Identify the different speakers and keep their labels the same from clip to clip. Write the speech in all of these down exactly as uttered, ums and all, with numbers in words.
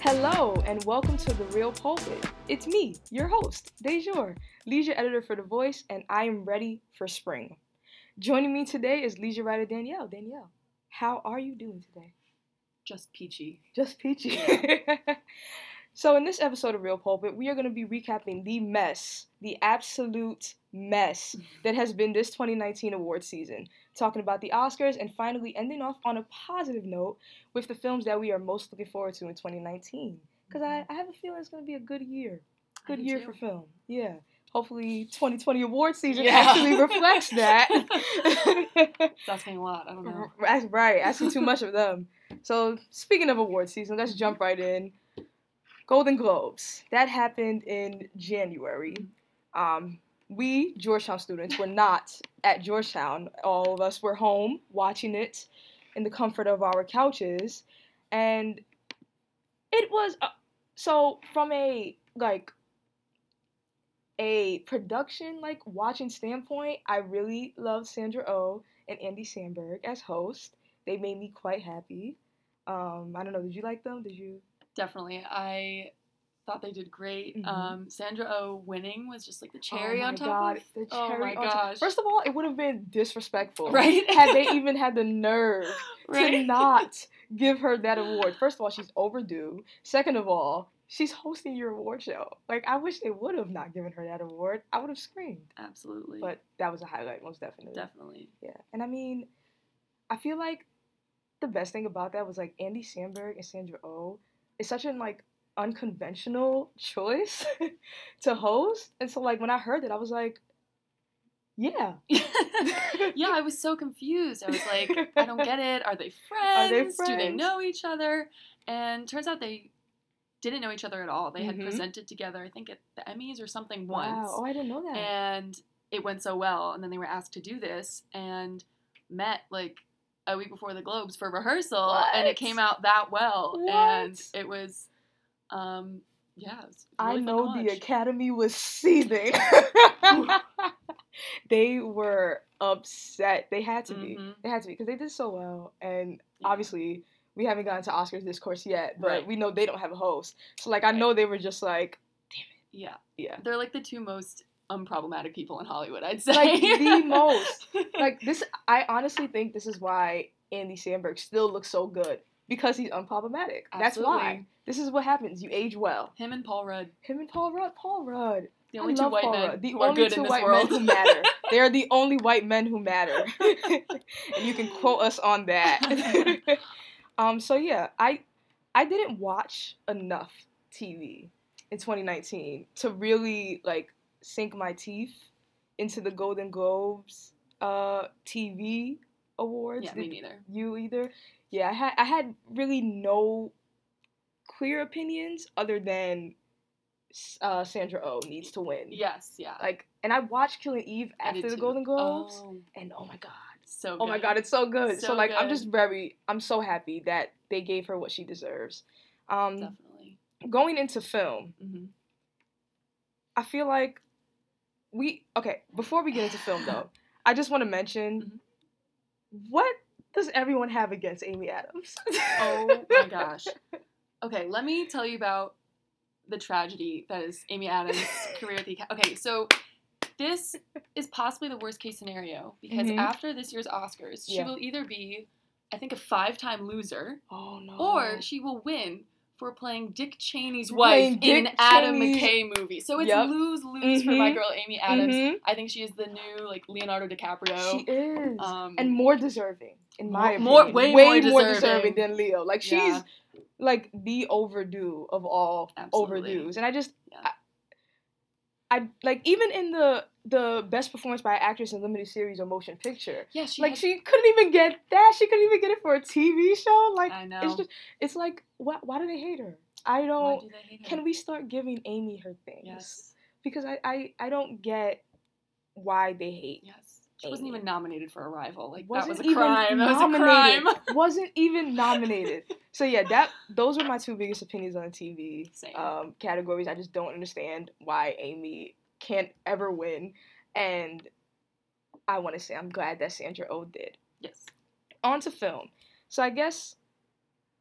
Speaker 1: Hello, and welcome to The Real Pulpit. It's me, your host, Dejour, leisure editor for The Voice, and I am ready for spring. Joining me today is leisure writer Danielle. Danielle, how are you doing today?
Speaker 2: Just peachy.
Speaker 1: Just peachy. So in this episode of Real Pulpit, we are going to be recapping the mess, the absolute mess that has been this twenty nineteen award season, talking about the Oscars, and finally ending off on a positive note with the films that we are most looking forward to in twenty nineteen. Because I, I have a feeling it's going to be a good year. Good year too. For film. Yeah. Hopefully twenty twenty award season yeah. actually reflects that.
Speaker 2: It's asking a lot. I don't know.
Speaker 1: Right. Asking too much of them. So speaking of award season, let's jump right in. Golden Globes. That happened in January. Um, we, Georgetown students, were not at Georgetown. All of us were home watching it in the comfort of our couches. And it was, uh, so from a, like, a production, like, watching standpoint, I really loved Sandra Oh and Andy Samberg as hosts. They made me quite happy. Um, I don't know, did you like them? Did you?
Speaker 2: Definitely. I thought they did great. Mm-hmm. Um, Sandra Oh winning was just like the cherry
Speaker 1: oh
Speaker 2: on top
Speaker 1: God,
Speaker 2: of
Speaker 1: the cherry
Speaker 2: Oh my
Speaker 1: on
Speaker 2: gosh.
Speaker 1: Top. First of all, it would have been disrespectful.
Speaker 2: Right?
Speaker 1: Had they even had the nerve
Speaker 2: right?
Speaker 1: to not give her that award. First of all, she's overdue. Second of all, she's hosting your award show. Like, I wish they would have not given her that award. I would have screamed.
Speaker 2: Absolutely.
Speaker 1: But that was a highlight, most definitely.
Speaker 2: Definitely.
Speaker 1: Yeah. And I mean, I feel like the best thing about that was, like, Andy Samberg and Sandra Oh is such an, like, unconventional choice to host. And so, like, when I heard that, I was like, yeah.
Speaker 2: Yeah, I was so confused. I was like, I don't get it. Are they friends?
Speaker 1: Are they friends?
Speaker 2: Do they know each other? And turns out they didn't know each other at all. They had
Speaker 1: mm-hmm.
Speaker 2: presented together, I think, at the Emmys or something
Speaker 1: wow.
Speaker 2: once.
Speaker 1: Oh, I didn't know that.
Speaker 2: And it went so well. And then they were asked to do this and met, like, a week before the Globes for rehearsal,
Speaker 1: what?
Speaker 2: and it came out that well,
Speaker 1: what?
Speaker 2: and it was, um, yeah, it was really
Speaker 1: I
Speaker 2: fun
Speaker 1: know
Speaker 2: to
Speaker 1: the
Speaker 2: watch.
Speaker 1: Academy was seething. They were upset. They had to be.
Speaker 2: Mm-hmm.
Speaker 1: They had to be, because they did so well, and
Speaker 2: yeah.
Speaker 1: obviously, we haven't gotten to Oscars discourse yet, but
Speaker 2: right.
Speaker 1: we know they don't have a host, so, like, I
Speaker 2: right.
Speaker 1: know they were just like, damn it.
Speaker 2: Yeah.
Speaker 1: Yeah.
Speaker 2: They're, like, the two most unproblematic people in Hollywood, I'd say.
Speaker 1: Like, the most. Like, this, I honestly think this is why Andy Samberg still looks so good, because he's unproblematic.
Speaker 2: Absolutely.
Speaker 1: That's why. This is what happens. You age well.
Speaker 2: Him and Paul Rudd.
Speaker 1: Him and Paul Rudd. Paul Rudd.
Speaker 2: The only
Speaker 1: I
Speaker 2: two
Speaker 1: love
Speaker 2: white
Speaker 1: Paul
Speaker 2: men
Speaker 1: Rudd. The
Speaker 2: who
Speaker 1: only
Speaker 2: are good
Speaker 1: two
Speaker 2: in this
Speaker 1: white
Speaker 2: world.
Speaker 1: men who matter. They are the only white men who matter. And you can quote us on that. um. So yeah, I I didn't watch enough T V in twenty nineteen to really, like, sink my teeth into the Golden Globes uh T V awards.
Speaker 2: Yeah,
Speaker 1: Did
Speaker 2: me neither.
Speaker 1: You either? Yeah, I had I had really no clear opinions other than uh, Sandra Oh needs to win.
Speaker 2: Yes, yeah.
Speaker 1: Like, and I watched Killing Eve after the
Speaker 2: too.
Speaker 1: Golden Globes,
Speaker 2: oh.
Speaker 1: and oh my god,
Speaker 2: so good.
Speaker 1: oh my god, it's so good.
Speaker 2: So
Speaker 1: so like,
Speaker 2: good.
Speaker 1: I'm just very, I'm so happy that they gave her what she deserves. Um,
Speaker 2: Definitely.
Speaker 1: Going into film,
Speaker 2: mm-hmm.
Speaker 1: I feel like we okay. Before we get into film, though, I just want to mention
Speaker 2: mm-hmm.
Speaker 1: what does everyone have against Amy Adams?
Speaker 2: Oh my gosh. Okay, let me tell you about the tragedy that is Amy Adams' career at the Academy. Okay, so this is possibly the worst case scenario, because
Speaker 1: mm-hmm.
Speaker 2: after this year's Oscars, she
Speaker 1: yeah.
Speaker 2: will either be, I think, a five-time loser,
Speaker 1: oh no,
Speaker 2: or she will win for playing Dick Cheney's
Speaker 1: Playing
Speaker 2: wife
Speaker 1: Dick
Speaker 2: in an Adam
Speaker 1: Cheney's...
Speaker 2: McKay movie. So it's
Speaker 1: yep.
Speaker 2: lose-lose
Speaker 1: mm-hmm.
Speaker 2: for my girl Amy Adams.
Speaker 1: Mm-hmm.
Speaker 2: I think she is the new, like, Leonardo DiCaprio.
Speaker 1: She is,
Speaker 2: um,
Speaker 1: and more deserving, in my
Speaker 2: more,
Speaker 1: opinion.
Speaker 2: Way,
Speaker 1: way
Speaker 2: more,
Speaker 1: more
Speaker 2: deserving.
Speaker 1: deserving than Leo. Like, she's
Speaker 2: yeah.
Speaker 1: like the overdue of all
Speaker 2: Absolutely.
Speaker 1: overdues, and I just,
Speaker 2: yeah.
Speaker 1: I, I like even in the the best performance by an actress in limited series or motion picture.
Speaker 2: Yeah, she
Speaker 1: like
Speaker 2: had...
Speaker 1: she couldn't even get that. She couldn't even get it for a T V show. Like,
Speaker 2: I know.
Speaker 1: it's just, it's like, why, why do they hate her? I don't.
Speaker 2: Why do they hate her?
Speaker 1: Can we start giving Amy her things?
Speaker 2: Yes.
Speaker 1: Because I, I, I don't get why they hate.
Speaker 2: Yes. She
Speaker 1: Amy.
Speaker 2: wasn't even nominated for Arrival. Like,
Speaker 1: wasn't
Speaker 2: that was a crime. That was a
Speaker 1: nominated.
Speaker 2: crime.
Speaker 1: Wasn't even nominated. So yeah, that those were my two biggest opinions on the T V
Speaker 2: Same.
Speaker 1: um, categories. I just don't understand why Amy can't ever win, and I want to say I'm glad that Sandra Oh did.
Speaker 2: Yes.
Speaker 1: On to film. So I guess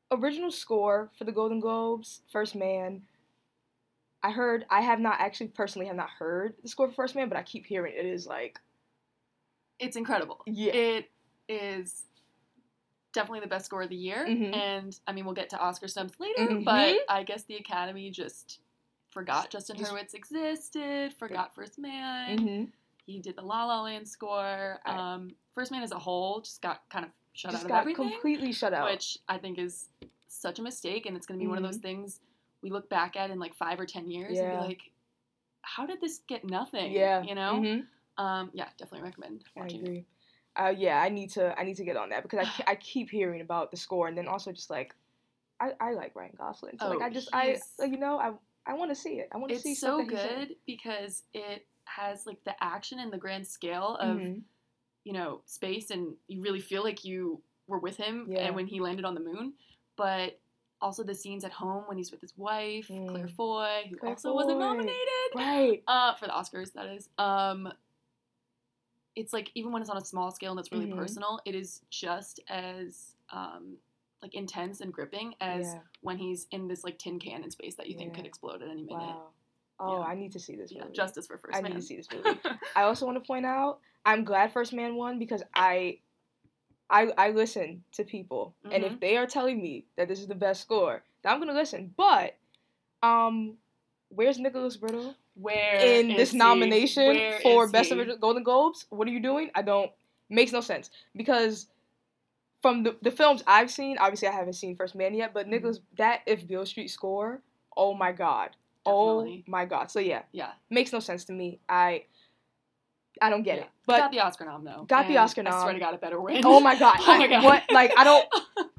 Speaker 1: original score for the Golden Globes, First Man. I heard, I have not actually personally have not heard the score for First Man, but I keep hearing it is like,
Speaker 2: it's incredible.
Speaker 1: Yeah.
Speaker 2: It is definitely the best score of the year.
Speaker 1: Mhm.
Speaker 2: And, I mean, we'll get to Oscar snubs later,
Speaker 1: Mhm.
Speaker 2: but I guess the Academy just forgot Justin
Speaker 1: Just-
Speaker 2: Hurwitz existed, forgot First Man.
Speaker 1: mm-hmm.
Speaker 2: He did the La La Land score.
Speaker 1: Right.
Speaker 2: Um, First Man as a whole just got kind of shut
Speaker 1: just
Speaker 2: out of
Speaker 1: got
Speaker 2: everything,
Speaker 1: completely shut out.
Speaker 2: which I think is such a mistake, and it's going to be one of
Speaker 1: Mhm.
Speaker 2: those things we look back at in like five or ten years
Speaker 1: Yeah.
Speaker 2: and be like, how did this get nothing?
Speaker 1: Yeah.
Speaker 2: You know?
Speaker 1: Mhm.
Speaker 2: Um, yeah, definitely recommend
Speaker 1: I
Speaker 2: watching it.
Speaker 1: agree. Uh, yeah, I need to I need to get on that because I, ke- I keep hearing about the score and then also just like I, I like Ryan Gosling. So like
Speaker 2: Oh,
Speaker 1: I just I
Speaker 2: he's-
Speaker 1: like, you know I I want to see it. I want to see
Speaker 2: It's so
Speaker 1: stuff that he's in.
Speaker 2: good because it has like the action and the grand scale of
Speaker 1: Mhm.
Speaker 2: you know space, and you really feel like you were with him
Speaker 1: Yeah.
Speaker 2: and when he landed on the moon, but also the scenes at home when he's with his wife,
Speaker 1: Mm.
Speaker 2: Claire Foy, who
Speaker 1: Claire
Speaker 2: also wasn't
Speaker 1: Foy.
Speaker 2: nominated
Speaker 1: Right.
Speaker 2: uh, for the Oscars, that is. Um, it's like even when it's on a small scale and it's really
Speaker 1: Mhm.
Speaker 2: personal, it is just as um, like intense and gripping as
Speaker 1: Yeah.
Speaker 2: when he's in this like tin can in space that you think
Speaker 1: Yeah.
Speaker 2: could explode at any minute.
Speaker 1: Wow. Oh,
Speaker 2: Yeah.
Speaker 1: I need to see this
Speaker 2: Yeah,
Speaker 1: movie.
Speaker 2: justice for First
Speaker 1: I
Speaker 2: Man.
Speaker 1: need to see this movie. I also want to point out I'm glad First Man won because I I I listen to people and if
Speaker 2: Mhm.
Speaker 1: they are telling me that this is the best score, then I'm gonna listen. But um, where's Nicholas Brittle
Speaker 2: Where
Speaker 1: in
Speaker 2: is
Speaker 1: this
Speaker 2: he?
Speaker 1: nomination
Speaker 2: Where
Speaker 1: for
Speaker 2: is
Speaker 1: Best
Speaker 2: he?
Speaker 1: Original Golden Globes? What are you doing? I don't makes no sense because from the the films I've seen, obviously I haven't seen First Man yet, but
Speaker 2: Mhm.
Speaker 1: Nicholas that If Beale Street score, oh my god.
Speaker 2: Definitely.
Speaker 1: Oh my god. So yeah,
Speaker 2: Yeah.
Speaker 1: makes no sense to me. I I don't get
Speaker 2: yeah.
Speaker 1: it. But
Speaker 2: got the Oscar nom though.
Speaker 1: got the
Speaker 2: and
Speaker 1: Oscar
Speaker 2: I swear
Speaker 1: nom.
Speaker 2: to God, it better win.
Speaker 1: oh my god.
Speaker 2: oh my
Speaker 1: I-
Speaker 2: God.
Speaker 1: What like I don't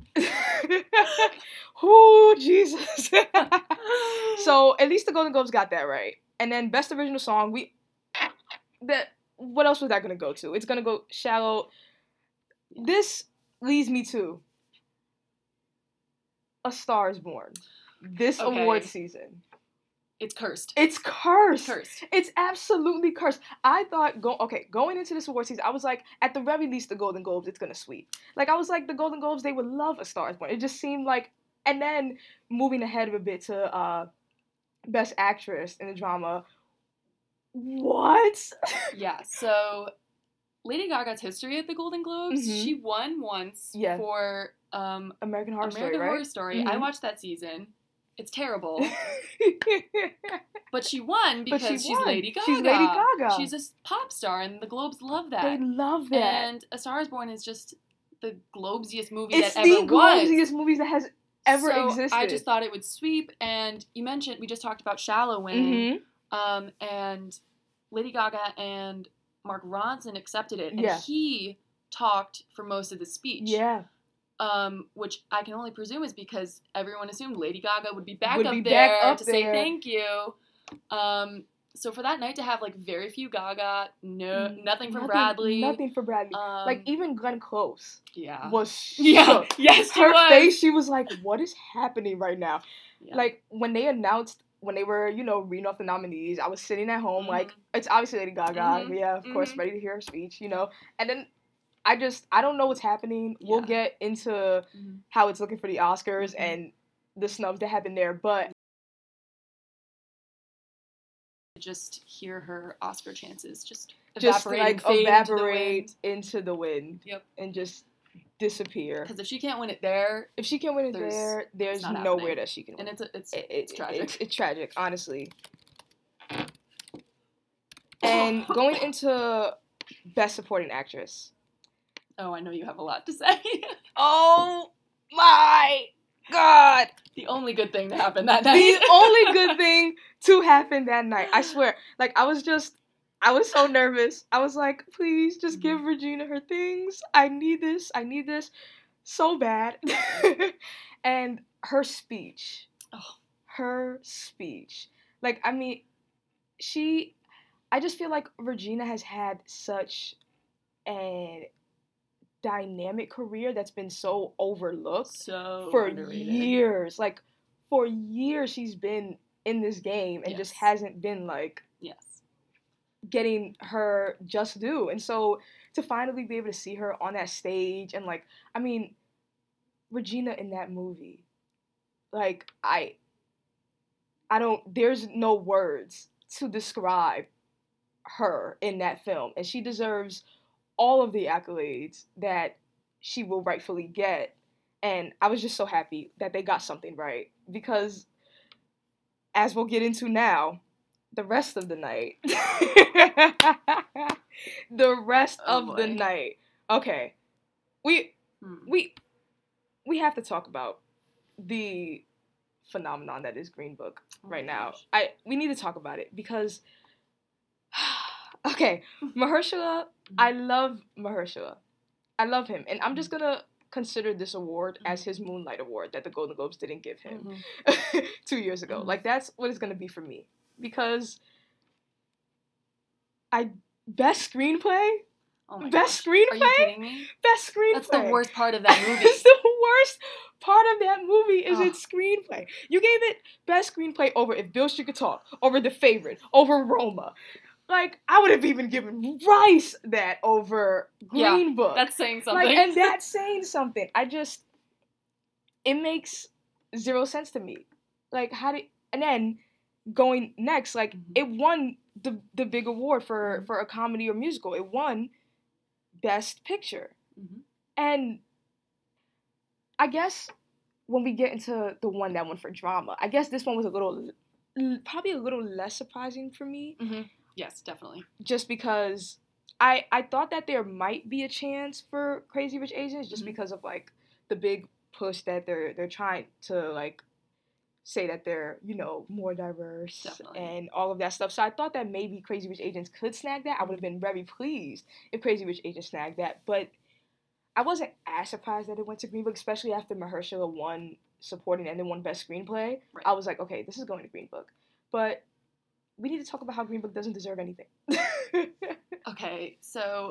Speaker 1: Ooh, Jesus. So at least the Golden Globes got that right. And then Best Original Song, we that what else was that gonna go to? It's gonna go Shallow.
Speaker 2: Yeah.
Speaker 1: This leads me to A Star Is Born. This
Speaker 2: Okay.
Speaker 1: award season.
Speaker 2: it's cursed.
Speaker 1: It's cursed.
Speaker 2: cursed.
Speaker 1: It's absolutely cursed. I thought go okay, going into this award season, I was like, at the very least the Golden Globes, it's gonna sweep. Like I was like, the Golden Globes, they would love A Star Is Born. It just seemed like and then moving ahead a bit to uh Best Actress in a Drama. What?
Speaker 2: Yeah. So Lady Gaga's history at the Golden Globes,
Speaker 1: Mhm.
Speaker 2: she won once
Speaker 1: Yeah.
Speaker 2: for um,
Speaker 1: American Horror
Speaker 2: American
Speaker 1: Story,
Speaker 2: Horror
Speaker 1: right?
Speaker 2: Story. I
Speaker 1: Mhm.
Speaker 2: watched that season. It's terrible. But she won
Speaker 1: But
Speaker 2: because
Speaker 1: she
Speaker 2: she's
Speaker 1: won.
Speaker 2: Lady Gaga.
Speaker 1: She's Lady Gaga.
Speaker 2: She's a s- pop star, and the Globes love that.
Speaker 1: They love that.
Speaker 2: And A Star Is Born is just the Globesiest movie
Speaker 1: It's
Speaker 2: that
Speaker 1: the
Speaker 2: ever was.
Speaker 1: Globesiest movies that has ever
Speaker 2: so
Speaker 1: existed.
Speaker 2: I just thought it would sweep. And you mentioned, we just talked about Shallow winning.
Speaker 1: Mhm.
Speaker 2: Um, and Lady Gaga and Mark Ronson accepted it. And
Speaker 1: Yeah.
Speaker 2: he talked for most of the speech.
Speaker 1: Yeah.
Speaker 2: Um, which I can only presume is because everyone assumed Lady Gaga would be back
Speaker 1: Would
Speaker 2: up
Speaker 1: be
Speaker 2: there
Speaker 1: back up
Speaker 2: to say
Speaker 1: there.
Speaker 2: thank you. Um, so for that night to have like very few Gaga, no, nothing from Bradley.
Speaker 1: Nothing for Bradley.
Speaker 2: Um,
Speaker 1: like even Glenn Close
Speaker 2: yeah,
Speaker 1: was
Speaker 2: yeah,
Speaker 1: shook.
Speaker 2: yes, she
Speaker 1: Her
Speaker 2: was.
Speaker 1: face, she was like, "What is happening right now?"
Speaker 2: Yeah.
Speaker 1: Like when they announced, when they were, you know, reading off the nominees, I was sitting at home,
Speaker 2: Mhm.
Speaker 1: like it's obviously Lady Gaga,
Speaker 2: Mhm.
Speaker 1: yeah, of course,
Speaker 2: Mhm.
Speaker 1: ready to hear her speech, you know, and then I just I don't know what's happening. We'll
Speaker 2: Yeah.
Speaker 1: get into
Speaker 2: Mhm.
Speaker 1: how it's looking for the Oscars
Speaker 2: Mhm.
Speaker 1: and the snubs that happened there, but
Speaker 2: just hear her Oscar chances just
Speaker 1: just
Speaker 2: evaporate
Speaker 1: like
Speaker 2: and fade
Speaker 1: evaporate into the wind,
Speaker 2: Yep.
Speaker 1: and just disappear.
Speaker 2: Because if she can't win it there,
Speaker 1: If she can win it
Speaker 2: There's-
Speaker 1: there, there's
Speaker 2: it's not
Speaker 1: nowhere
Speaker 2: happening.
Speaker 1: that she can win.
Speaker 2: and it's a, it's
Speaker 1: It-
Speaker 2: it's
Speaker 1: it-
Speaker 2: tragic.
Speaker 1: It's, it's tragic, honestly. And going into Best Supporting Actress.
Speaker 2: Oh, I know you have a lot to say.
Speaker 1: Oh my god!
Speaker 2: The only good thing to happen that
Speaker 1: The
Speaker 2: night.
Speaker 1: only good thing to happen that night. I swear. Like, I was just, I was so nervous. I was like, please just give Regina her things. I need this. I need this so bad. And her speech.
Speaker 2: Oh.
Speaker 1: Her speech. Like, I mean, she, I just feel like Regina has had such a dynamic career that's been so overlooked
Speaker 2: So
Speaker 1: for
Speaker 2: underrated.
Speaker 1: years. Like, for years she's been in this game and just
Speaker 2: Yes.
Speaker 1: hasn't been, like,
Speaker 2: Yes.
Speaker 1: getting her just due. And so to finally be able to see her on that stage and, like, I mean, Regina in that movie, like, I, I don't, there's no words to describe her in that film, and she deserves all of the accolades that she will rightfully get, and I was just so happy that they got something right, because, as we'll get into now, the rest of the night, the rest
Speaker 2: Oh,
Speaker 1: of
Speaker 2: boy.
Speaker 1: the night, okay, we,
Speaker 2: Hmm.
Speaker 1: we, we have to talk about the phenomenon that is Green Book
Speaker 2: Oh
Speaker 1: right
Speaker 2: my
Speaker 1: now.
Speaker 2: gosh.
Speaker 1: I we need to talk about it because okay, Mahershala, I love Mahershala. I love him, and I'm just gonna consider this award as his Moonlight Award that the Golden Globes didn't give him
Speaker 2: Mhm.
Speaker 1: two years ago.
Speaker 2: Mhm.
Speaker 1: Like, that's what it's gonna be for me, because I best screenplay,
Speaker 2: Oh my
Speaker 1: best
Speaker 2: gosh.
Speaker 1: screenplay,
Speaker 2: Are you kidding me?
Speaker 1: best screenplay.
Speaker 2: That's the worst part of that movie.
Speaker 1: That's the worst part of that movie is
Speaker 2: Ugh.
Speaker 1: its screenplay. You gave it best screenplay over If Beale Street Could Talk, over The Favorite, over Roma. Like, I would have even given Rice that over Green
Speaker 2: Yeah,
Speaker 1: Book.
Speaker 2: That's saying something.
Speaker 1: Like, and that's saying something. I just, it makes zero sense to me. Like, how did, and then going next, like,
Speaker 2: Mhm.
Speaker 1: it won the the big award for
Speaker 2: Mhm.
Speaker 1: for a comedy or musical. It won Best Picture.
Speaker 2: Mhm.
Speaker 1: And I guess when we get into the one that won for drama, I guess this one was a little, probably a little less surprising for me,
Speaker 2: Mhm. Yes, definitely.
Speaker 1: just because I I thought that there might be a chance for Crazy Rich Asians, just
Speaker 2: Mhm.
Speaker 1: because of, like, the big push that they're they're trying to, like, say that they're, you know, more diverse
Speaker 2: Definitely.
Speaker 1: and all of that stuff. So I thought that maybe Crazy Rich Asians could snag that. I would have been very pleased if Crazy Rich Asians snagged that, but I wasn't as surprised that it went to Green Book, especially after Mahershala won supporting and then won Best Screenplay.
Speaker 2: Right.
Speaker 1: I was like, okay, this is going to Green Book. But we need to talk about how Green Book doesn't deserve anything.
Speaker 2: Okay, so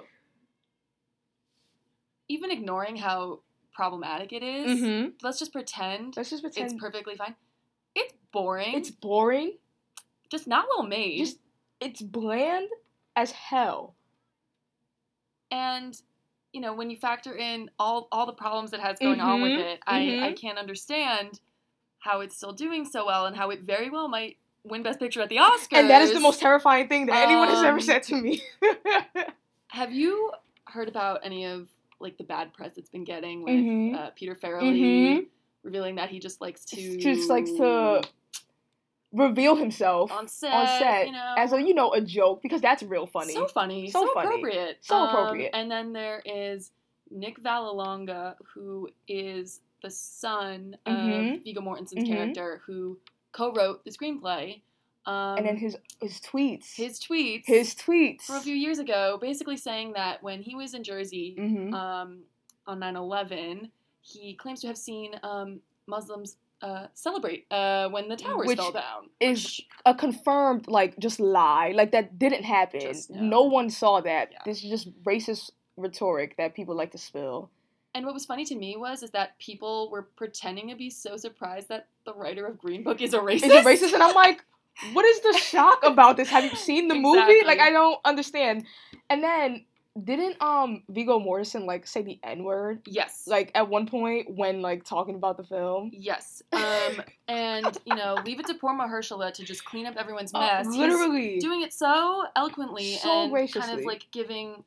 Speaker 2: even ignoring how problematic it is,
Speaker 1: Mm-hmm.
Speaker 2: let's just pretend
Speaker 1: Let's just pretend
Speaker 2: it's perfectly fine. It's boring.
Speaker 1: it's boring.
Speaker 2: just not well made.
Speaker 1: Just it's bland as hell.
Speaker 2: And you know, when you factor in all all the problems it has going on with
Speaker 1: Mhm,
Speaker 2: it, I, I
Speaker 1: mhm.
Speaker 2: can't understand how it's still doing so well and how it very well might win Best Picture at the Oscars.
Speaker 1: And that is the most terrifying thing that anyone has ever
Speaker 2: Um,
Speaker 1: said to me.
Speaker 2: Have you heard about any of like the bad press it's been getting with
Speaker 1: Mhm.
Speaker 2: uh, Peter Farrelly
Speaker 1: Mhm.
Speaker 2: revealing that he just likes to
Speaker 1: Just likes to reveal himself
Speaker 2: on set,
Speaker 1: on set
Speaker 2: you know,
Speaker 1: as a, you know, a joke, because that's real funny.
Speaker 2: So funny,
Speaker 1: So
Speaker 2: so,
Speaker 1: funny.
Speaker 2: appropriate,
Speaker 1: So
Speaker 2: Um,
Speaker 1: appropriate.
Speaker 2: And then there is Nick Vallelonga, who is the son
Speaker 1: Mhm.
Speaker 2: of Viggo Mortensen's
Speaker 1: Mhm.
Speaker 2: character, who co-wrote the screenplay. Um,
Speaker 1: And then his his tweets.
Speaker 2: his tweets,
Speaker 1: His tweets.
Speaker 2: from a few years ago, basically saying that when he was in Jersey
Speaker 1: Mhm.
Speaker 2: um, on nine eleven, he claims to have seen um, Muslims uh, celebrate uh, when the towers
Speaker 1: Which
Speaker 2: fell down.
Speaker 1: is
Speaker 2: which-
Speaker 1: a confirmed, like, just lie. Like, that didn't happen.
Speaker 2: Just no.
Speaker 1: no. one saw that.
Speaker 2: Yeah.
Speaker 1: This is just racist rhetoric that people like to spill.
Speaker 2: And what was funny to me was is that people were pretending to be so surprised that the writer of Green Book is a racist.
Speaker 1: Is it racist? And I'm like, what is the shock about this? Have you seen the movie?
Speaker 2: Exactly.
Speaker 1: Like, I don't understand. And then, didn't um Viggo Mortensen, like, say the N-word?
Speaker 2: Yes.
Speaker 1: Like, at one point when, like, talking about the film?
Speaker 2: Yes. Um, and, you know, leave it to poor Mahershala to just clean up everyone's
Speaker 1: Uh,
Speaker 2: mess. He's
Speaker 1: literally.
Speaker 2: doing it so eloquently
Speaker 1: So
Speaker 2: and kind
Speaker 1: graciously.
Speaker 2: of, like, giving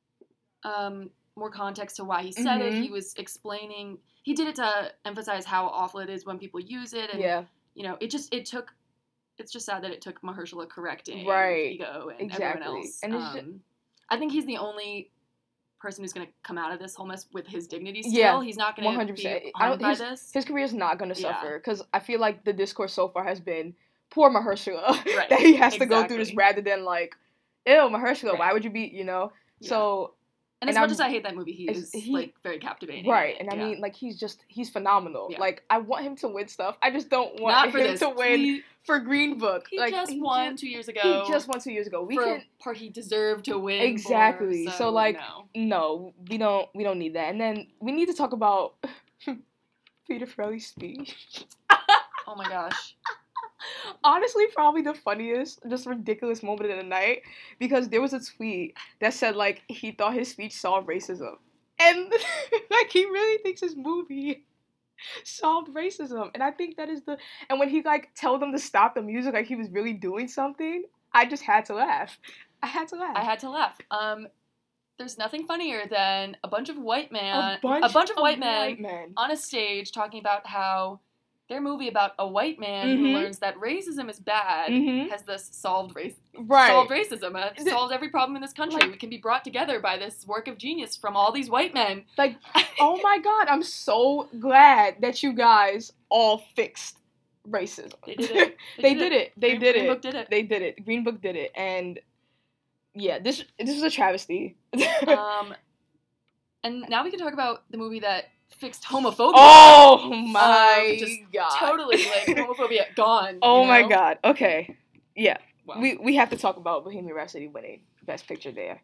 Speaker 2: um, more context to why he said it.
Speaker 1: Mhm.
Speaker 2: He was explaining... He did it to emphasize how awful it is when people use it. And,
Speaker 1: Yeah.
Speaker 2: you know, it just... It took... It's just sad that it took Mahershala correcting
Speaker 1: Right.
Speaker 2: Viggo and
Speaker 1: Exactly.
Speaker 2: everyone else.
Speaker 1: And it's ju-
Speaker 2: um, I think he's the only person who's going to come out of this whole mess with his dignity still.
Speaker 1: Yeah,
Speaker 2: He's not going
Speaker 1: one
Speaker 2: to
Speaker 1: hundred
Speaker 2: be
Speaker 1: percent. I
Speaker 2: harmed
Speaker 1: don't-
Speaker 2: by this.
Speaker 1: His career's not going to
Speaker 2: Yeah.
Speaker 1: suffer, because I feel like the discourse so far has been, poor Mahershala,
Speaker 2: Right,
Speaker 1: that he has to go through this,
Speaker 2: exactly.
Speaker 1: rather than, like, ew, Mahershala,
Speaker 2: Right.
Speaker 1: why would you be, you know?
Speaker 2: Yeah.
Speaker 1: So,
Speaker 2: And as
Speaker 1: and
Speaker 2: much
Speaker 1: I'm-
Speaker 2: as I hate that movie, he
Speaker 1: is-
Speaker 2: is
Speaker 1: he-
Speaker 2: like very captivating.
Speaker 1: right,
Speaker 2: in
Speaker 1: and
Speaker 2: it,
Speaker 1: I
Speaker 2: yeah.
Speaker 1: mean, like, he's just, he's phenomenal.
Speaker 2: Yeah.
Speaker 1: Like, I want him to win stuff, I just don't want
Speaker 2: not for
Speaker 1: him
Speaker 2: this.
Speaker 1: to win
Speaker 2: Please-
Speaker 1: for Green Book.
Speaker 2: He
Speaker 1: like,
Speaker 2: just
Speaker 1: he
Speaker 2: won
Speaker 1: just-
Speaker 2: two years ago.
Speaker 1: He just won two years ago. We
Speaker 2: for
Speaker 1: can,
Speaker 2: a part he deserved to win.
Speaker 1: Exactly.
Speaker 2: For,
Speaker 1: So,
Speaker 2: so,
Speaker 1: like,
Speaker 2: no.
Speaker 1: no, we don't, we don't need that. And then, we need to talk about Peter Farrelly's speech.
Speaker 2: Oh my gosh.
Speaker 1: Honestly, probably the funniest, just ridiculous moment of the night, because there was a tweet that said, like, he thought his speech solved racism. And, like, he really thinks his movie solved racism. And I think that is the and when he like tell them to stop the music like he was really doing something, I just had to laugh. I had to laugh.
Speaker 2: I had to laugh. Um, there's nothing funnier than a bunch of white man,
Speaker 1: a bunch,
Speaker 2: a bunch of,
Speaker 1: of
Speaker 2: white, men
Speaker 1: white men
Speaker 2: on a stage talking about how their movie about a white man
Speaker 1: mm-hmm.
Speaker 2: who learns that racism is bad
Speaker 1: mm-hmm.
Speaker 2: has thus solved race,
Speaker 1: right.
Speaker 2: solved racism, uh,
Speaker 1: the,
Speaker 2: solved every problem in this country.
Speaker 1: Like,
Speaker 2: we can be brought together by this work of genius from all these white men.
Speaker 1: Like, oh my God, I'm so glad that you guys all fixed racism.
Speaker 2: They did it.
Speaker 1: They,
Speaker 2: they
Speaker 1: did,
Speaker 2: did
Speaker 1: it. it. They
Speaker 2: Green,
Speaker 1: did
Speaker 2: Green
Speaker 1: it.
Speaker 2: Book did it.
Speaker 1: They did it. Green Book did it. And yeah, this this was a travesty.
Speaker 2: um, and now we can talk about the movie that fixed homophobia.
Speaker 1: Oh my
Speaker 2: um, just
Speaker 1: God.
Speaker 2: Totally, like, homophobia gone.
Speaker 1: Oh
Speaker 2: you know?
Speaker 1: my God. Okay. Yeah.
Speaker 2: Wow.
Speaker 1: We we have to talk about Bohemian Rhapsody winning Best Picture there.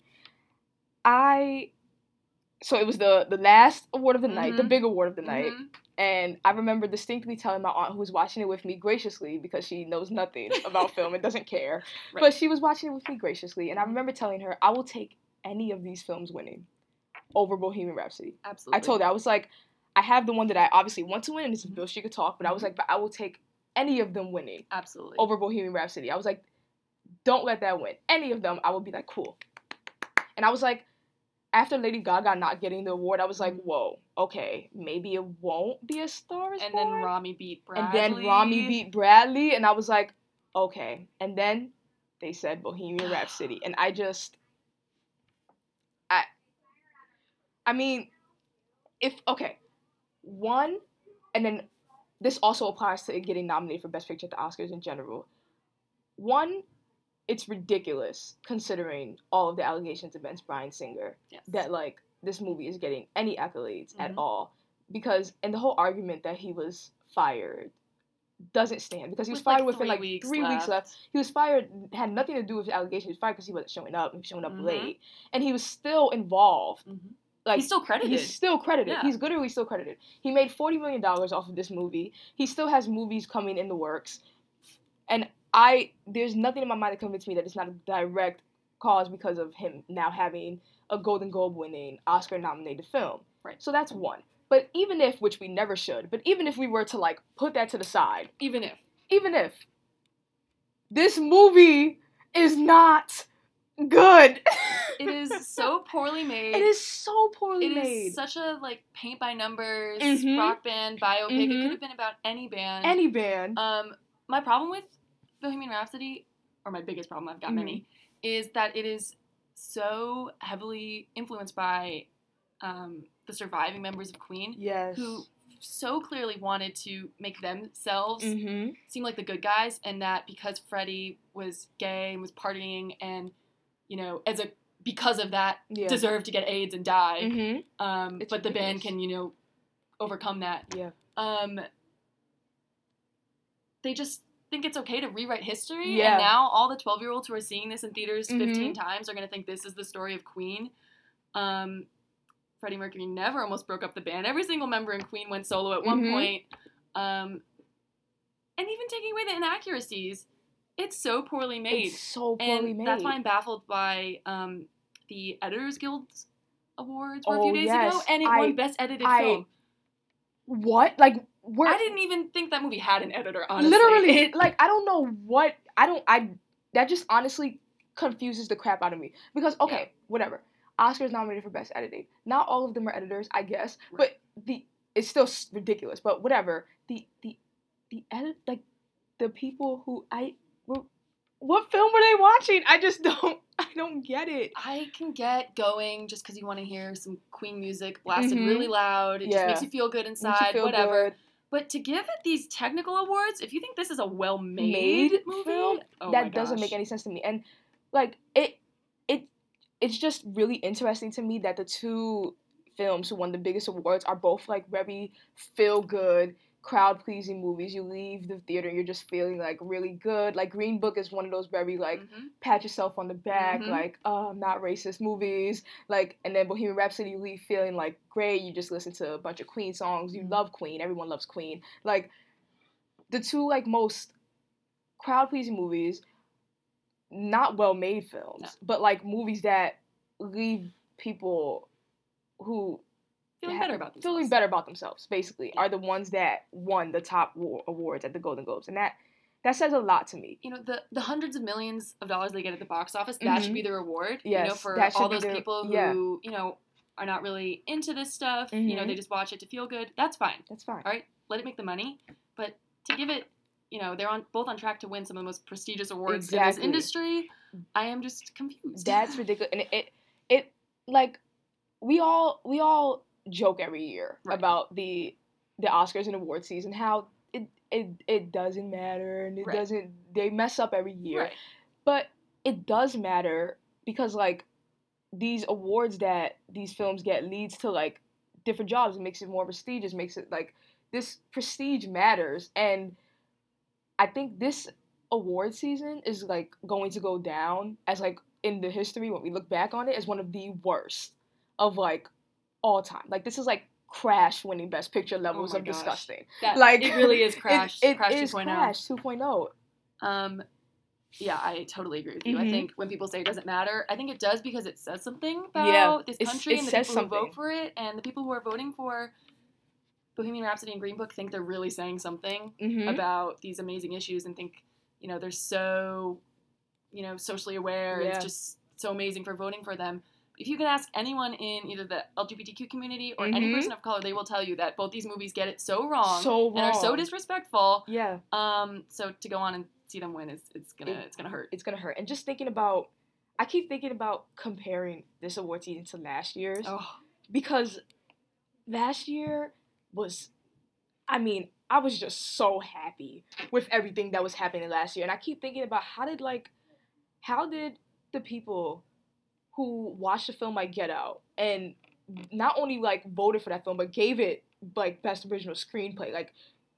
Speaker 1: I so it was the the last award of the mm-hmm. night, the big award of the mm-hmm. night. And I remember distinctly telling my aunt who was watching it with me graciously, because she knows nothing about film and doesn't care. Right. But she was watching it with me graciously. And I remember telling her, I will take any of these films winning over Bohemian Rhapsody.
Speaker 2: Absolutely.
Speaker 1: I told her, I was like, I have the one that I obviously want to win, and it's Bill She Could Talk, but I was like, but I will take any of them winning.
Speaker 2: Absolutely.
Speaker 1: Over Bohemian Rhapsody. I was like, don't let that win. Any of them, I would be like, cool. And I was like, after Lady Gaga not getting the award, I was like, whoa, okay, maybe it won't be A Star Is Born.
Speaker 2: And then Rami beat Bradley.
Speaker 1: And then Rami beat Bradley, and I was like, okay. And then they said Bohemian Rhapsody, and I just, I, I mean, if, okay, one, and then this also applies to it getting nominated for Best Picture at the Oscars in general. One, it's ridiculous considering all of the allegations against Bryan Singer
Speaker 2: yes.
Speaker 1: that, like, this movie is getting any accolades mm-hmm. at all. Because, and the whole argument that he was fired doesn't stand. Because he was
Speaker 2: with
Speaker 1: fired
Speaker 2: like
Speaker 1: within, like,
Speaker 2: weeks
Speaker 1: three
Speaker 2: left.
Speaker 1: weeks left. He was fired, had nothing to do with the allegations. He was fired because he wasn't showing up. He was showing up mm-hmm. late. And he was still involved.
Speaker 2: Mm-hmm.
Speaker 1: Like,
Speaker 2: he's still credited.
Speaker 1: He's still credited.
Speaker 2: Yeah.
Speaker 1: He's literally still credited. He made forty million dollars off of this movie. He still has movies coming in the works. And I, there's nothing in my mind that convinced me that it's not a direct cause because of him now having a Golden Globe winning, Oscar nominated film.
Speaker 2: Right.
Speaker 1: So that's one. But even if, which we never should, but even if we were to, like, put that to the side.
Speaker 2: Even if.
Speaker 1: Even if. This movie is not good.
Speaker 2: It is so poorly made.
Speaker 1: It is so poorly
Speaker 2: it
Speaker 1: made.
Speaker 2: It is such a, like, paint by numbers,
Speaker 1: mm-hmm.
Speaker 2: rock band, biopic.
Speaker 1: Mm-hmm.
Speaker 2: It could have been about any band.
Speaker 1: Any band.
Speaker 2: Um, my problem with Bohemian Rhapsody, or my biggest problem, I've got mm-hmm. many, is that it is so heavily influenced by um, the surviving members of Queen.
Speaker 1: Yes.
Speaker 2: Who so clearly wanted to make themselves
Speaker 1: mm-hmm.
Speaker 2: seem like the good guys, and that because Freddie was gay and was partying and, you know, as a because of that, yeah. deserved to get AIDS and die.
Speaker 1: Mm-hmm.
Speaker 2: Um, but ridiculous. The band can, you know, overcome that.
Speaker 1: Yeah.
Speaker 2: Um, they just think it's okay to rewrite history,
Speaker 1: yeah.
Speaker 2: and now all the twelve-year-olds who are seeing this in theaters
Speaker 1: mm-hmm.
Speaker 2: fifteen times are going to think this is the story of Queen. Um, Freddie Mercury never almost broke up the band. Every single member in Queen went solo at one
Speaker 1: mm-hmm.
Speaker 2: point. Um, and even taking away the inaccuracies, it's so poorly made.
Speaker 1: It's so poorly
Speaker 2: and
Speaker 1: made.
Speaker 2: That's why I'm baffled by um, the Editors Guild Awards were
Speaker 1: oh,
Speaker 2: a few days
Speaker 1: yes.
Speaker 2: ago, and it
Speaker 1: I,
Speaker 2: won Best Edited
Speaker 1: I,
Speaker 2: Film.
Speaker 1: What? Like, we're...
Speaker 2: I didn't even think that movie had an editor, honestly.
Speaker 1: Literally. It, like, I don't know what... I don't... I... That just honestly confuses the crap out of me. Because, okay, yeah. whatever. Oscars nominated for Best Editing. Not all of them are editors, I guess.
Speaker 2: Right.
Speaker 1: But the... It's still ridiculous. But whatever. The... The... The edit... Like, the people who... I... Were, what film were they watching? I just don't... I don't get it.
Speaker 2: I can get going just because you want to hear some Queen music blasted
Speaker 1: mm-hmm.
Speaker 2: really loud. It
Speaker 1: yeah.
Speaker 2: just makes you feel good inside,
Speaker 1: feel
Speaker 2: whatever.
Speaker 1: Good.
Speaker 2: But to give it these technical awards, if you think this is a well-made
Speaker 1: Made
Speaker 2: movie,
Speaker 1: film,
Speaker 2: oh
Speaker 1: that
Speaker 2: my
Speaker 1: doesn't
Speaker 2: gosh.
Speaker 1: make any sense to me. And, like, it, it, it's just really interesting to me that the two films who won the biggest awards are both, like, very feel-good, crowd-pleasing movies. You leave the theater and you're just feeling, like, really good. Like, Green Book is one of those very, like,
Speaker 2: mm-hmm.
Speaker 1: pat yourself on the back,
Speaker 2: mm-hmm.
Speaker 1: like, oh, I'm not racist movies. Like, and then Bohemian Rhapsody, you leave feeling, like, great. You just listen to a bunch of Queen songs. You love Queen. Everyone loves Queen. Like, the two, like, most crowd-pleasing movies, not well-made films,
Speaker 2: no.
Speaker 1: but, like, movies that leave people who
Speaker 2: feeling
Speaker 1: ha-
Speaker 2: better about themselves.
Speaker 1: feeling better about themselves, basically,
Speaker 2: Yeah.
Speaker 1: are the ones that won the top war- awards at the Golden Globes, and that that says a lot to me.
Speaker 2: You know, the the hundreds of millions of dollars they get at the box office, that
Speaker 1: Mhm.
Speaker 2: should be the reward.
Speaker 1: Yes,
Speaker 2: you know, for
Speaker 1: that should
Speaker 2: all
Speaker 1: be
Speaker 2: those
Speaker 1: the-
Speaker 2: people who,
Speaker 1: yeah.
Speaker 2: you know, are not really into this stuff. You know,
Speaker 1: Mhm.
Speaker 2: they just watch it to feel good. That's fine.
Speaker 1: That's fine.
Speaker 2: All right, let it make the money. But to give it, you know, they're on both on track to win some of the most prestigious awards in
Speaker 1: Exactly.
Speaker 2: this industry. I am just confused.
Speaker 1: That's ridiculous, and it, it it like we all we all joke every year
Speaker 2: Right.
Speaker 1: about the the Oscars and award season, how it it, it doesn't matter and it
Speaker 2: Right.
Speaker 1: doesn't they mess up every year,
Speaker 2: Right.
Speaker 1: but it does matter because like these awards that these films get leads to like different jobs. It makes it more prestigious, makes it like this prestige matters, and I think this award season is like going to go down as like in the history when we look back on it as one of the worst of like all time. Like this is like Crash winning Best Picture levels
Speaker 2: my
Speaker 1: of
Speaker 2: gosh.
Speaker 1: disgusting.
Speaker 2: That,
Speaker 1: Like
Speaker 2: it really is Crash.
Speaker 1: It, it
Speaker 2: Crash
Speaker 1: is
Speaker 2: 2.0.
Speaker 1: Crash two point oh.
Speaker 2: Um, yeah, I totally agree with you. I
Speaker 1: Mhm.
Speaker 2: think when people say it doesn't matter, I think it does because it says something about
Speaker 1: Yeah,
Speaker 2: this
Speaker 1: it's-
Speaker 2: country
Speaker 1: it
Speaker 2: and the
Speaker 1: says
Speaker 2: people who
Speaker 1: something.
Speaker 2: vote for it, and the people who are voting for Bohemian Rhapsody and Green Book think they're really saying something
Speaker 1: Mm-hmm.
Speaker 2: about these amazing issues and think, you know, they're so, you know, socially aware.
Speaker 1: Yeah.
Speaker 2: It's just so amazing for voting for them. If you can ask anyone in either the L G B T Q community or any
Speaker 1: Mhm.
Speaker 2: person of color, they will tell you that both these movies get it so wrong,
Speaker 1: So
Speaker 2: and are so
Speaker 1: wrong.
Speaker 2: disrespectful.
Speaker 1: Yeah,
Speaker 2: Um, so to go on and see them win is it's gonna
Speaker 1: It-
Speaker 2: it's gonna hurt.
Speaker 1: it's gonna hurt. And just thinking about, I keep thinking about comparing this award season to last year's.
Speaker 2: Oh,
Speaker 1: Because last year was, I mean, I was just so happy with everything that was happening last year. And I keep thinking about how did, like, how did the people who watched the film like Get Out and not only, like, voted for that film, but gave it, like, Best Original Screenplay, like,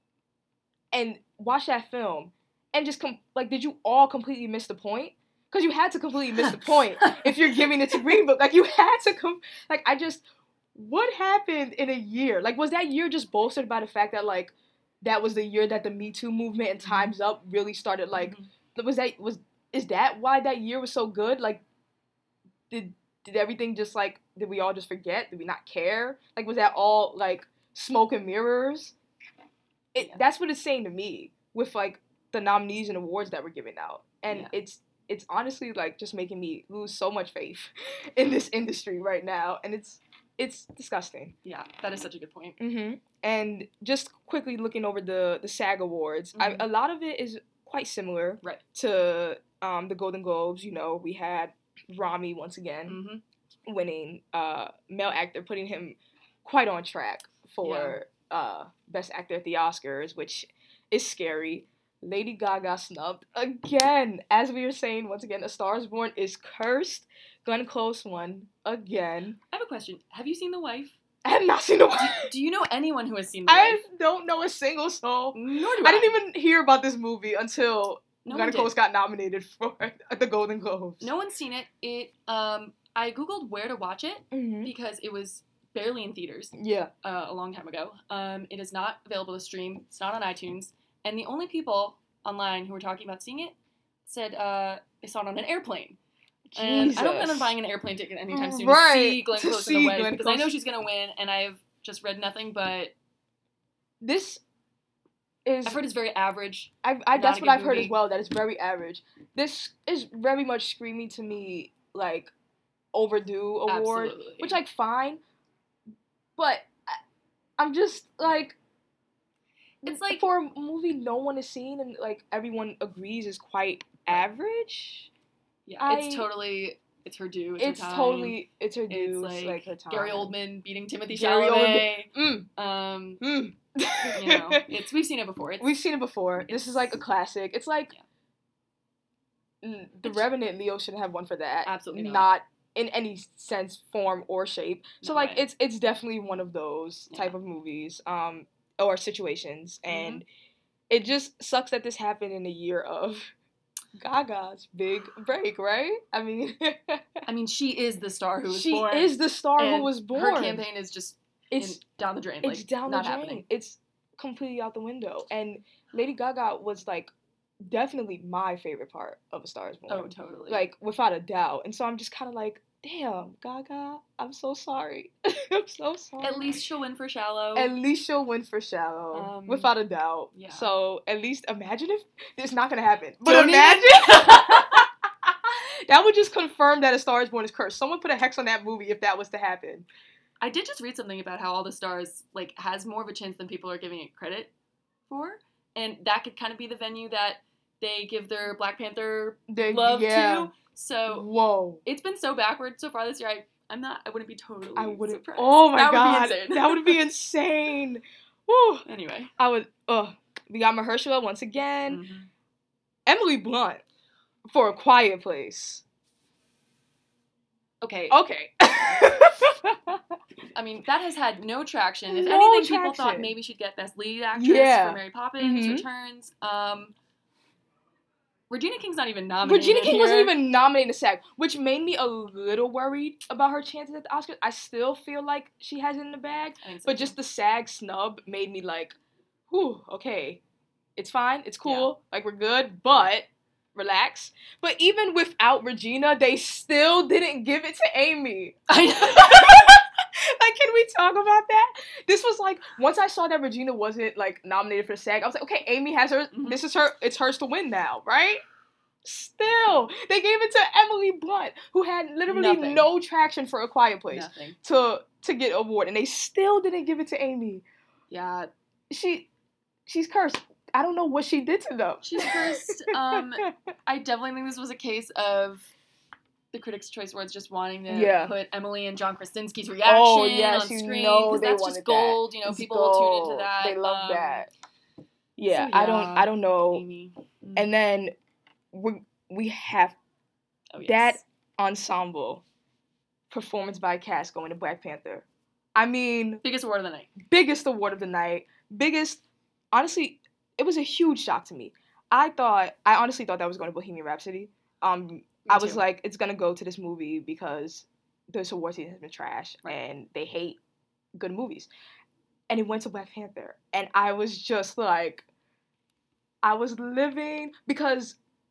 Speaker 1: and watched that film and just, com- like, did you all completely miss the point? Because you had to completely miss the point if you're giving it to Green Book. Like, you had to come, like, I just, what happened in a year? Like, was that year just bolstered by the fact that, like, that was the year that the Me Too movement and Time's Up really started, like,
Speaker 2: Mhm.
Speaker 1: was that, was, is that why that year was so good? Like, did, did everything just, like, did we all just forget? Did we not care? Like, was that all, like, smoke and mirrors? It,
Speaker 2: Yeah.
Speaker 1: That's what it's saying to me with, like, the nominees and awards that were given out. And
Speaker 2: Yeah.
Speaker 1: it's, it's honestly, like, just making me lose so much faith in this industry right now. And it's, it's disgusting.
Speaker 2: Yeah, that is such a good point.
Speaker 1: Mm-hmm. And just quickly looking over the, the SAG Awards,
Speaker 2: Mhm.
Speaker 1: I, a lot of it is quite similar
Speaker 2: Right.
Speaker 1: to um, the Golden Globes. You know, we had Rami once again
Speaker 2: Mm-hmm.
Speaker 1: winning, uh, male actor, putting him quite on track for uh, Best Actor at the Oscars, which is scary. Lady Gaga snubbed again. As we were saying, once again, A Star is Born is cursed. Glenn Close won again.
Speaker 2: I have a question. Have you seen The Wife?
Speaker 1: I have not seen the
Speaker 2: Do, do you know anyone who has seen The
Speaker 1: I
Speaker 2: Wife?
Speaker 1: don't know a single soul.
Speaker 2: Nor do I.
Speaker 1: I didn't even hear about this movie until
Speaker 2: No
Speaker 1: Glenn
Speaker 2: one
Speaker 1: Close
Speaker 2: did.
Speaker 1: got nominated for the Golden Globes.
Speaker 2: No one's seen it. It. Um, I googled where to watch it
Speaker 1: Mm-hmm.
Speaker 2: because it was barely in theaters
Speaker 1: Yeah.
Speaker 2: uh, a long time ago. Um, it is not available to stream. It's not on iTunes. And the only people online who were talking about seeing it said uh, they saw it on an airplane. And I don't plan on buying an airplane ticket anytime soon
Speaker 1: Right,
Speaker 2: to see Glenn
Speaker 1: to
Speaker 2: Close
Speaker 1: see
Speaker 2: in The Wife
Speaker 1: Glenn
Speaker 2: because I know
Speaker 1: Close.
Speaker 2: she's gonna win, and I've just read nothing but
Speaker 1: This is.
Speaker 2: I've heard it's very average.
Speaker 1: I, I
Speaker 2: Not
Speaker 1: that's
Speaker 2: a
Speaker 1: what
Speaker 2: good
Speaker 1: I've heard as
Speaker 2: movie.
Speaker 1: well. That it's very average. This is very much screaming to me like overdue award,
Speaker 2: Absolutely.
Speaker 1: which like fine, but I, I'm just like
Speaker 2: It's like-
Speaker 1: for a movie no one has seen and like everyone agrees is quite average.
Speaker 2: yeah,
Speaker 1: I-
Speaker 2: it's totally it's her due. It's,
Speaker 1: It's
Speaker 2: her time.
Speaker 1: totally it's her
Speaker 2: It's
Speaker 1: due.
Speaker 2: like,
Speaker 1: It's like her time.
Speaker 2: Gary Oldman beating Timothy
Speaker 1: Gary
Speaker 2: Chalamet.
Speaker 1: Mm,
Speaker 2: Um,
Speaker 1: mm.
Speaker 2: you know, it's we've seen it before. It's,
Speaker 1: We've seen it before. This is like a classic. It's like mm, The
Speaker 2: It's-
Speaker 1: Revenant. Leo shouldn't have won for that.
Speaker 2: Absolutely not.
Speaker 1: in any sense, form, or shape. So
Speaker 2: No
Speaker 1: like
Speaker 2: way.
Speaker 1: it's it's definitely one of those
Speaker 2: Yeah.
Speaker 1: type of movies, um, or situations,
Speaker 2: Mm-hmm.
Speaker 1: and it just sucks that this happened in a year of Gaga's big break, right? I mean,
Speaker 2: I mean, she is the star who was
Speaker 1: she
Speaker 2: born.
Speaker 1: is the star who
Speaker 2: and
Speaker 1: was born.
Speaker 2: Her campaign is just
Speaker 1: it's
Speaker 2: in, down the drain.
Speaker 1: it's
Speaker 2: like,
Speaker 1: down
Speaker 2: not
Speaker 1: the drain.
Speaker 2: happening.
Speaker 1: It's completely out the window. And Lady Gaga was like definitely my favorite part of A Star Is Born.
Speaker 2: Oh, totally.
Speaker 1: Like without a doubt. And so I'm just kind of like, damn, Gaga, I'm so sorry. I'm so sorry.
Speaker 2: At least she'll win for Shallow.
Speaker 1: At least she'll win for Shallow, um, without a doubt.
Speaker 2: Yeah.
Speaker 1: So at least imagine if it's not gonna happen. But
Speaker 2: Don't
Speaker 1: imagine that would just confirm that A Star Is Born is cursed. Someone put a hex on that movie if that was to happen.
Speaker 2: I did just read something about how All the Stars like has more of a chance than people are giving it credit for, and that could kind of be the venue that they give their Black Panther
Speaker 1: they,
Speaker 2: love
Speaker 1: yeah.
Speaker 2: to. So
Speaker 1: whoa,
Speaker 2: it's been so backward so far this year. I I'm not. I wouldn't be totally.
Speaker 1: I wouldn't.
Speaker 2: Surprised.
Speaker 1: Oh my
Speaker 2: that
Speaker 1: god,
Speaker 2: would be insane.
Speaker 1: that would be insane. Woo.
Speaker 2: Anyway,
Speaker 1: I would. Ugh. We got Mahershala once again.
Speaker 2: Mm-hmm.
Speaker 1: Emily Blunt for A Quiet Place.
Speaker 2: Okay.
Speaker 1: Okay.
Speaker 2: I mean, that has had no traction. If
Speaker 1: No
Speaker 2: anything,
Speaker 1: traction.
Speaker 2: people thought maybe she'd get Best Lead Actress
Speaker 1: Yeah.
Speaker 2: for Mary Poppins
Speaker 1: Mhm.
Speaker 2: Returns. Um, Regina King's not even nominated.
Speaker 1: Regina King
Speaker 2: here.
Speaker 1: wasn't even nominated to SAG, which made me a little worried about her chances at the Oscars. I still feel like she has it in the bag,
Speaker 2: I think so,
Speaker 1: but
Speaker 2: too.
Speaker 1: just the SAG snub made me like, whew, okay, it's fine, it's cool, like we're good, but relax. But even without Regina, they still didn't give it to Amy.
Speaker 2: I know.
Speaker 1: Like, can we talk about that? This was like, once I saw that Regina wasn't like nominated for SAG, I was like, okay, Amy has her.
Speaker 2: Mm-hmm.
Speaker 1: This is her. It's hers to win now, right? Still, they gave it to Emily Blunt, who had literally
Speaker 2: Nothing.
Speaker 1: no traction for A Quiet Place
Speaker 2: Nothing.
Speaker 1: to to get an award, and they still didn't give it to Amy.
Speaker 2: Yeah,
Speaker 1: She, she's cursed. I don't know what she did to them.
Speaker 2: she's cursed. Um, I definitely think this was a case of the Critics' Choice Awards just wanting to
Speaker 1: Yeah.
Speaker 2: put Emily and John Krasinski's reaction
Speaker 1: Oh, yes,
Speaker 2: on
Speaker 1: you
Speaker 2: screen
Speaker 1: know
Speaker 2: because
Speaker 1: they
Speaker 2: that's
Speaker 1: wanted
Speaker 2: just gold.
Speaker 1: that.
Speaker 2: You know,
Speaker 1: It's
Speaker 2: people will tune
Speaker 1: gold.
Speaker 2: into that.
Speaker 1: They love
Speaker 2: um,
Speaker 1: that. Yeah,
Speaker 2: so
Speaker 1: I don't.
Speaker 2: yeah,
Speaker 1: I don't know.
Speaker 2: Amy. Mm.
Speaker 1: And then we we have
Speaker 2: oh, yes.
Speaker 1: that ensemble performance by cast going to Black Panther. I mean,
Speaker 2: biggest award of the night.
Speaker 1: biggest award of the night. Biggest, honestly, it was a huge shock to me. I thought, I honestly thought that was going to Bohemian Rhapsody. Um,
Speaker 2: Me
Speaker 1: I was
Speaker 2: too.
Speaker 1: like, it's going to go to this movie because this award season has been trash
Speaker 2: Right.
Speaker 1: and they hate good movies. And it went to Black Panther. And I was just like, I was living because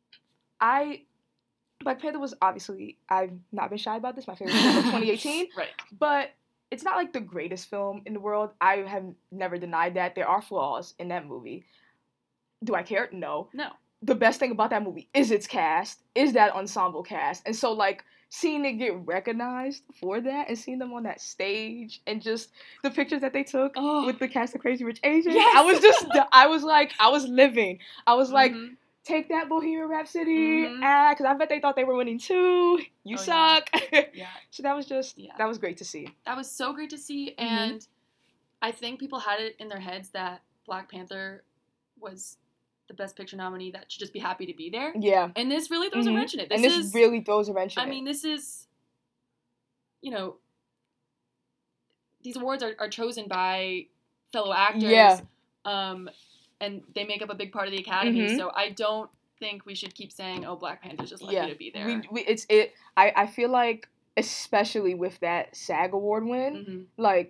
Speaker 1: I, Black Panther was obviously, I've not been shy about this, my favorite film of twenty eighteen.
Speaker 2: Right.
Speaker 1: But it's not like the greatest film in the world. I have never denied that. There are flaws in that movie. Do I care? No.
Speaker 2: No.
Speaker 1: The best thing about that movie is its cast, is that ensemble cast. And so, like, seeing it get recognized for that and seeing them on that stage and just the pictures that they took
Speaker 2: Oh.
Speaker 1: with the cast of Crazy Rich Asians,
Speaker 2: Yes.
Speaker 1: I was just, I was like, I was living. I was like,
Speaker 2: Mhm.
Speaker 1: take that Bohemian Rhapsody,
Speaker 2: Mhm.
Speaker 1: ah, because I bet they thought they were winning too. You
Speaker 2: Oh,
Speaker 1: suck.
Speaker 2: Yeah.
Speaker 1: So that was just,
Speaker 2: Yeah.
Speaker 1: that was great to see.
Speaker 2: That was so great to see,
Speaker 1: Mhm.
Speaker 2: and I think people had it in their heads that Black Panther was the Best Picture nominee that should just be happy to be there.
Speaker 1: Yeah.
Speaker 2: And this really throws
Speaker 1: Mhm.
Speaker 2: a wrench in it. This
Speaker 1: and this
Speaker 2: is,
Speaker 1: really throws a wrench in
Speaker 2: I
Speaker 1: it.
Speaker 2: mean, this is, you know, these awards are, are chosen by fellow actors.
Speaker 1: Yeah.
Speaker 2: Um, and they make up a big part of the Academy.
Speaker 1: Mhm.
Speaker 2: So I don't think we should keep saying, "Oh, Black Panther's just lucky
Speaker 1: yeah.
Speaker 2: to be there."
Speaker 1: We, we, it's it. I, I feel like, especially with that SAG award win,
Speaker 2: Mhm.
Speaker 1: like,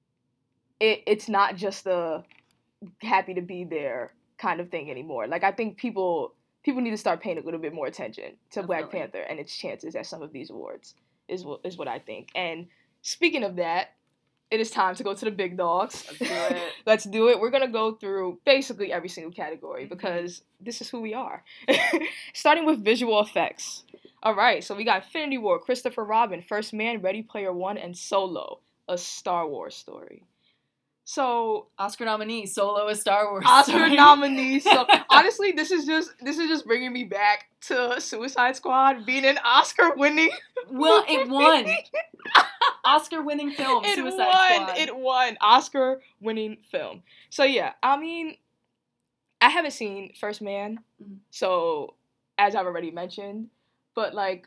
Speaker 1: it it's not just a happy to be there kind of thing anymore. Like, I think people people need to start paying a little bit more attention to Black
Speaker 2: Definitely.
Speaker 1: Panther and its chances at some of these awards is what is what I think. And speaking of that, it is time to go to the big dogs.
Speaker 2: Let's do it.
Speaker 1: Let's do it. We're gonna go through basically every single category
Speaker 2: Mhm.
Speaker 1: because this is who we are. Starting with visual effects. All right, so we got Infinity War, Christopher Robin, First Man, Ready Player One, and Solo, A Star Wars Story. So
Speaker 2: Oscar nominee, Solo, a Star Wars
Speaker 1: Oscar
Speaker 2: story.
Speaker 1: nominees. So honestly, this is just this is just bringing me back to Suicide Squad being an Oscar-winning.
Speaker 2: Well, it won. Oscar-winning film,
Speaker 1: It
Speaker 2: Suicide
Speaker 1: won.
Speaker 2: Squad.
Speaker 1: It won Oscar-winning film. So yeah, I mean, I haven't seen First Man,
Speaker 2: Mhm.
Speaker 1: so as I've already mentioned, but like,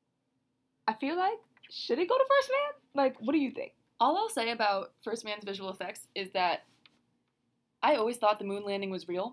Speaker 1: I feel like should it go to First Man? Like, what do you think?
Speaker 2: All I'll say about First Man's visual effects is that I always thought the moon landing was real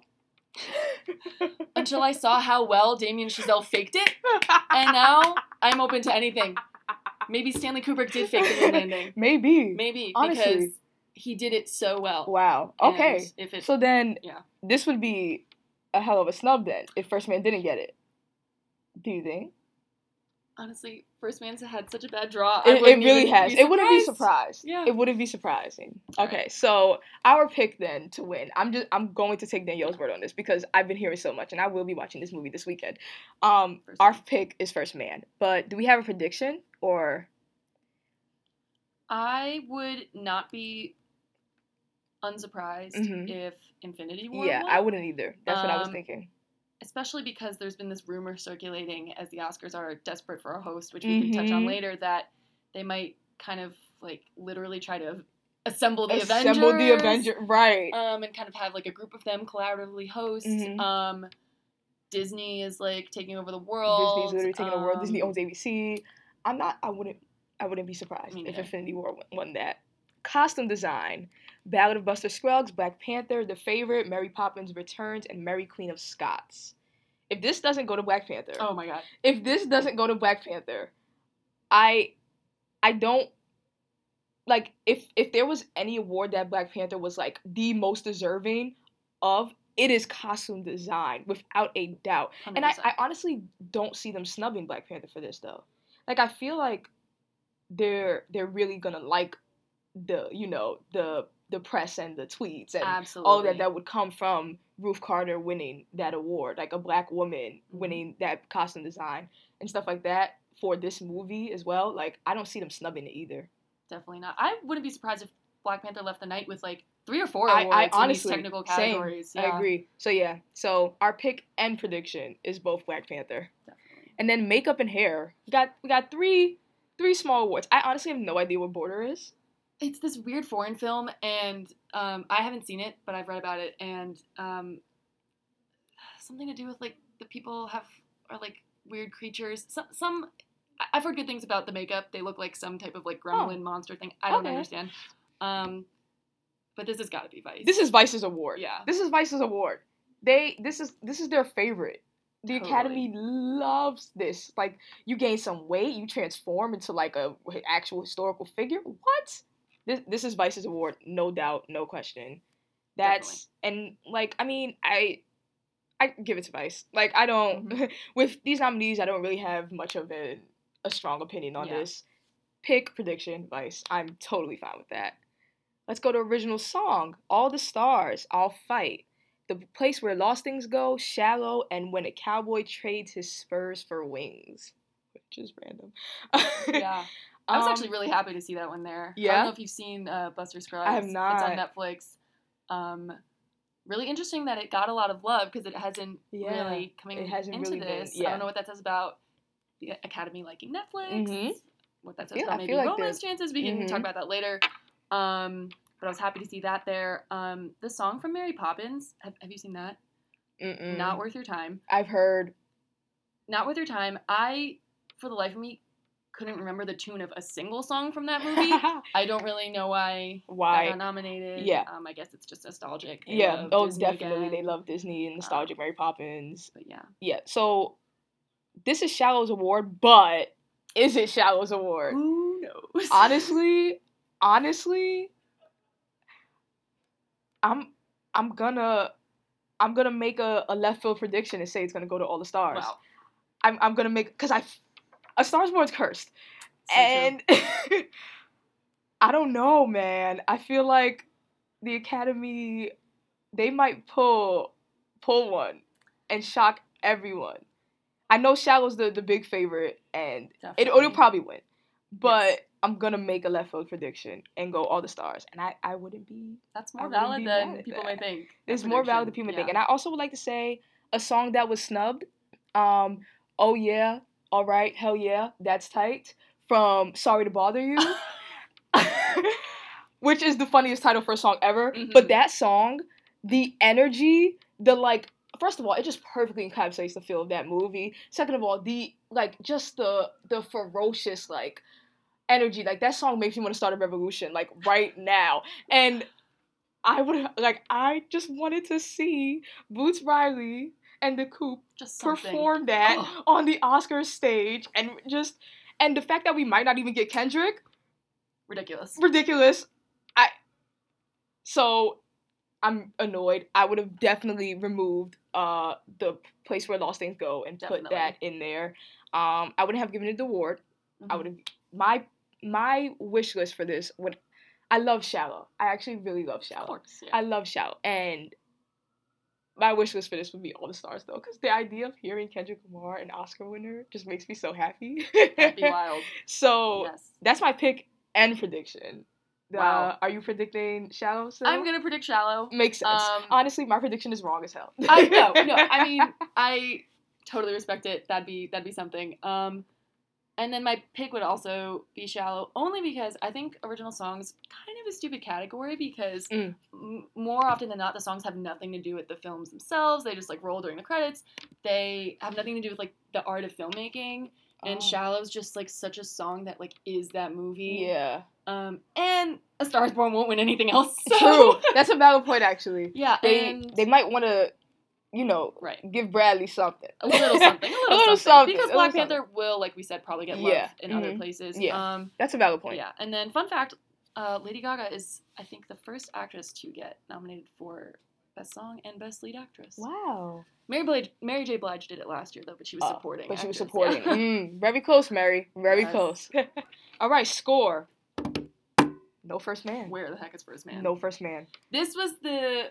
Speaker 2: until I saw how well Damien Chazelle faked it, and now I'm open to anything. Maybe Stanley Kubrick did fake the moon landing.
Speaker 1: Maybe.
Speaker 2: Maybe
Speaker 1: Honestly.
Speaker 2: because he did it so well.
Speaker 1: Wow.
Speaker 2: And
Speaker 1: Okay.
Speaker 2: If it,
Speaker 1: So then,
Speaker 2: yeah.
Speaker 1: this would be a hell of a snub then if First Man didn't get it. Do you think?
Speaker 2: Honestly, First Man's had such a bad draw.
Speaker 1: It,
Speaker 2: I
Speaker 1: it
Speaker 2: wouldn't
Speaker 1: really
Speaker 2: even
Speaker 1: has.
Speaker 2: be
Speaker 1: It wouldn't be
Speaker 2: surprised.
Speaker 1: surprised.
Speaker 2: Yeah.
Speaker 1: It wouldn't be surprising.
Speaker 2: All
Speaker 1: Okay,
Speaker 2: right.
Speaker 1: so our pick then to win. I'm just I'm going to take Danielle's word on this because I've been hearing so much, and I will be watching this movie this weekend. Um,
Speaker 2: First
Speaker 1: our
Speaker 2: Man.
Speaker 1: pick is First Man, but do we have a prediction or?
Speaker 2: I would not be unsurprised
Speaker 1: Mhm.
Speaker 2: if Infinity War
Speaker 1: Yeah,
Speaker 2: won.
Speaker 1: I wouldn't either. That's what I was
Speaker 2: Um,
Speaker 1: thinking.
Speaker 2: Especially because there's been this rumor circulating as the Oscars are desperate for a host, which we can touch on
Speaker 1: Mhm.
Speaker 2: later, that they might kind of like literally try to assemble the
Speaker 1: Assemble
Speaker 2: Avengers.
Speaker 1: the Avenger, right?
Speaker 2: Um, and kind of have like a group of them collaboratively host.
Speaker 1: Mhm.
Speaker 2: Um, Disney is like taking over the world.
Speaker 1: Disney's literally taking
Speaker 2: um,
Speaker 1: the world. Disney owns A B C. I'm not. I wouldn't. I wouldn't be surprised
Speaker 2: Me
Speaker 1: if
Speaker 2: neither.
Speaker 1: Infinity War won, won that. Costume design: Ballad of Buster Scruggs, Black Panther, The Favorite, Mary Poppins Returns, and Mary Queen of Scots. If this doesn't go to Black Panther,
Speaker 2: Oh my god.
Speaker 1: if this doesn't go to Black Panther, I, I don't. Like if if there was any award that Black Panther was like the most deserving of, it is costume design without a doubt.
Speaker 2: one hundred
Speaker 1: And I,
Speaker 2: percent.
Speaker 1: I honestly don't see them snubbing Black Panther for this though. Like I feel like they're they're really gonna like the you know the the press and the tweets and
Speaker 2: Absolutely.
Speaker 1: all that that would come from Ruth Carter winning that award, like a black woman
Speaker 2: Mhm.
Speaker 1: winning that costume design and stuff like that for this movie as well. Like I don't see them snubbing it either.
Speaker 2: Definitely not. I wouldn't be surprised if Black Panther left the night with like three or four
Speaker 1: I,
Speaker 2: awards
Speaker 1: I
Speaker 2: in
Speaker 1: honestly
Speaker 2: these technical
Speaker 1: same.
Speaker 2: categories.
Speaker 1: I
Speaker 2: Yeah,
Speaker 1: agree. So yeah, so our pick and prediction is both Black Panther,
Speaker 2: definitely.
Speaker 1: and then makeup and hair. We got we got three three small awards. I honestly have no idea what Border is.
Speaker 2: It's this weird foreign film, and um, I haven't seen it, but I've read about it, and um, something to do with like the people have are like weird creatures. Some, some I- I've heard good things about the makeup. They look like some type of like gremlin monster thing. I don't
Speaker 1: Okay.
Speaker 2: understand. Um, but this has got to be Vice.
Speaker 1: This is Vice's award.
Speaker 2: Yeah.
Speaker 1: This is Vice's award. They this is this is their favorite. The
Speaker 2: Totally.
Speaker 1: Academy loves this. Like you gain some weight, you transform into like a actual historical figure. What? This this is Vice's award, no doubt, no question. That's and like I mean I I give it to Vice. Like I don't
Speaker 2: Mhm.
Speaker 1: with these nominees I don't really have much of a a strong opinion on
Speaker 2: Yeah.
Speaker 1: this. Pick prediction Vice. I'm totally fine with that. Let's go to original song. All the Stars, I'll Fight. The Place Where Lost Things Go, Shallow, and When a Cowboy Trades His Spurs for Wings. Which is random.
Speaker 2: Yeah. I was
Speaker 1: Um,
Speaker 2: actually really happy to see that one there. I
Speaker 1: yeah?
Speaker 2: don't know if you've seen uh, Buster Scruggs.
Speaker 1: I have
Speaker 2: It's on
Speaker 1: not.
Speaker 2: Netflix. Um, really interesting that it got a lot of love because it hasn't
Speaker 1: Yeah,
Speaker 2: really coming
Speaker 1: it hasn't
Speaker 2: into
Speaker 1: really been-
Speaker 2: this. I
Speaker 1: yeah.
Speaker 2: don't know what that says about the Academy liking Netflix.
Speaker 1: Mhm.
Speaker 2: What that says
Speaker 1: feel-
Speaker 2: about
Speaker 1: I
Speaker 2: maybe
Speaker 1: feel like
Speaker 2: romance
Speaker 1: the-
Speaker 2: chances. We can
Speaker 1: Mhm.
Speaker 2: talk about that later. Um, but I was happy to see that there. Um, the song from Mary Poppins. Have, have you seen that?
Speaker 1: Mm-mm.
Speaker 2: Not Worth Your Time.
Speaker 1: I've heard.
Speaker 2: Not Worth Your Time. I, for the life of me, couldn't remember the tune of a single song from that movie. I don't really know why that
Speaker 1: Why?
Speaker 2: got nominated.
Speaker 1: Yeah.
Speaker 2: Um, I guess it's just nostalgic. They
Speaker 1: Yeah.
Speaker 2: love
Speaker 1: Oh,
Speaker 2: Disney
Speaker 1: definitely.
Speaker 2: again.
Speaker 1: They love Disney and nostalgic Mary Poppins.
Speaker 2: But yeah.
Speaker 1: Yeah. So this is Shallow's award, but is it Shallow's award?
Speaker 2: Who knows?
Speaker 1: honestly, honestly, I'm I'm gonna I'm gonna make a, a left field prediction and say it's gonna go to All the Stars.
Speaker 2: Wow.
Speaker 1: I'm I'm gonna make because I A Star is Born's cursed,
Speaker 2: So true.
Speaker 1: and I don't know, man. I feel like the Academy they might pull pull one and shock everyone. I know Shallow's the, the big favorite, and it,
Speaker 2: Definitely.
Speaker 1: it'll probably win. But
Speaker 2: Yes.
Speaker 1: I'm gonna make a left field prediction and go All the Stars, and I, I wouldn't be.
Speaker 2: That's
Speaker 1: I
Speaker 2: more
Speaker 1: wouldn't
Speaker 2: valid
Speaker 1: be mad
Speaker 2: than
Speaker 1: at
Speaker 2: people
Speaker 1: that.
Speaker 2: may think.
Speaker 1: It's
Speaker 2: that
Speaker 1: more valid than
Speaker 2: prediction.
Speaker 1: people
Speaker 2: Yeah.
Speaker 1: think, and I also would like to say a song that was snubbed. Um, oh yeah, all right, hell yeah, that's tight. From Sorry to Bother You, which is the funniest title for a song ever.
Speaker 2: Mhm.
Speaker 1: But that song, the energy, the like. First of all, it just perfectly encapsulates the feel of that movie. Second of all, the like just the the ferocious like energy. Like that song makes me want to start a revolution like right now. And I would like I just wanted to see Boots Riley and the Coop
Speaker 2: Just something.
Speaker 1: perform that
Speaker 2: Oh.
Speaker 1: on the Oscars stage, and just and the fact that we might not even get Kendrick,
Speaker 2: Ridiculous.
Speaker 1: ridiculous. I so I'm annoyed. I would have definitely removed uh the Place Where Lost Things Go and put
Speaker 2: Definitely.
Speaker 1: that in there. Um, I wouldn't have given it the award.
Speaker 2: Mm-hmm.
Speaker 1: I would have my my wish list for this would. I love Shallow. I actually really love Shallow.
Speaker 2: Of course, yeah.
Speaker 1: I love Shallow, and my wish list for this would be All the Stars, though, because the idea of hearing Kendrick Lamar, an Oscar winner, just makes me so happy.
Speaker 2: That'd be wild.
Speaker 1: So
Speaker 2: Yes.
Speaker 1: that's my pick and prediction.
Speaker 2: Wow.
Speaker 1: Uh, are you predicting Shallow still?
Speaker 2: I'm gonna predict Shallow.
Speaker 1: Makes sense.
Speaker 2: Um,
Speaker 1: Honestly, my prediction is wrong as hell.
Speaker 2: I no, no. I mean, I totally respect it. That'd be that'd be something. Um, and then my pick would also be Shallow, only because I think original songs kind of a stupid category because
Speaker 1: Mm.
Speaker 2: m- more often than not, the songs have nothing to do with the films themselves. They just like roll during the credits. They have nothing to do with like the art of filmmaking. And
Speaker 1: Oh.
Speaker 2: Shallow's just like such a song that like is that movie.
Speaker 1: Yeah.
Speaker 2: Um, and A Star Is Born won't win anything else. So.
Speaker 1: True. That's a valid point, actually.
Speaker 2: Yeah,
Speaker 1: They
Speaker 2: and
Speaker 1: they might want to, you know,
Speaker 2: right.
Speaker 1: give Bradley something.
Speaker 2: A little something. A little,
Speaker 1: A little
Speaker 2: something.
Speaker 1: something,
Speaker 2: Because
Speaker 1: a
Speaker 2: Black
Speaker 1: little
Speaker 2: Panther will, like we said, probably get love
Speaker 1: Yeah.
Speaker 2: in
Speaker 1: Mhm.
Speaker 2: other places.
Speaker 1: Yeah.
Speaker 2: Um,
Speaker 1: That's a valid point.
Speaker 2: yeah. And then, fun fact, uh, Lady Gaga is, I think, the first actress to get nominated for Best Song and Best Lead Actress.
Speaker 1: Wow.
Speaker 2: Mary, Blige, Mary J. Blige did it last year, though, but she was
Speaker 1: Uh,
Speaker 2: supporting.
Speaker 1: But she was
Speaker 2: actress.
Speaker 1: supporting.
Speaker 2: Yeah.
Speaker 1: Mm, very close, Mary. Very
Speaker 2: Yes.
Speaker 1: close. All right, score. No First Man.
Speaker 2: Where the heck is First Man?
Speaker 1: No First Man.
Speaker 2: This was the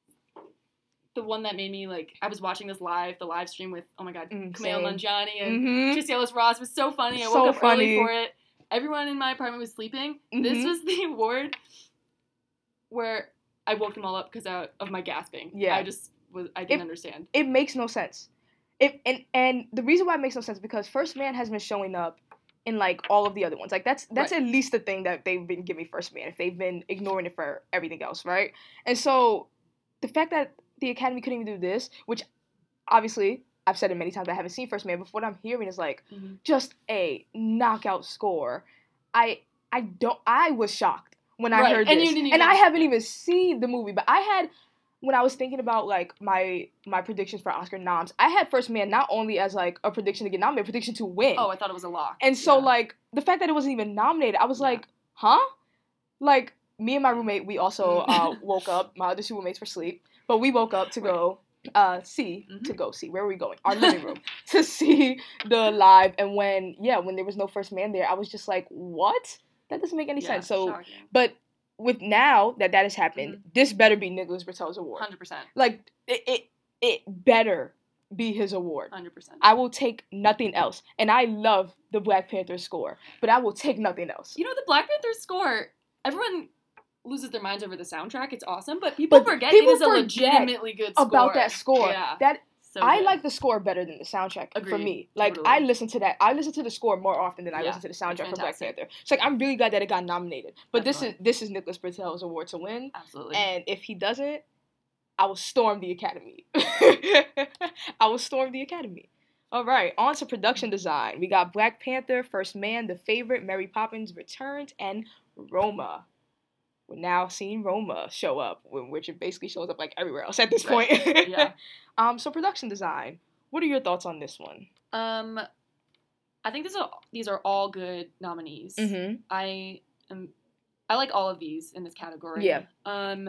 Speaker 2: the one that made me, like, I was watching this live, the live stream with, oh my god,
Speaker 1: Mm,
Speaker 2: Kumail
Speaker 1: same.
Speaker 2: Nanjiani and
Speaker 1: Mm-hmm.
Speaker 2: Tracee Ellis Ross. Was so funny. I woke
Speaker 1: So
Speaker 2: up early
Speaker 1: funny.
Speaker 2: for it. Everyone in my apartment was sleeping. This
Speaker 1: Mhm.
Speaker 2: was the award where I woke them all up because of my gasping.
Speaker 1: Yeah.
Speaker 2: I just was, I didn't
Speaker 1: It-
Speaker 2: understand.
Speaker 1: It makes no sense. It and and the reason why it makes no sense is because First Man has been showing up in like all of the other ones. Like that's that's
Speaker 2: Right.
Speaker 1: at least the thing that they've been giving First Man if they've been ignoring it for everything else, right? And so the fact that the Academy couldn't even do this, which obviously I've said it many times, I haven't seen First Man, but what I'm hearing is like
Speaker 2: Mhm.
Speaker 1: just a knockout score. I I don't I was shocked when I
Speaker 2: Right,
Speaker 1: heard
Speaker 2: and
Speaker 1: this.
Speaker 2: you didn't
Speaker 1: and
Speaker 2: even-
Speaker 1: I haven't even seen the movie, but I had when I was thinking about like my my predictions for Oscar noms, I had First Man not only as like a prediction to get nominated, a prediction to win.
Speaker 2: Oh, I thought it was a lock.
Speaker 1: and so
Speaker 2: Yeah.
Speaker 1: like the fact that it wasn't even nominated, I was
Speaker 2: Yeah.
Speaker 1: like, huh? Like me and my roommate, we also
Speaker 2: Mm.
Speaker 1: uh, woke up. My other two roommates were asleep, but we woke up to go uh, see
Speaker 2: Mhm.
Speaker 1: to go see where were we going? Our living room to see the live. And when yeah, when there was no First Man there, I was just like, what? That doesn't make any
Speaker 2: Yeah,
Speaker 1: sense. So,
Speaker 2: shocking.
Speaker 1: but with now that that has happened,
Speaker 2: Mm-hmm.
Speaker 1: this better be Nicholas Bertel's award.
Speaker 2: one hundred percent.
Speaker 1: Like it, it, it better be his award.
Speaker 2: one hundred percent.
Speaker 1: I will take nothing else. And I love the Black Panther score, but I will take nothing else.
Speaker 2: You know, the Black Panther score, everyone loses their minds over the soundtrack. It's awesome, but people
Speaker 1: But
Speaker 2: forget
Speaker 1: people
Speaker 2: it is a
Speaker 1: forget
Speaker 2: legitimately good score.
Speaker 1: About that score.
Speaker 2: Yeah.
Speaker 1: That
Speaker 2: So
Speaker 1: I
Speaker 2: good.
Speaker 1: like the score better than the soundtrack for
Speaker 2: Agreed.
Speaker 1: me. Like
Speaker 2: Totally.
Speaker 1: I listen to that. I listen to the score more often than I
Speaker 2: Yeah,
Speaker 1: listen to the soundtrack
Speaker 2: it's
Speaker 1: for Black
Speaker 2: fantastic.
Speaker 1: Panther. So like I'm really glad that it got nominated. But
Speaker 2: Definitely.
Speaker 1: this is this is Nicholas Bertel's award to win.
Speaker 2: Absolutely.
Speaker 1: And if he doesn't, I will storm the Academy. I will storm the Academy. All right, on to production design. We got Black Panther, First Man, The Favorite, Mary Poppins Returns, and Roma. We're now seeing Roma show up, wh- which it basically shows up like everywhere else at this
Speaker 2: Right.
Speaker 1: point.
Speaker 2: Yeah.
Speaker 1: Um. So production design. What are your thoughts on this one?
Speaker 2: Um, I think these are these are all good nominees.
Speaker 1: Mm-hmm.
Speaker 2: I am, I like all of these in this category.
Speaker 1: Yeah.
Speaker 2: Um,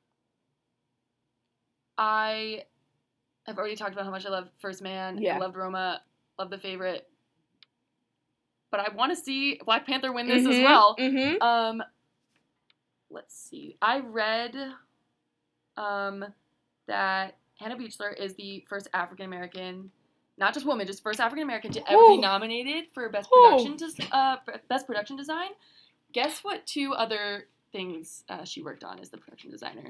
Speaker 2: I have already talked about how much I love First Man.
Speaker 1: Yeah.
Speaker 2: I loved Roma. Love The Favorite. But I want to see Black Panther win this as well.
Speaker 1: Mm-hmm.
Speaker 2: Um, let's see. I read um, that Hannah Beachler is the first African American, not just woman, just first African American to ever
Speaker 1: Ooh.
Speaker 2: be nominated for best
Speaker 1: Ooh.
Speaker 2: production, des- uh, for best production design. Guess what? Two other things uh, she worked on as the production designer.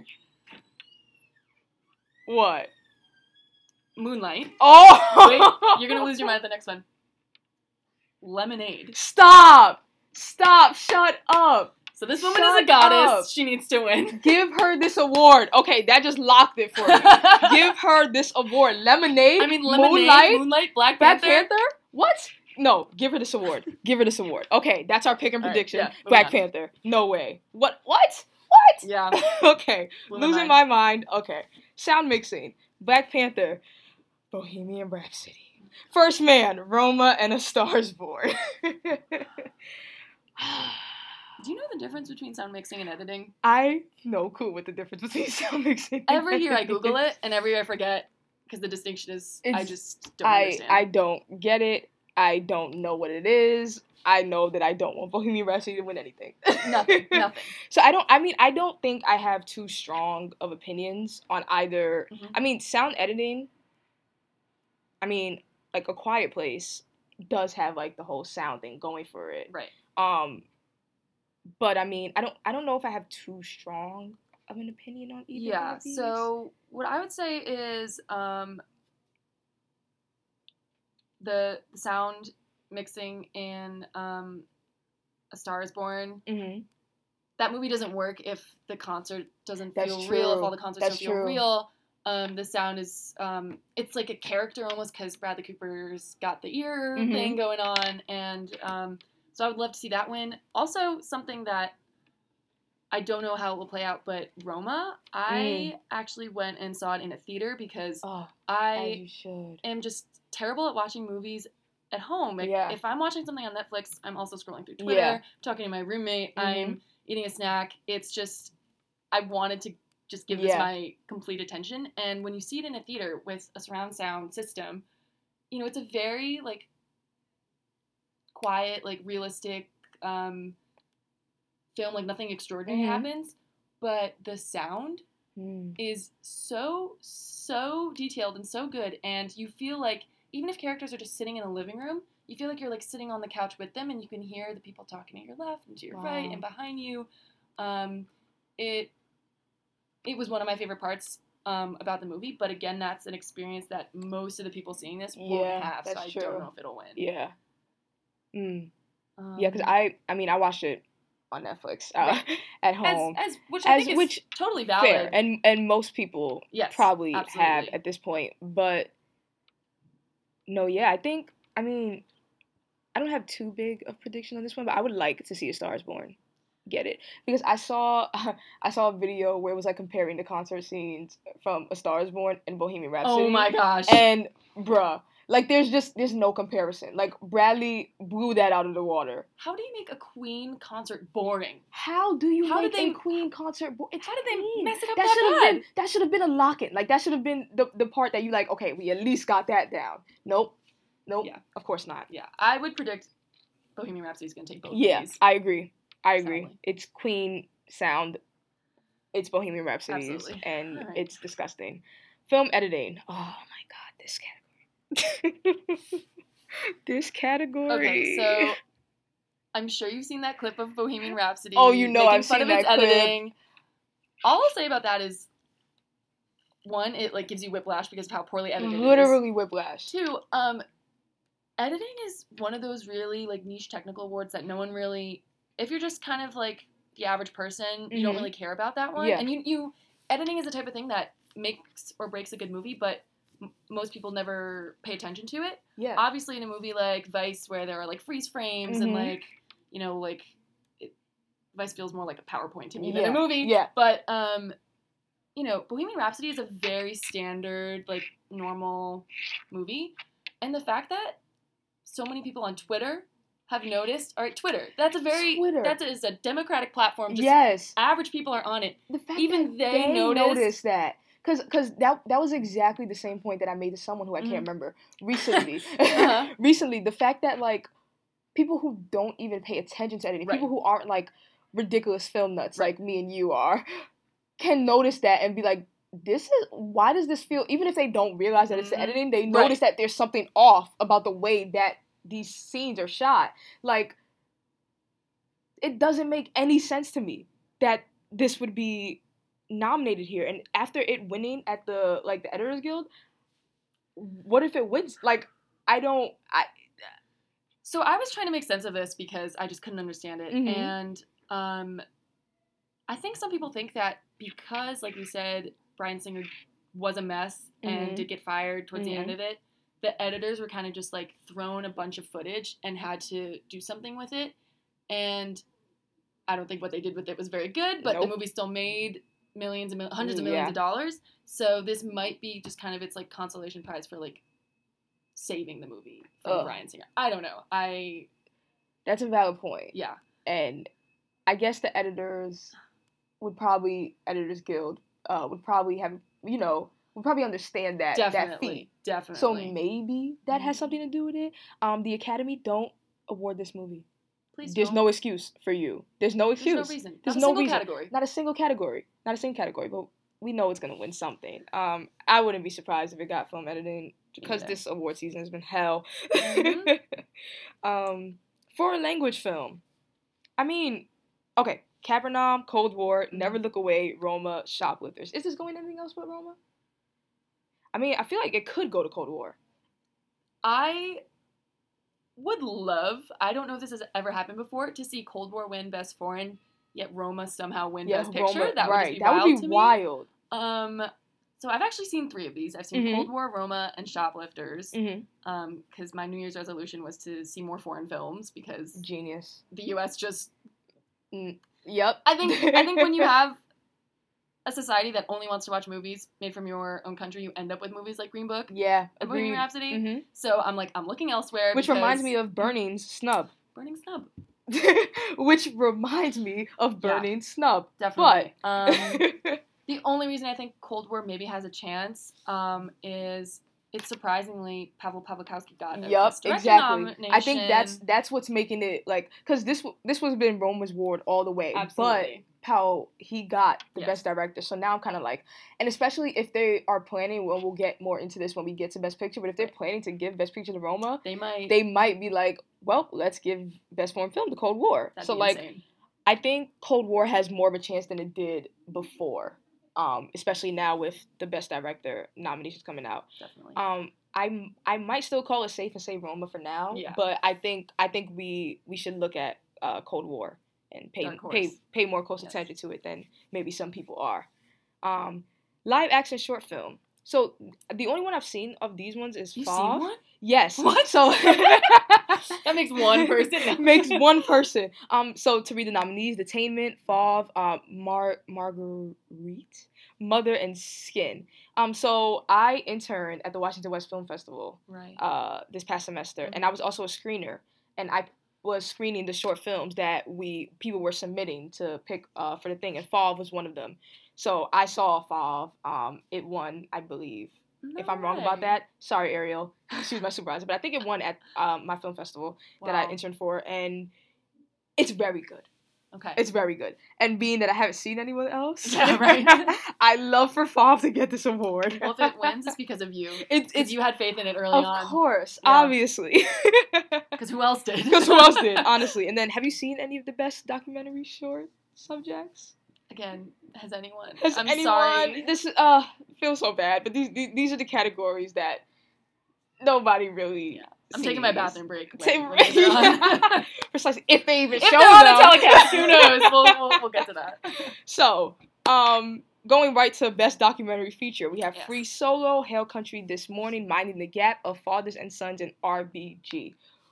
Speaker 1: What?
Speaker 2: Moonlight.
Speaker 1: Oh!
Speaker 2: Wait, you're gonna lose your mind at the next one. Lemonade.
Speaker 1: Stop! Stop! Shut up!
Speaker 2: So this woman
Speaker 1: Shut
Speaker 2: is a goddess.
Speaker 1: up.
Speaker 2: She needs to win.
Speaker 1: Give her this award. Okay, that just locked it for me. Give her this award. Lemonade.
Speaker 2: I mean, Lemonade,
Speaker 1: Moonlight.
Speaker 2: Moonlight, Black
Speaker 1: Black
Speaker 2: Panther.
Speaker 1: Panther. What? No, give her this award. Give her this award. Okay, that's our pick and
Speaker 2: All right,
Speaker 1: prediction.
Speaker 2: yeah, moving
Speaker 1: Black
Speaker 2: on.
Speaker 1: Panther. No way. What? What? What?
Speaker 2: Yeah.
Speaker 1: Okay,
Speaker 2: Blew my
Speaker 1: losing
Speaker 2: mind.
Speaker 1: my mind. Okay, sound mixing. Black Panther. Bohemian Rhapsody. First Man. Roma and A Star Is Born.
Speaker 2: Do you know the difference between sound mixing and editing?
Speaker 1: I know cool what the difference between sound mixing. and
Speaker 2: Every year I
Speaker 1: editing
Speaker 2: Google
Speaker 1: is.
Speaker 2: it, and every year I forget because the distinction is I
Speaker 1: It's-
Speaker 2: just don't
Speaker 1: I
Speaker 2: understand.
Speaker 1: I don't get it. I don't know what it is. I know that I don't want Bohemian Rhapsody to win anything.
Speaker 2: Nothing, nothing.
Speaker 1: So I don't, I mean, I don't think I have too strong of opinions on either.
Speaker 2: Mhm.
Speaker 1: I mean, sound editing, I mean, like A Quiet Place does have like the whole sound thing going for it.
Speaker 2: Right.
Speaker 1: Um, but I mean, I don't, I don't know if I have too strong of an opinion on either.
Speaker 2: Yeah.
Speaker 1: Of these.
Speaker 2: So what I would say is um, the the sound mixing in um, A Star Is Born.
Speaker 1: Mm-hmm.
Speaker 2: That movie doesn't work if the concert doesn't
Speaker 1: That's
Speaker 2: feel
Speaker 1: true.
Speaker 2: real. If all the concerts
Speaker 1: That's
Speaker 2: don't feel
Speaker 1: true.
Speaker 2: real. Um, the sound is, um, it's like a character almost because Bradley Cooper's got the ear
Speaker 1: Mhm.
Speaker 2: thing going on. And um, so I would love to see that win. Also, something that I don't know how it will play out, but Roma, I actually went and saw it in a theater because
Speaker 1: Oh, as
Speaker 2: I
Speaker 1: you should.
Speaker 2: am just terrible at watching movies at home. Like,
Speaker 1: Yeah.
Speaker 2: if I'm watching something on Netflix, I'm also scrolling through Twitter,
Speaker 1: Yeah.
Speaker 2: talking to my roommate,
Speaker 1: Mhm.
Speaker 2: I'm eating a snack. It's just, I wanted to just give this
Speaker 1: Yeah.
Speaker 2: my complete attention. And when you see it in a theater with a surround sound system, you know, it's a very, like, quiet, like, realistic um, film. Like, nothing extraordinary
Speaker 1: Mhm.
Speaker 2: happens. But the sound
Speaker 1: Mm.
Speaker 2: is so, so detailed and so good. And you feel like, even if characters are just sitting in a living room, you feel like you're, like, sitting on the couch with them, and you can hear the people talking to your left and to your
Speaker 1: Wow.
Speaker 2: right and behind you. Um, it it was one of my favorite parts um, about the movie, but again, that's an experience that most of the people seeing this won't
Speaker 1: Yeah,
Speaker 2: have, so
Speaker 1: that's
Speaker 2: I
Speaker 1: true.
Speaker 2: don't know if it'll win.
Speaker 1: Yeah. Mm.
Speaker 2: Um,
Speaker 1: Yeah, because I, I mean, I watched it on Netflix uh,
Speaker 2: Right.
Speaker 1: at
Speaker 2: as,
Speaker 1: home.
Speaker 2: as which I
Speaker 1: As-
Speaker 2: think is
Speaker 1: which-
Speaker 2: totally valid.
Speaker 1: Fair, and and most people
Speaker 2: Yes,
Speaker 1: probably have
Speaker 2: absolutely.
Speaker 1: at this point. But no, yeah, I think, I mean, I don't have too big of prediction on this one, but I would like to see A Star Is Born get it, because I saw I saw a video where it was like comparing the concert scenes from A Star Is Born and Bohemian Rhapsody.
Speaker 2: Oh my gosh.
Speaker 1: And bruh, like there's just there's no comparison. Like Bradley blew that out of the water.
Speaker 2: How do you make a Queen concert boring?
Speaker 1: How do you
Speaker 2: How
Speaker 1: make
Speaker 2: did they-
Speaker 1: a Queen concert? Bo- it's
Speaker 2: How did they
Speaker 1: Queen.
Speaker 2: mess it up
Speaker 1: That
Speaker 2: that
Speaker 1: should have
Speaker 2: bad?
Speaker 1: been that should have been a lock-in. Like that should have been the the part that you like. Okay, we at least got that down. Nope, nope.
Speaker 2: Yeah.
Speaker 1: Of course not.
Speaker 2: Yeah, I would predict Bohemian Rhapsody is going to take both
Speaker 1: Yeah,
Speaker 2: of these.
Speaker 1: I agree. I agree.
Speaker 2: Sadly.
Speaker 1: It's Queen sound. It's Bohemian Rhapsody's,
Speaker 2: Absolutely.
Speaker 1: and
Speaker 2: Alright.
Speaker 1: it's disgusting. Film editing. Oh my god, this category. This category.
Speaker 2: Okay, so I'm sure you've seen that clip of Bohemian Rhapsody.
Speaker 1: Oh, you know
Speaker 2: making
Speaker 1: I've
Speaker 2: fun
Speaker 1: seen
Speaker 2: of its
Speaker 1: that clip.
Speaker 2: editing. All I'll say about that is, one, it like gives you whiplash because of how poorly edited it is.
Speaker 1: Literally whiplash.
Speaker 2: Two, um, editing is one of those really like niche technical awards that no one really. If you're just kind of like the average person, you don't
Speaker 1: Mhm.
Speaker 2: really care about that one.
Speaker 1: Yeah.
Speaker 2: And you, you editing is the type of thing that makes or breaks a good movie, but m- most people never pay attention to it.
Speaker 1: Yeah.
Speaker 2: Obviously, in a movie like Vice, where there are like freeze frames and
Speaker 1: Mhm.
Speaker 2: like, you know, like it, Vice feels more like a PowerPoint to me
Speaker 1: Yeah.
Speaker 2: than a movie.
Speaker 1: Yeah.
Speaker 2: But um, you know, Bohemian Rhapsody is a very standard, like normal movie, and the fact that so many people on Twitter have noticed. All right, Twitter. That's a very
Speaker 1: Twitter.
Speaker 2: that is a democratic platform. Just
Speaker 1: Yes.
Speaker 2: average people are on it.
Speaker 1: The fact
Speaker 2: Even
Speaker 1: that
Speaker 2: they noticed-
Speaker 1: that. Cause, Cause that that was exactly the same point that I made to someone who I
Speaker 2: Mhm.
Speaker 1: can't remember recently.
Speaker 2: Uh-huh.
Speaker 1: Recently, the fact that like people who don't even pay attention to editing,
Speaker 2: Right.
Speaker 1: people who aren't like ridiculous film nuts
Speaker 2: Right.
Speaker 1: like me and you are, can notice that and be like, this is why does this feel? Even if they don't realize that it's the
Speaker 2: Mhm.
Speaker 1: editing, they
Speaker 2: Right.
Speaker 1: notice that there's something off about the way that these scenes are shot. Like, it doesn't make any sense to me that this would be nominated here. And after it winning at the like the Editors Guild, what if it wins? Like, I don't. I
Speaker 2: So I was trying to make sense of this because I just couldn't understand it.
Speaker 1: Mhm.
Speaker 2: And um, I think some people think that because, like we said, Bryan Singer was a mess
Speaker 1: Mhm.
Speaker 2: and did get fired towards the
Speaker 1: Mhm.
Speaker 2: end of it, the editors were kind of just like thrown a bunch of footage and had to do something with it. And I don't think what they did with it was very good, but the
Speaker 1: Nope.
Speaker 2: movie still made millions and mil- hundreds of millions
Speaker 1: Yeah.
Speaker 2: of dollars. So this might be just kind of its like consolation prize for like saving the movie from
Speaker 1: Ugh.
Speaker 2: Bryan Singer. I don't know. I
Speaker 1: that's a valid point.
Speaker 2: yeah.
Speaker 1: And I guess the editors would probably Editors Guild uh, would probably have, you know, would probably understand that that
Speaker 2: Definitely.
Speaker 1: feat.
Speaker 2: Definitely.
Speaker 1: So maybe that has
Speaker 2: Mhm.
Speaker 1: something to do with it. Um, the Academy don't award this movie.
Speaker 2: Please
Speaker 1: There's
Speaker 2: don't.
Speaker 1: no excuse for you. There's no
Speaker 2: There's
Speaker 1: excuse.
Speaker 2: no reason.
Speaker 1: There's
Speaker 2: Not a
Speaker 1: no
Speaker 2: single
Speaker 1: reason.
Speaker 2: category.
Speaker 1: Not a single category. Not a single category. But we know it's gonna win something. Um, I wouldn't be surprised if it got film editing because
Speaker 2: Either.
Speaker 1: this award season has been hell.
Speaker 2: Mhm.
Speaker 1: um, foreign language film. I mean, okay, Capernaum, Cold War,
Speaker 2: Mhm.
Speaker 1: Never Look Away, Roma, Shoplifters. Is this going anything else but Roma? I mean, I feel like it could go to Cold War.
Speaker 2: I would love, I don't know if this has ever happened before, to see Cold War win Best Foreign, yet Roma somehow win
Speaker 1: Yeah,
Speaker 2: Best Picture.
Speaker 1: Roma,
Speaker 2: that would
Speaker 1: right.
Speaker 2: just be
Speaker 1: that
Speaker 2: wild
Speaker 1: would be
Speaker 2: to
Speaker 1: wild.
Speaker 2: me. Um, so I've actually seen three of these. I've seen
Speaker 1: Mhm.
Speaker 2: Cold War, Roma, and Shoplifters.
Speaker 1: Mm-hmm.
Speaker 2: Um, because my New Year's resolution was to see more foreign films because
Speaker 1: Genius.
Speaker 2: the U S just.
Speaker 1: Yep.
Speaker 2: I think I think when you have a society that only wants to watch movies made from your own country, you end up with movies like Green Book
Speaker 1: yeah,
Speaker 2: and Bohemian
Speaker 1: agreed.
Speaker 2: Rhapsody.
Speaker 1: Mm-hmm.
Speaker 2: So I'm like, I'm looking elsewhere.
Speaker 1: Which
Speaker 2: because
Speaker 1: reminds me of Burning's Snub.
Speaker 2: Burning Snub.
Speaker 1: Which reminds me of Burning Snub.
Speaker 2: Definitely. Um,
Speaker 1: But
Speaker 2: the only reason I think Cold War maybe has a chance um, is it's surprisingly Pavel Pawlikowski got a
Speaker 1: Yep,
Speaker 2: Best Director
Speaker 1: exactly.
Speaker 2: nomination.
Speaker 1: I think that's that's what's making it like because this w- this was been Roma's award all the way,
Speaker 2: Absolutely.
Speaker 1: but Powell he got the
Speaker 2: Yes.
Speaker 1: best director. So now I'm kind of like, and especially if they are planning, well, we'll get more into this when we get to Best Picture. But if they're
Speaker 2: Right.
Speaker 1: planning to give Best Picture to Roma,
Speaker 2: they might.
Speaker 1: they might be like, well, let's give Best Foreign Film to Cold War.
Speaker 2: that'd
Speaker 1: So
Speaker 2: be
Speaker 1: like,
Speaker 2: insane.
Speaker 1: I think Cold War has more of a chance than it did before, um, especially now with the Best Director nominations coming out.
Speaker 2: Definitely.
Speaker 1: Um, I I might still call it safe and say Roma for now,
Speaker 2: Yeah.
Speaker 1: but I think I think we we should look at uh, Cold War and pay
Speaker 2: Dark
Speaker 1: pay
Speaker 2: horse.
Speaker 1: pay more close
Speaker 2: Yes.
Speaker 1: attention to it than maybe some people are. Um, live action short film. So the only one I've seen of these ones is
Speaker 2: You've
Speaker 1: Fav.
Speaker 2: seen one?
Speaker 1: Yes.
Speaker 2: What?
Speaker 1: So
Speaker 2: That makes one person.
Speaker 1: makes one person. Um. So to read the nominees: Detainment, Fav, uh, Mar Marguerite, Mother, and Skin. Um. So I interned at the Washington West Film Festival
Speaker 2: Right.
Speaker 1: uh this past semester,
Speaker 2: Mhm.
Speaker 1: and I was also a screener, and I was screening the short films that we people were submitting to pick uh for the thing, and Fav was one of them. So I saw Fav. Um. It won, I believe. If I'm wrong about that, sorry, Ariel. She was my supervisor, but I think it won at um, my film festival that I
Speaker 2: Wow.
Speaker 1: interned for, and it's very good.
Speaker 2: Okay.
Speaker 1: It's very good. And being that I haven't seen anyone else,
Speaker 2: Yeah, right.
Speaker 1: I love for Fav to get this award.
Speaker 2: Well, if it wins, it's because of you.
Speaker 1: it's
Speaker 2: Because
Speaker 1: it's
Speaker 2: you had faith in it early
Speaker 1: of
Speaker 2: on.
Speaker 1: course,
Speaker 2: Yeah.
Speaker 1: obviously.
Speaker 2: Because who else did?
Speaker 1: Because who else did, honestly? And then, have you seen any of the best documentary short subjects?
Speaker 2: Again, has anyone?
Speaker 1: Has
Speaker 2: I'm
Speaker 1: anyone?
Speaker 2: sorry.
Speaker 1: This is uh feels so bad, but these these, these are the categories that nobody really.
Speaker 2: Yeah. I'm taking my
Speaker 1: sees.
Speaker 2: bathroom break. when-
Speaker 1: Take-
Speaker 2: when these are on.
Speaker 1: Precisely. If they even
Speaker 2: If
Speaker 1: show
Speaker 2: they're on the
Speaker 1: them.
Speaker 2: telecast, who knows? We'll, we'll, we'll get to that.
Speaker 1: So, um, going right to best documentary feature, we have
Speaker 2: Yes.
Speaker 1: Free Solo, Hail Country This Morning, Minding the Gap, Of Fathers and Sons, and R B G.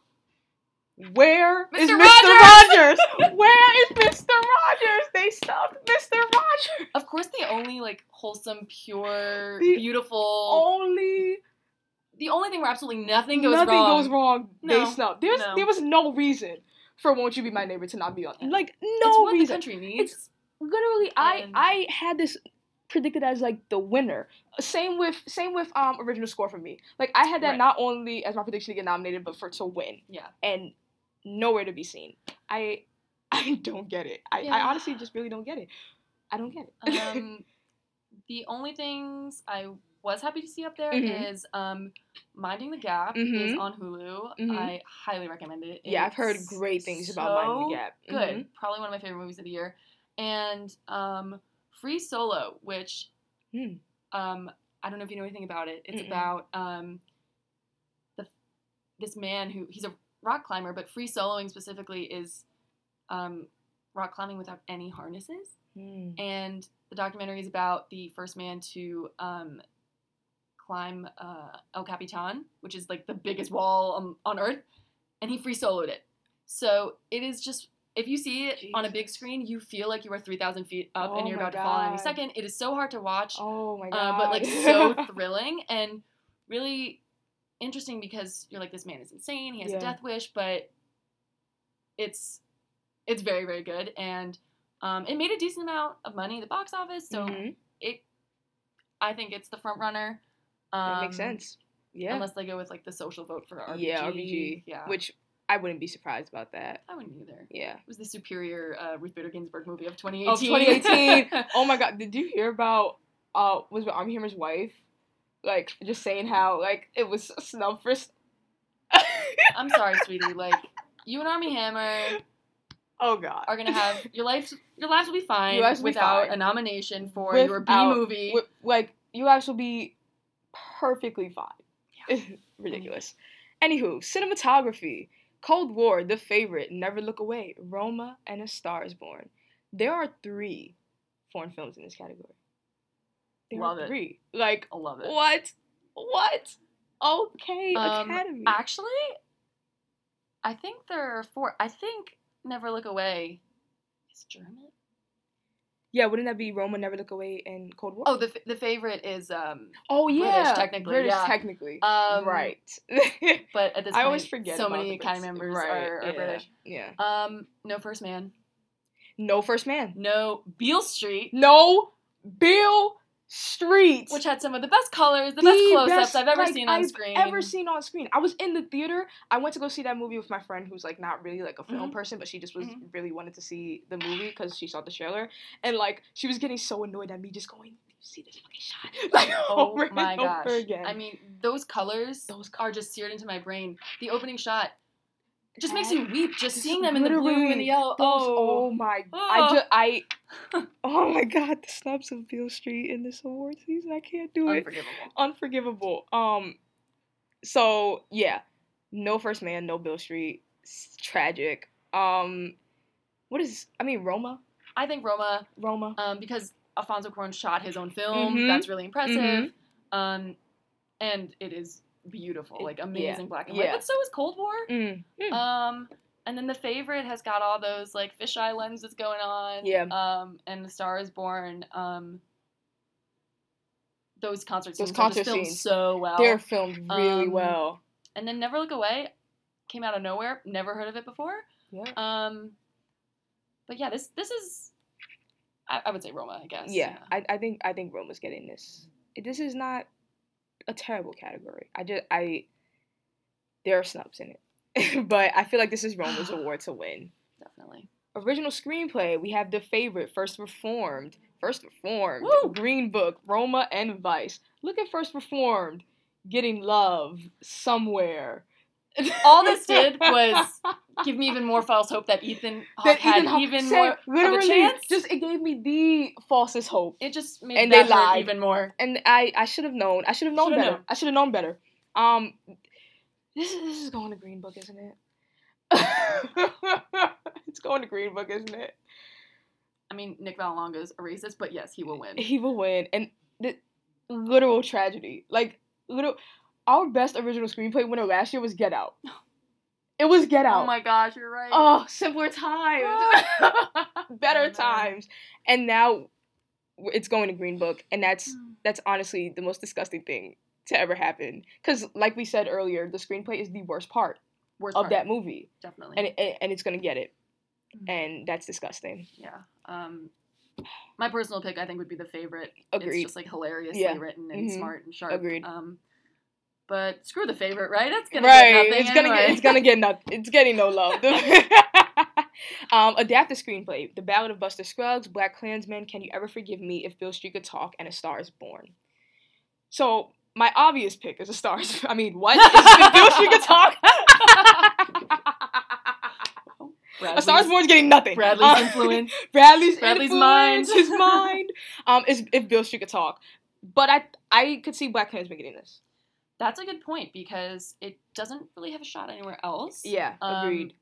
Speaker 1: Where is
Speaker 2: Mister
Speaker 1: Mister
Speaker 2: Rogers?
Speaker 1: Rogers? Where is Mister Rogers? They stopped Mister Rogers.
Speaker 2: Of course, the only like wholesome, pure,
Speaker 1: The
Speaker 2: beautiful.
Speaker 1: Only
Speaker 2: The only thing where absolutely nothing goes
Speaker 1: nothing
Speaker 2: wrong.
Speaker 1: goes wrong. They
Speaker 2: No,
Speaker 1: snubbed. There's
Speaker 2: no.
Speaker 1: there was no reason for Won't You Be My Neighbor to not be on.
Speaker 2: Yeah.
Speaker 1: Like
Speaker 2: It's
Speaker 1: no
Speaker 2: what
Speaker 1: reason.
Speaker 2: the country needs.
Speaker 1: It's literally I
Speaker 2: And-
Speaker 1: I had this predicted as like the winner. Same with same with um original score for me. Like I had that
Speaker 2: Right.
Speaker 1: not only as my prediction to get nominated, but for to win.
Speaker 2: Yeah.
Speaker 1: And nowhere to be seen. I I don't get it. I, I
Speaker 2: Yeah.
Speaker 1: honestly just really don't get it. I don't get it.
Speaker 2: Um, the only things I was happy to see up there
Speaker 1: Mhm.
Speaker 2: is um, Minding the Gap is
Speaker 1: Mhm.
Speaker 2: on Hulu.
Speaker 1: Mhm.
Speaker 2: I highly recommend it.
Speaker 1: Yeah, I've heard
Speaker 2: It's
Speaker 1: great things about Minding the
Speaker 2: so
Speaker 1: Gap.
Speaker 2: Good.
Speaker 1: Mhm.
Speaker 2: Probably one of my favorite movies of the year. And um, Free Solo, which
Speaker 1: Hmm.
Speaker 2: um, I don't know if you know anything about it. It's
Speaker 1: Mm-mm.
Speaker 2: about um, the this man who he's a rock climber, but free soloing specifically is um, rock climbing without any harnesses.
Speaker 1: Mm.
Speaker 2: And the documentary is about the first man to um, climb uh, El Capitan, which is like the biggest wall on, on Earth, and he free soloed it. So it is just, if you see it on a big
Speaker 1: Jesus.
Speaker 2: screen, you feel like you are three thousand feet up
Speaker 1: Oh
Speaker 2: and you're
Speaker 1: my
Speaker 2: about to fall in any
Speaker 1: God.
Speaker 2: second. It is so hard to watch,
Speaker 1: Oh my god.
Speaker 2: uh, but like so thrilling and really interesting because you're like, this man is insane. He has
Speaker 1: Yeah.
Speaker 2: a death wish, but it's it's very very good, and um, it made a decent amount of money at the box office. So
Speaker 1: Mhm.
Speaker 2: it I think it's the front runner. Um,
Speaker 1: That makes sense. Yeah.
Speaker 2: Unless they go with like the social vote for R B G.
Speaker 1: Yeah, R B G.
Speaker 2: Yeah.
Speaker 1: Which I wouldn't be surprised about that.
Speaker 2: I wouldn't either.
Speaker 1: Yeah.
Speaker 2: It was the superior uh, Ruth Bader Ginsburg movie of twenty eighteen.
Speaker 1: Of twenty eighteen. Oh my god, did you hear about, uh, was it Armie Hammer's wife? Like, just saying how, like, it was snubbed for...
Speaker 2: I'm sorry, sweetie. Like, you and Armie Hammer...
Speaker 1: Oh god.
Speaker 2: Are gonna have... Your lives Your lives will be fine
Speaker 1: Your lives will be
Speaker 2: without
Speaker 1: fine.
Speaker 2: a nomination for
Speaker 1: Without-
Speaker 2: your B movie.
Speaker 1: With, like, your lives will be perfectly fine.
Speaker 2: Yeah.
Speaker 1: Ridiculous. Anywho, cinematography. Cold War, The Favorite, Never Look Away, Roma, and A Star Is Born. There are three foreign films in this category. There
Speaker 2: Love
Speaker 1: are
Speaker 2: it.
Speaker 1: three. Like,
Speaker 2: I love it.
Speaker 1: what? What? Okay,
Speaker 2: Um,
Speaker 1: Academy.
Speaker 2: Actually, I think there are four. I think Never Look Away is German.
Speaker 1: Yeah, wouldn't that be Roma, Never Look Away, and Cold War?
Speaker 2: Oh, the the favorite is um.
Speaker 1: oh yeah,
Speaker 2: British, technically,
Speaker 1: British,
Speaker 2: yeah.
Speaker 1: technically.
Speaker 2: Um,
Speaker 1: right.
Speaker 2: But at this
Speaker 1: I
Speaker 2: point,
Speaker 1: always forget
Speaker 2: so
Speaker 1: about
Speaker 2: many
Speaker 1: the
Speaker 2: Academy
Speaker 1: Brits.
Speaker 2: members
Speaker 1: Right,
Speaker 2: are, are
Speaker 1: yeah,
Speaker 2: British.
Speaker 1: Yeah.
Speaker 2: Um, No First Man.
Speaker 1: No First Man.
Speaker 2: No Beale Street,
Speaker 1: No Beale Street.
Speaker 2: which had some of the best colors, the,
Speaker 1: The
Speaker 2: best close-ups
Speaker 1: best,
Speaker 2: I've ever
Speaker 1: like,
Speaker 2: seen on
Speaker 1: I've
Speaker 2: screen.
Speaker 1: Ever seen on screen. I was in the theater. I went to go see that movie with my friend who's like not really like a film
Speaker 2: Mhm.
Speaker 1: person, but she just was
Speaker 2: Mhm.
Speaker 1: really wanted to see the movie because she saw the trailer, and like she was getting so annoyed at me just going, "You see this fucking shot?" Like
Speaker 2: Oh
Speaker 1: over
Speaker 2: my
Speaker 1: and
Speaker 2: gosh!
Speaker 1: over again.
Speaker 2: I mean, those colors
Speaker 1: Those
Speaker 2: are just seared into my brain. The opening shot just makes you weep just seeing them in the
Speaker 1: Literally,
Speaker 2: blue and the yellow.
Speaker 1: Those, oh,
Speaker 2: oh,
Speaker 1: my!
Speaker 2: Oh.
Speaker 1: I just I. Oh my god! The snubs of Beale Street in this award season. I can't do it.
Speaker 2: unforgivable.
Speaker 1: Unforgivable. Um, so yeah, no First Man, no Beale Street. It's tragic. Um, what is? I mean, Roma.
Speaker 2: I think Roma,
Speaker 1: Roma.
Speaker 2: um, because Alfonso Cuarón shot his own film.
Speaker 1: Mhm.
Speaker 2: That's really impressive.
Speaker 1: Mhm.
Speaker 2: Um, and it is beautiful,
Speaker 1: It-
Speaker 2: like
Speaker 1: yeah,
Speaker 2: amazing black and white.
Speaker 1: yeah.
Speaker 2: But so is Cold War.
Speaker 1: Mm. Mm.
Speaker 2: Um, and then The Favorite has got all those like fisheye lenses going on.
Speaker 1: Yeah.
Speaker 2: Um, and The Star Is Born. Um, those concert
Speaker 1: Those
Speaker 2: scenes are
Speaker 1: concert
Speaker 2: just filmed
Speaker 1: scenes.
Speaker 2: so well.
Speaker 1: They're filmed really
Speaker 2: um,
Speaker 1: well.
Speaker 2: And then Never Look Away came out of nowhere. Never heard of it before.
Speaker 1: Yeah.
Speaker 2: Um, but yeah, this this is, I, I would say Roma, I guess.
Speaker 1: Yeah, I, I think I think Roma's getting this. This is not a terrible category. I just I there are snubs in it, but I feel like this is Roma's award to win.
Speaker 2: Definitely.
Speaker 1: Original screenplay, we have The Favorite, First Reformed, First Reformed,
Speaker 2: Woo!
Speaker 1: Green Book, Roma, and Vice. Look at First Reformed getting love somewhere.
Speaker 2: All this did was give me even more false hope that Ethan Hawke
Speaker 1: That
Speaker 2: had
Speaker 1: Ethan Hawke
Speaker 2: even
Speaker 1: said,
Speaker 2: more of a
Speaker 1: literally,
Speaker 2: chance.
Speaker 1: just it gave me the falsest hope.
Speaker 2: It just made
Speaker 1: And
Speaker 2: that
Speaker 1: they
Speaker 2: hurt
Speaker 1: lied.
Speaker 2: even more.
Speaker 1: And I, I should have known. I should have known
Speaker 2: Shoulda
Speaker 1: better.
Speaker 2: known.
Speaker 1: I should have known better. Um, this is this is going to Green Book, isn't it? It's going to Green Book, isn't it?
Speaker 2: I mean, Nick Vallelonga's a racist, but yes, he will win.
Speaker 1: He will win, and the literal tragedy, like little, our best original screenplay winner last year was Get Out. It was Get Out.
Speaker 2: Oh my gosh, you're right.
Speaker 1: Oh, simpler times, better
Speaker 2: Oh, man.
Speaker 1: times, and now it's going to Green Book, and that's that's honestly the most disgusting thing to ever happen. Because, like we said earlier, the screenplay is the worst part
Speaker 2: Worst
Speaker 1: of
Speaker 2: part,
Speaker 1: that movie,
Speaker 2: definitely.
Speaker 1: and it, and it's gonna get it,
Speaker 2: Mhm.
Speaker 1: and that's disgusting.
Speaker 2: yeah. Um, my personal pick, I think, would be The Favorite.
Speaker 1: Agreed.
Speaker 2: It's just like hilariously
Speaker 1: Yeah.
Speaker 2: written and
Speaker 1: Mhm.
Speaker 2: smart and sharp.
Speaker 1: Agreed.
Speaker 2: Um, but screw The Favorite, right? It's gonna
Speaker 1: Right,
Speaker 2: get nothing
Speaker 1: it's gonna
Speaker 2: anyway.
Speaker 1: get it's gonna get nothing. It's getting no love. um, adapted screenplay: The Ballad of Buster Scruggs, Black Klansman, Can You Ever Forgive Me, If Beale Street Could Talk, and A Star Is Born. So my obvious pick is A Star Is. I mean, what? Is If Beale Street Could Talk? A Star Is Born's getting nothing.
Speaker 2: Bradley's
Speaker 1: Uh,
Speaker 2: influence.
Speaker 1: Bradley's
Speaker 2: Bradley's
Speaker 1: influence,
Speaker 2: mind.
Speaker 1: his mind. Um, is If Beale Street Could Talk. But I I could see Black Klansman getting this.
Speaker 2: That's a good point because it doesn't really have a shot anywhere else.
Speaker 1: Yeah,
Speaker 2: Um,
Speaker 1: agreed.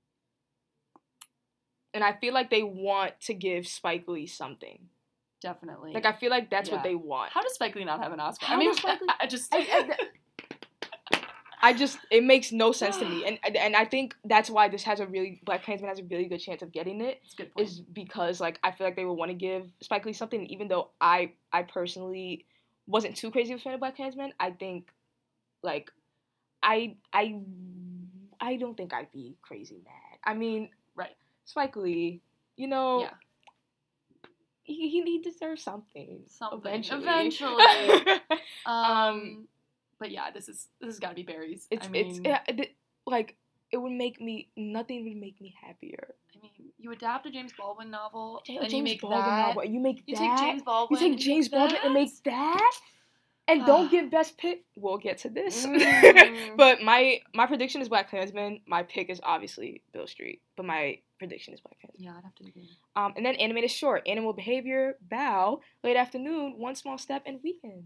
Speaker 1: And I feel like they want to give Spike Lee something.
Speaker 2: Definitely.
Speaker 1: Like, I feel like that's what
Speaker 2: Yeah.
Speaker 1: they want.
Speaker 2: How does Spike Lee not have an Oscar?
Speaker 1: How
Speaker 2: I mean,
Speaker 1: does Spike Lee-
Speaker 2: I, I just.
Speaker 1: I, I, I just, it makes no sense to me. And and I think that's why this has a really, Black Klansman has a really good chance of getting it.
Speaker 2: It's a good point.
Speaker 1: Is because, like, I feel like they would want to give Spike Lee something, even though I, I personally wasn't too crazy of a fan of Black Klansman. I think, like, I, I, I don't think I'd be crazy mad. I mean,
Speaker 2: Right.
Speaker 1: Spike Lee, you know,
Speaker 2: Yeah.
Speaker 1: he he, he deserves something.
Speaker 2: Something
Speaker 1: Eventually.
Speaker 2: eventually. um,
Speaker 1: Um,
Speaker 2: but yeah, this is this has got to be Barry's.
Speaker 1: It's
Speaker 2: I mean,
Speaker 1: it's yeah, it, like it would make me nothing would make me happier.
Speaker 2: I mean, you adapt a James Baldwin novel,
Speaker 1: Ja-
Speaker 2: and
Speaker 1: James
Speaker 2: you make
Speaker 1: Baldwin
Speaker 2: that.
Speaker 1: novel, and you make
Speaker 2: You
Speaker 1: that.
Speaker 2: take James Baldwin.
Speaker 1: You take
Speaker 2: and
Speaker 1: James
Speaker 2: make
Speaker 1: Baldwin and make that, and don't get best pick. We'll get to this,
Speaker 2: Mm.
Speaker 1: but my my prediction is Black Klansman. My pick is obviously Bill Street, but my prediction is Black Klansman.
Speaker 2: Yeah, I'd have to agree.
Speaker 1: Um, and then animated short, Animal Behavior, Bow, Late Afternoon, One Small Step, and Weekends.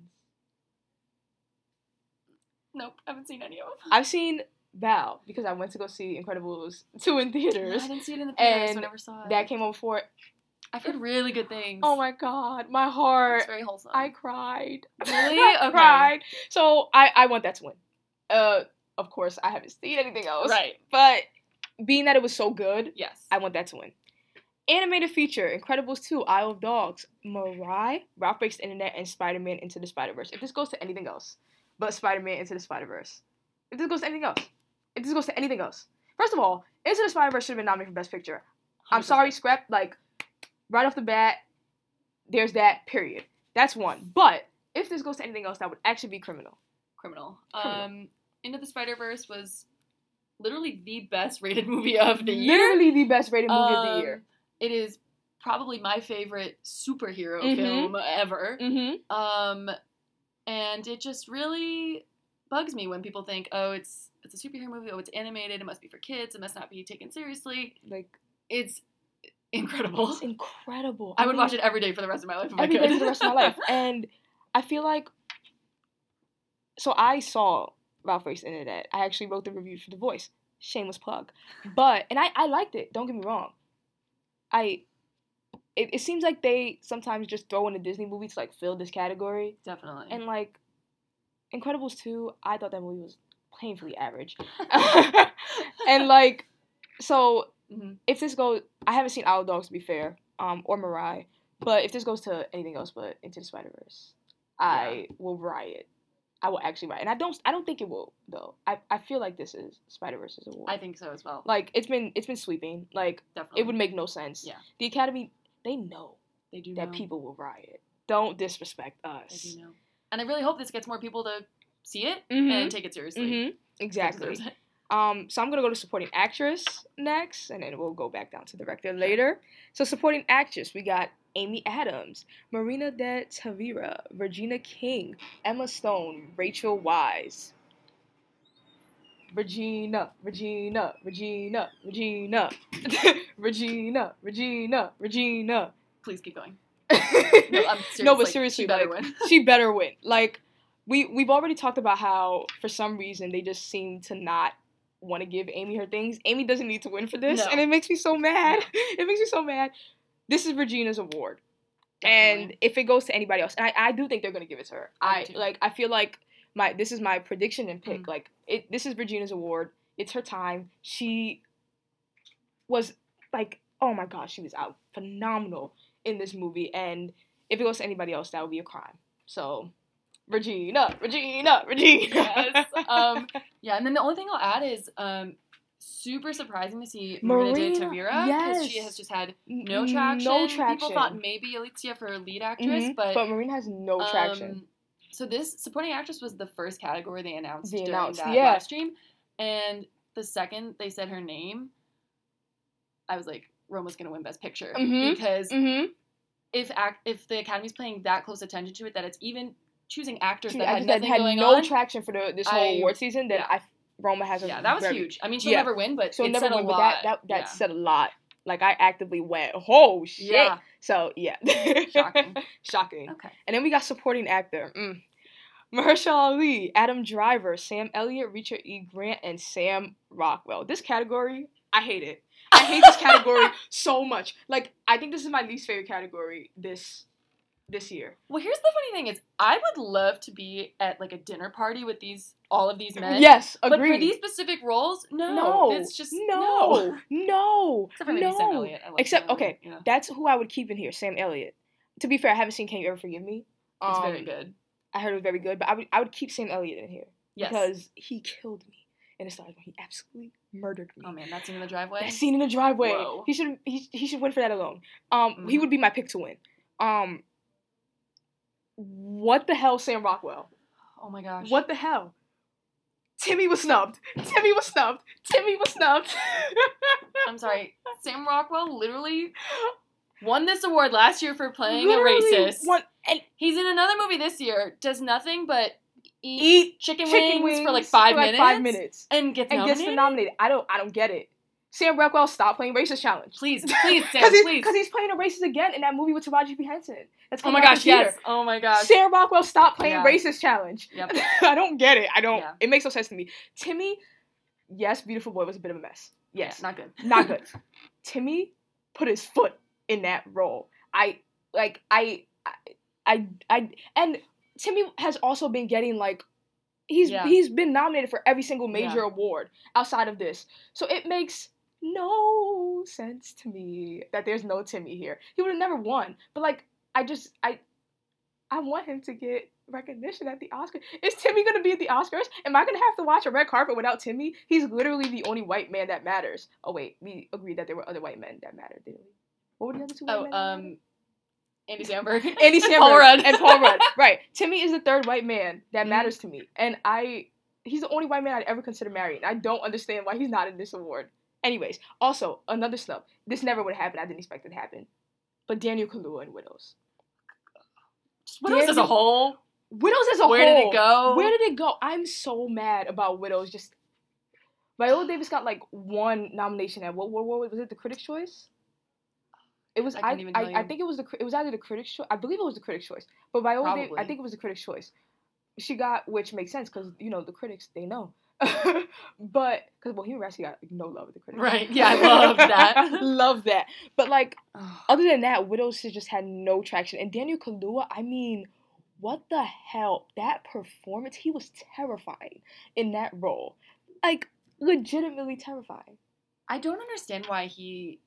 Speaker 2: Nope, I haven't seen any of them.
Speaker 1: I've seen Bow because I went to go see Incredibles two in theaters.
Speaker 2: I didn't see it in the theaters, so I
Speaker 1: and
Speaker 2: never saw it.
Speaker 1: That came over for it.
Speaker 2: I've heard really good things.
Speaker 1: Oh my god, my heart.
Speaker 2: It's very wholesome.
Speaker 1: I cried.
Speaker 2: Really?
Speaker 1: I
Speaker 2: Okay.
Speaker 1: cried. So I, I want that to win. Uh, of course, I haven't seen anything else.
Speaker 2: Right.
Speaker 1: But being that it was so good,
Speaker 2: Yes.
Speaker 1: I want that to win. Animated feature, Incredibles two, Isle of Dogs, Mirai, Ralph Breaks the Internet, and Spider-Man Into the Spider-Verse. If this goes to anything else but Spider-Man Into the Spider-Verse. If this goes to anything else. If this goes to anything else. First of all, Into the Spider-Verse should have been nominated for Best Picture. I'm sorry, Scrap, like, right off the bat, there's that, period. That's one. But if this goes to anything else, that would actually be criminal.
Speaker 2: Criminal.
Speaker 1: Criminal.
Speaker 2: Um, Into the Spider-Verse was literally the best rated movie of the year.
Speaker 1: Literally the best rated movie of the
Speaker 2: Um,
Speaker 1: year.
Speaker 2: It is probably my favorite superhero
Speaker 1: Mhm.
Speaker 2: film ever.
Speaker 1: Mm-hmm.
Speaker 2: Um, and it just really bugs me when people think, oh, it's it's a superhero movie, oh, it's animated, it must be for kids, it must not be taken seriously.
Speaker 1: Like,
Speaker 2: It's incredible.
Speaker 1: it's incredible.
Speaker 2: I would
Speaker 1: mean,
Speaker 2: watch it every day for the rest of my life if I
Speaker 1: every
Speaker 2: could.
Speaker 1: day for the rest of my life. And I feel like, so I saw Ralph Breaks the Internet. I actually wrote the review for The Voice. Shameless plug. But, and I, I liked it. Don't get me wrong. I, it, it seems like they sometimes just throw in a Disney movie to, like, fill this category.
Speaker 2: Definitely.
Speaker 1: And, like, Incredibles two, I thought that movie was painfully average. And, like, so,
Speaker 2: mm-hmm.
Speaker 1: if this goes, I haven't seen Isle of Dogs, to be fair, um, or Mirai, but if this goes to anything else but Into the Spider-Verse, I
Speaker 2: Yeah.
Speaker 1: will riot. I will actually riot. And I don't, I don't think it will, though. I, I feel like this is Spider-Verse's award.
Speaker 2: I think so as well.
Speaker 1: Like, it's been, it's been sweeping. Like,
Speaker 2: Definitely.
Speaker 1: it would make no sense.
Speaker 2: Yeah.
Speaker 1: The Academy, they know
Speaker 2: They do
Speaker 1: that
Speaker 2: know.
Speaker 1: people will riot. Don't disrespect
Speaker 2: They
Speaker 1: us.
Speaker 2: do know. And I really hope this gets more people to see it
Speaker 1: Mhm.
Speaker 2: and take it seriously.
Speaker 1: Mm-hmm.
Speaker 2: It
Speaker 1: Exactly.
Speaker 2: deserves it.
Speaker 1: Um, so I'm gonna go to supporting actress next, and then we'll go back down to director later. So supporting actress, we got Amy Adams, Marina de Tavira, Regina King, Emma Stone, Rachel Weisz. Regina, Regina, Regina, Regina, Regina, Regina, Regina.
Speaker 2: Please keep going.
Speaker 1: no,
Speaker 2: No, I'm serious.
Speaker 1: no, but
Speaker 2: like,
Speaker 1: seriously,
Speaker 2: she better
Speaker 1: like,
Speaker 2: win.
Speaker 1: she better win. Like, we we've already talked about how for some reason they just seem to not want to give Amy her things. Amy doesn't need to win for this,
Speaker 2: No.
Speaker 1: and it makes me so mad. It makes me so mad. This is Regina's award, and
Speaker 2: Definitely.
Speaker 1: if it goes to anybody else, and I, I do think they're gonna give it to her.
Speaker 2: I
Speaker 1: I
Speaker 2: do too.
Speaker 1: like. I feel like my this is my prediction and pick.
Speaker 2: Mm.
Speaker 1: Like it. This is Regina's award. It's her time. She was like, oh my gosh, she was out phenomenal in this movie, and if it goes to anybody else, that would be a crime. So, Regina, Regina, Regina.
Speaker 2: Yes. Um, yeah, and then the only thing I'll add is um, super surprising to see Marina, de
Speaker 1: Marina,
Speaker 2: Tavira because she
Speaker 1: yes.
Speaker 2: has just had
Speaker 1: N-
Speaker 2: no traction.
Speaker 1: No traction.
Speaker 2: People thought maybe Alicia for lead actress,
Speaker 1: Mhm,
Speaker 2: but
Speaker 1: but Marina has no traction.
Speaker 2: Um, so this supporting actress was the first category they announced
Speaker 1: They
Speaker 2: during
Speaker 1: announced,
Speaker 2: that
Speaker 1: yeah.
Speaker 2: live stream, and the second they said her name, I was like, Roma's gonna win Best Picture
Speaker 1: Mhm,
Speaker 2: because
Speaker 1: Mm-hmm.
Speaker 2: if act if the Academy's paying that close attention to it, that it's even choosing actors
Speaker 1: She
Speaker 2: that
Speaker 1: I
Speaker 2: had
Speaker 1: just had,
Speaker 2: nothing
Speaker 1: had
Speaker 2: going
Speaker 1: no
Speaker 2: on.
Speaker 1: traction for the, this whole
Speaker 2: I-
Speaker 1: award season. Then
Speaker 2: yeah.
Speaker 1: I Roma has a
Speaker 2: Yeah, that was
Speaker 1: very,
Speaker 2: huge. I mean, she'll
Speaker 1: yeah.
Speaker 2: never win, but
Speaker 1: So
Speaker 2: it
Speaker 1: never
Speaker 2: said a
Speaker 1: win, but
Speaker 2: lot.
Speaker 1: that that that
Speaker 2: yeah.
Speaker 1: said a lot. Like I actively went, oh shit.
Speaker 2: Yeah.
Speaker 1: So yeah,
Speaker 2: Shocking.
Speaker 1: Shocking.
Speaker 2: Okay.
Speaker 1: And then we got supporting actor. Mm. Mahershala Ali, Adam Driver, Sam Elliott, Richard E. Grant, and Sam Rockwell. This category, I hate it. I hate this category so much. Like, I think this is my least favorite category this this year.
Speaker 2: Well, here's the funny thing is, I would love to be at like a dinner party with these all of these men.
Speaker 1: Yes,
Speaker 2: But
Speaker 1: agreed.
Speaker 2: for these specific roles, no,
Speaker 1: no,
Speaker 2: it's just
Speaker 1: no,
Speaker 2: no.
Speaker 1: no,
Speaker 2: Except for maybe
Speaker 1: no.
Speaker 2: Sam Elliott. I like
Speaker 1: Except,
Speaker 2: Sam
Speaker 1: okay,
Speaker 2: Elliott, yeah.
Speaker 1: that's who I would keep in here, Sam Elliott. To be fair, I haven't seen Can You Ever Forgive Me?
Speaker 2: It's
Speaker 1: Um,
Speaker 2: very good.
Speaker 1: I heard it was very good, but I would I would keep Sam Elliott in here
Speaker 2: Yes.
Speaker 1: because he killed me in the Stars when he absolutely murdered me.
Speaker 2: Oh man, that scene in the driveway.
Speaker 1: That scene in the driveway.
Speaker 2: Whoa.
Speaker 1: He should he, he should win for that alone. Um, he
Speaker 2: Mhm.
Speaker 1: would be my pick to win. Um, what the hell, Sam Rockwell?
Speaker 2: Oh my gosh.
Speaker 1: What the hell? Timmy was snubbed. Timmy was snubbed. Timmy was snubbed.
Speaker 2: I'm sorry. Sam Rockwell literally won this award last year for playing
Speaker 1: Literally
Speaker 2: a racist.
Speaker 1: Won, and
Speaker 2: He's in another movie this year, does nothing but eat,
Speaker 1: eat
Speaker 2: chicken,
Speaker 1: chicken
Speaker 2: wings,
Speaker 1: wings
Speaker 2: for like five
Speaker 1: for like
Speaker 2: minutes.
Speaker 1: five minutes.
Speaker 2: And gets
Speaker 1: and
Speaker 2: nominated.
Speaker 1: gets nominated. I don't. I don't get it. Sam Rockwell, stop playing racist challenge.
Speaker 2: Please, please, Sam,
Speaker 1: Cause he's,
Speaker 2: please.
Speaker 1: Because he's playing a racist again in that movie with Taraji P. Henson. That's
Speaker 2: Oh my
Speaker 1: coming out
Speaker 2: gosh,
Speaker 1: this year.
Speaker 2: yes. Oh my gosh.
Speaker 1: Sam Rockwell, stop playing
Speaker 2: Yeah.
Speaker 1: racist challenge.
Speaker 2: Yep.
Speaker 1: I don't get it. I don't.
Speaker 2: Yeah.
Speaker 1: It makes no sense to me. Timmy, yes, Beautiful Boy was a bit of a mess. Yes,
Speaker 2: Yeah, not good.
Speaker 1: not good. Timmy put his foot in that role. I like. I. I. I. I and Timmy has also been getting like. He's
Speaker 2: Yeah.
Speaker 1: he's been nominated for every single major
Speaker 2: Yeah.
Speaker 1: award outside of this. So it makes no sense to me that there's no Timmy here. He would have never won. But like I just I I want him to get recognition at the Oscars. Is Timmy gonna be at the Oscars? Am I gonna have to watch a red carpet without Timmy? He's literally the only white man that matters. Oh wait, we agreed that there were other white men that mattered, didn't we? What were the other two white
Speaker 2: Oh,
Speaker 1: men? that mattered?
Speaker 2: um, Andy Samberg.
Speaker 1: Andy Samberg
Speaker 2: Paul Rudd.
Speaker 1: and Paul Rudd. Right. Timmy is the third white man that
Speaker 2: Mhm.
Speaker 1: matters to me. And I he's the only white man I'd ever consider marrying. I don't understand why he's not in this award. Anyways, also, another snub. This never would have happened. I didn't expect it to happen. But Daniel Kaluuya in Widows.
Speaker 2: Widows as a
Speaker 1: Daniel-
Speaker 2: whole.
Speaker 1: Widows as a
Speaker 2: Where
Speaker 1: whole.
Speaker 2: did it go?
Speaker 1: Where did it go? I'm so mad about Widows. Just Viola Davis got like one nomination at what? What, what was it? The Critics' Choice. It was.
Speaker 2: I
Speaker 1: I.
Speaker 2: couldn't even
Speaker 1: I,
Speaker 2: tell
Speaker 1: I
Speaker 2: you.
Speaker 1: think it was the. It was either the Critics' Choice. I believe it was the Critics' Choice. But Viola Davis. I
Speaker 2: Probably.
Speaker 1: think it was the Critics' Choice. She got, which makes sense because you know the critics they know. But because Bohemian Rhapsody got like, no love with the critics.
Speaker 2: Right. Yeah, I love that.
Speaker 1: Love that. But like.
Speaker 2: Oh.
Speaker 1: Other than that, Widows has just had no traction. And Daniel Kaluuya, I mean, what the hell? That performance, he was terrifying in that role. Like, legitimately terrifying.
Speaker 2: I don't understand why he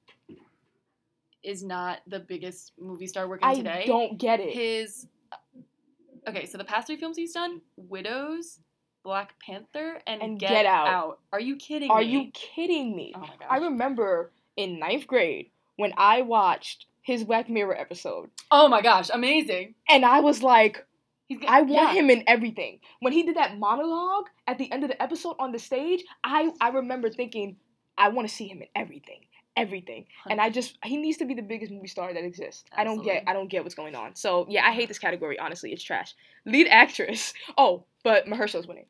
Speaker 2: is not the biggest movie star working
Speaker 1: I
Speaker 2: today.
Speaker 1: don't get it.
Speaker 2: His okay, so the past three films he's done: Widows, Black Panther, and,
Speaker 1: And
Speaker 2: Get,
Speaker 1: Get Out.
Speaker 2: Out. Are you kidding
Speaker 1: Are
Speaker 2: me?
Speaker 1: you kidding me?
Speaker 2: Oh my gosh.
Speaker 1: I remember in ninth grade when I watched his Black Mirror episode,
Speaker 2: Oh my gosh, amazing.
Speaker 1: and I was like,
Speaker 2: He's g-
Speaker 1: I want
Speaker 2: yeah.
Speaker 1: him in everything. When he did that monologue at the end of the episode on the stage, I, I remember thinking, I want to see him in everything. Everything. And I just he needs to be the biggest movie star that exists. I don't
Speaker 2: Absolutely.
Speaker 1: get I don't get what's going on. So yeah, I hate this category, honestly. It's trash. Lead actress. Oh, but Mahershala's winning.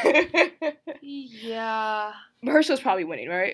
Speaker 2: Yeah.
Speaker 1: Mahershala's probably winning, right?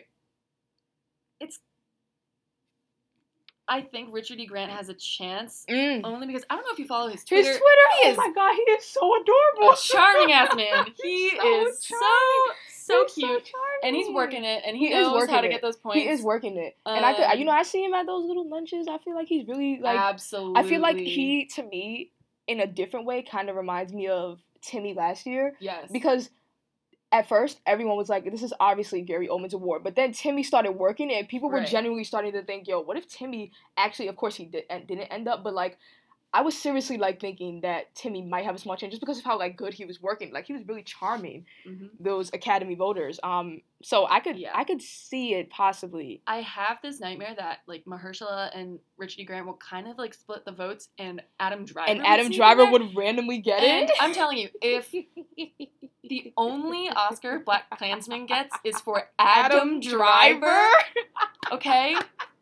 Speaker 2: I think Richard E. Grant has a chance,
Speaker 1: Mm.
Speaker 2: only because I don't know if you follow his
Speaker 1: His
Speaker 2: Twitter.
Speaker 1: Twitter,
Speaker 2: he
Speaker 1: oh
Speaker 2: is
Speaker 1: my god, he is so adorable.
Speaker 2: a charming ass man. He
Speaker 1: He's so
Speaker 2: is so
Speaker 1: charming.
Speaker 2: so
Speaker 1: He's
Speaker 2: cute,
Speaker 1: charming.
Speaker 2: and he's working it, and he,
Speaker 1: He is
Speaker 2: knows
Speaker 1: working
Speaker 2: how to
Speaker 1: it.
Speaker 2: get those points.
Speaker 1: He is working it. And I could you know,
Speaker 2: Um,
Speaker 1: I see him at those little lunches. I feel like he's really like
Speaker 2: Absolutely.
Speaker 1: I feel like he, to me, in a different way, kind of reminds me of Timmy last year.
Speaker 2: yes
Speaker 1: Because at first, everyone was like, this is obviously Gary Oldman's award. But then Timmy started working it, and people were
Speaker 2: Right.
Speaker 1: genuinely starting to think, yo, what if Timmy actually, of course, he did, didn't end up, but like, I was seriously like thinking that Timmy might have a small chance just because of how like good he was working. Like he was really charming
Speaker 2: Mhm.
Speaker 1: those Academy voters. Um, so I could
Speaker 2: Yeah.
Speaker 1: I could see it possibly.
Speaker 2: I have this nightmare that like Mahershala and Richard E. Grant will kind of like split the votes, and Adam Driver
Speaker 1: And
Speaker 2: would
Speaker 1: Adam
Speaker 2: sneak in
Speaker 1: Driver
Speaker 2: there.
Speaker 1: would randomly get
Speaker 2: And
Speaker 1: it.
Speaker 2: I'm telling you, if the only Oscar Black Klansman gets is for Adam, Driver, okay?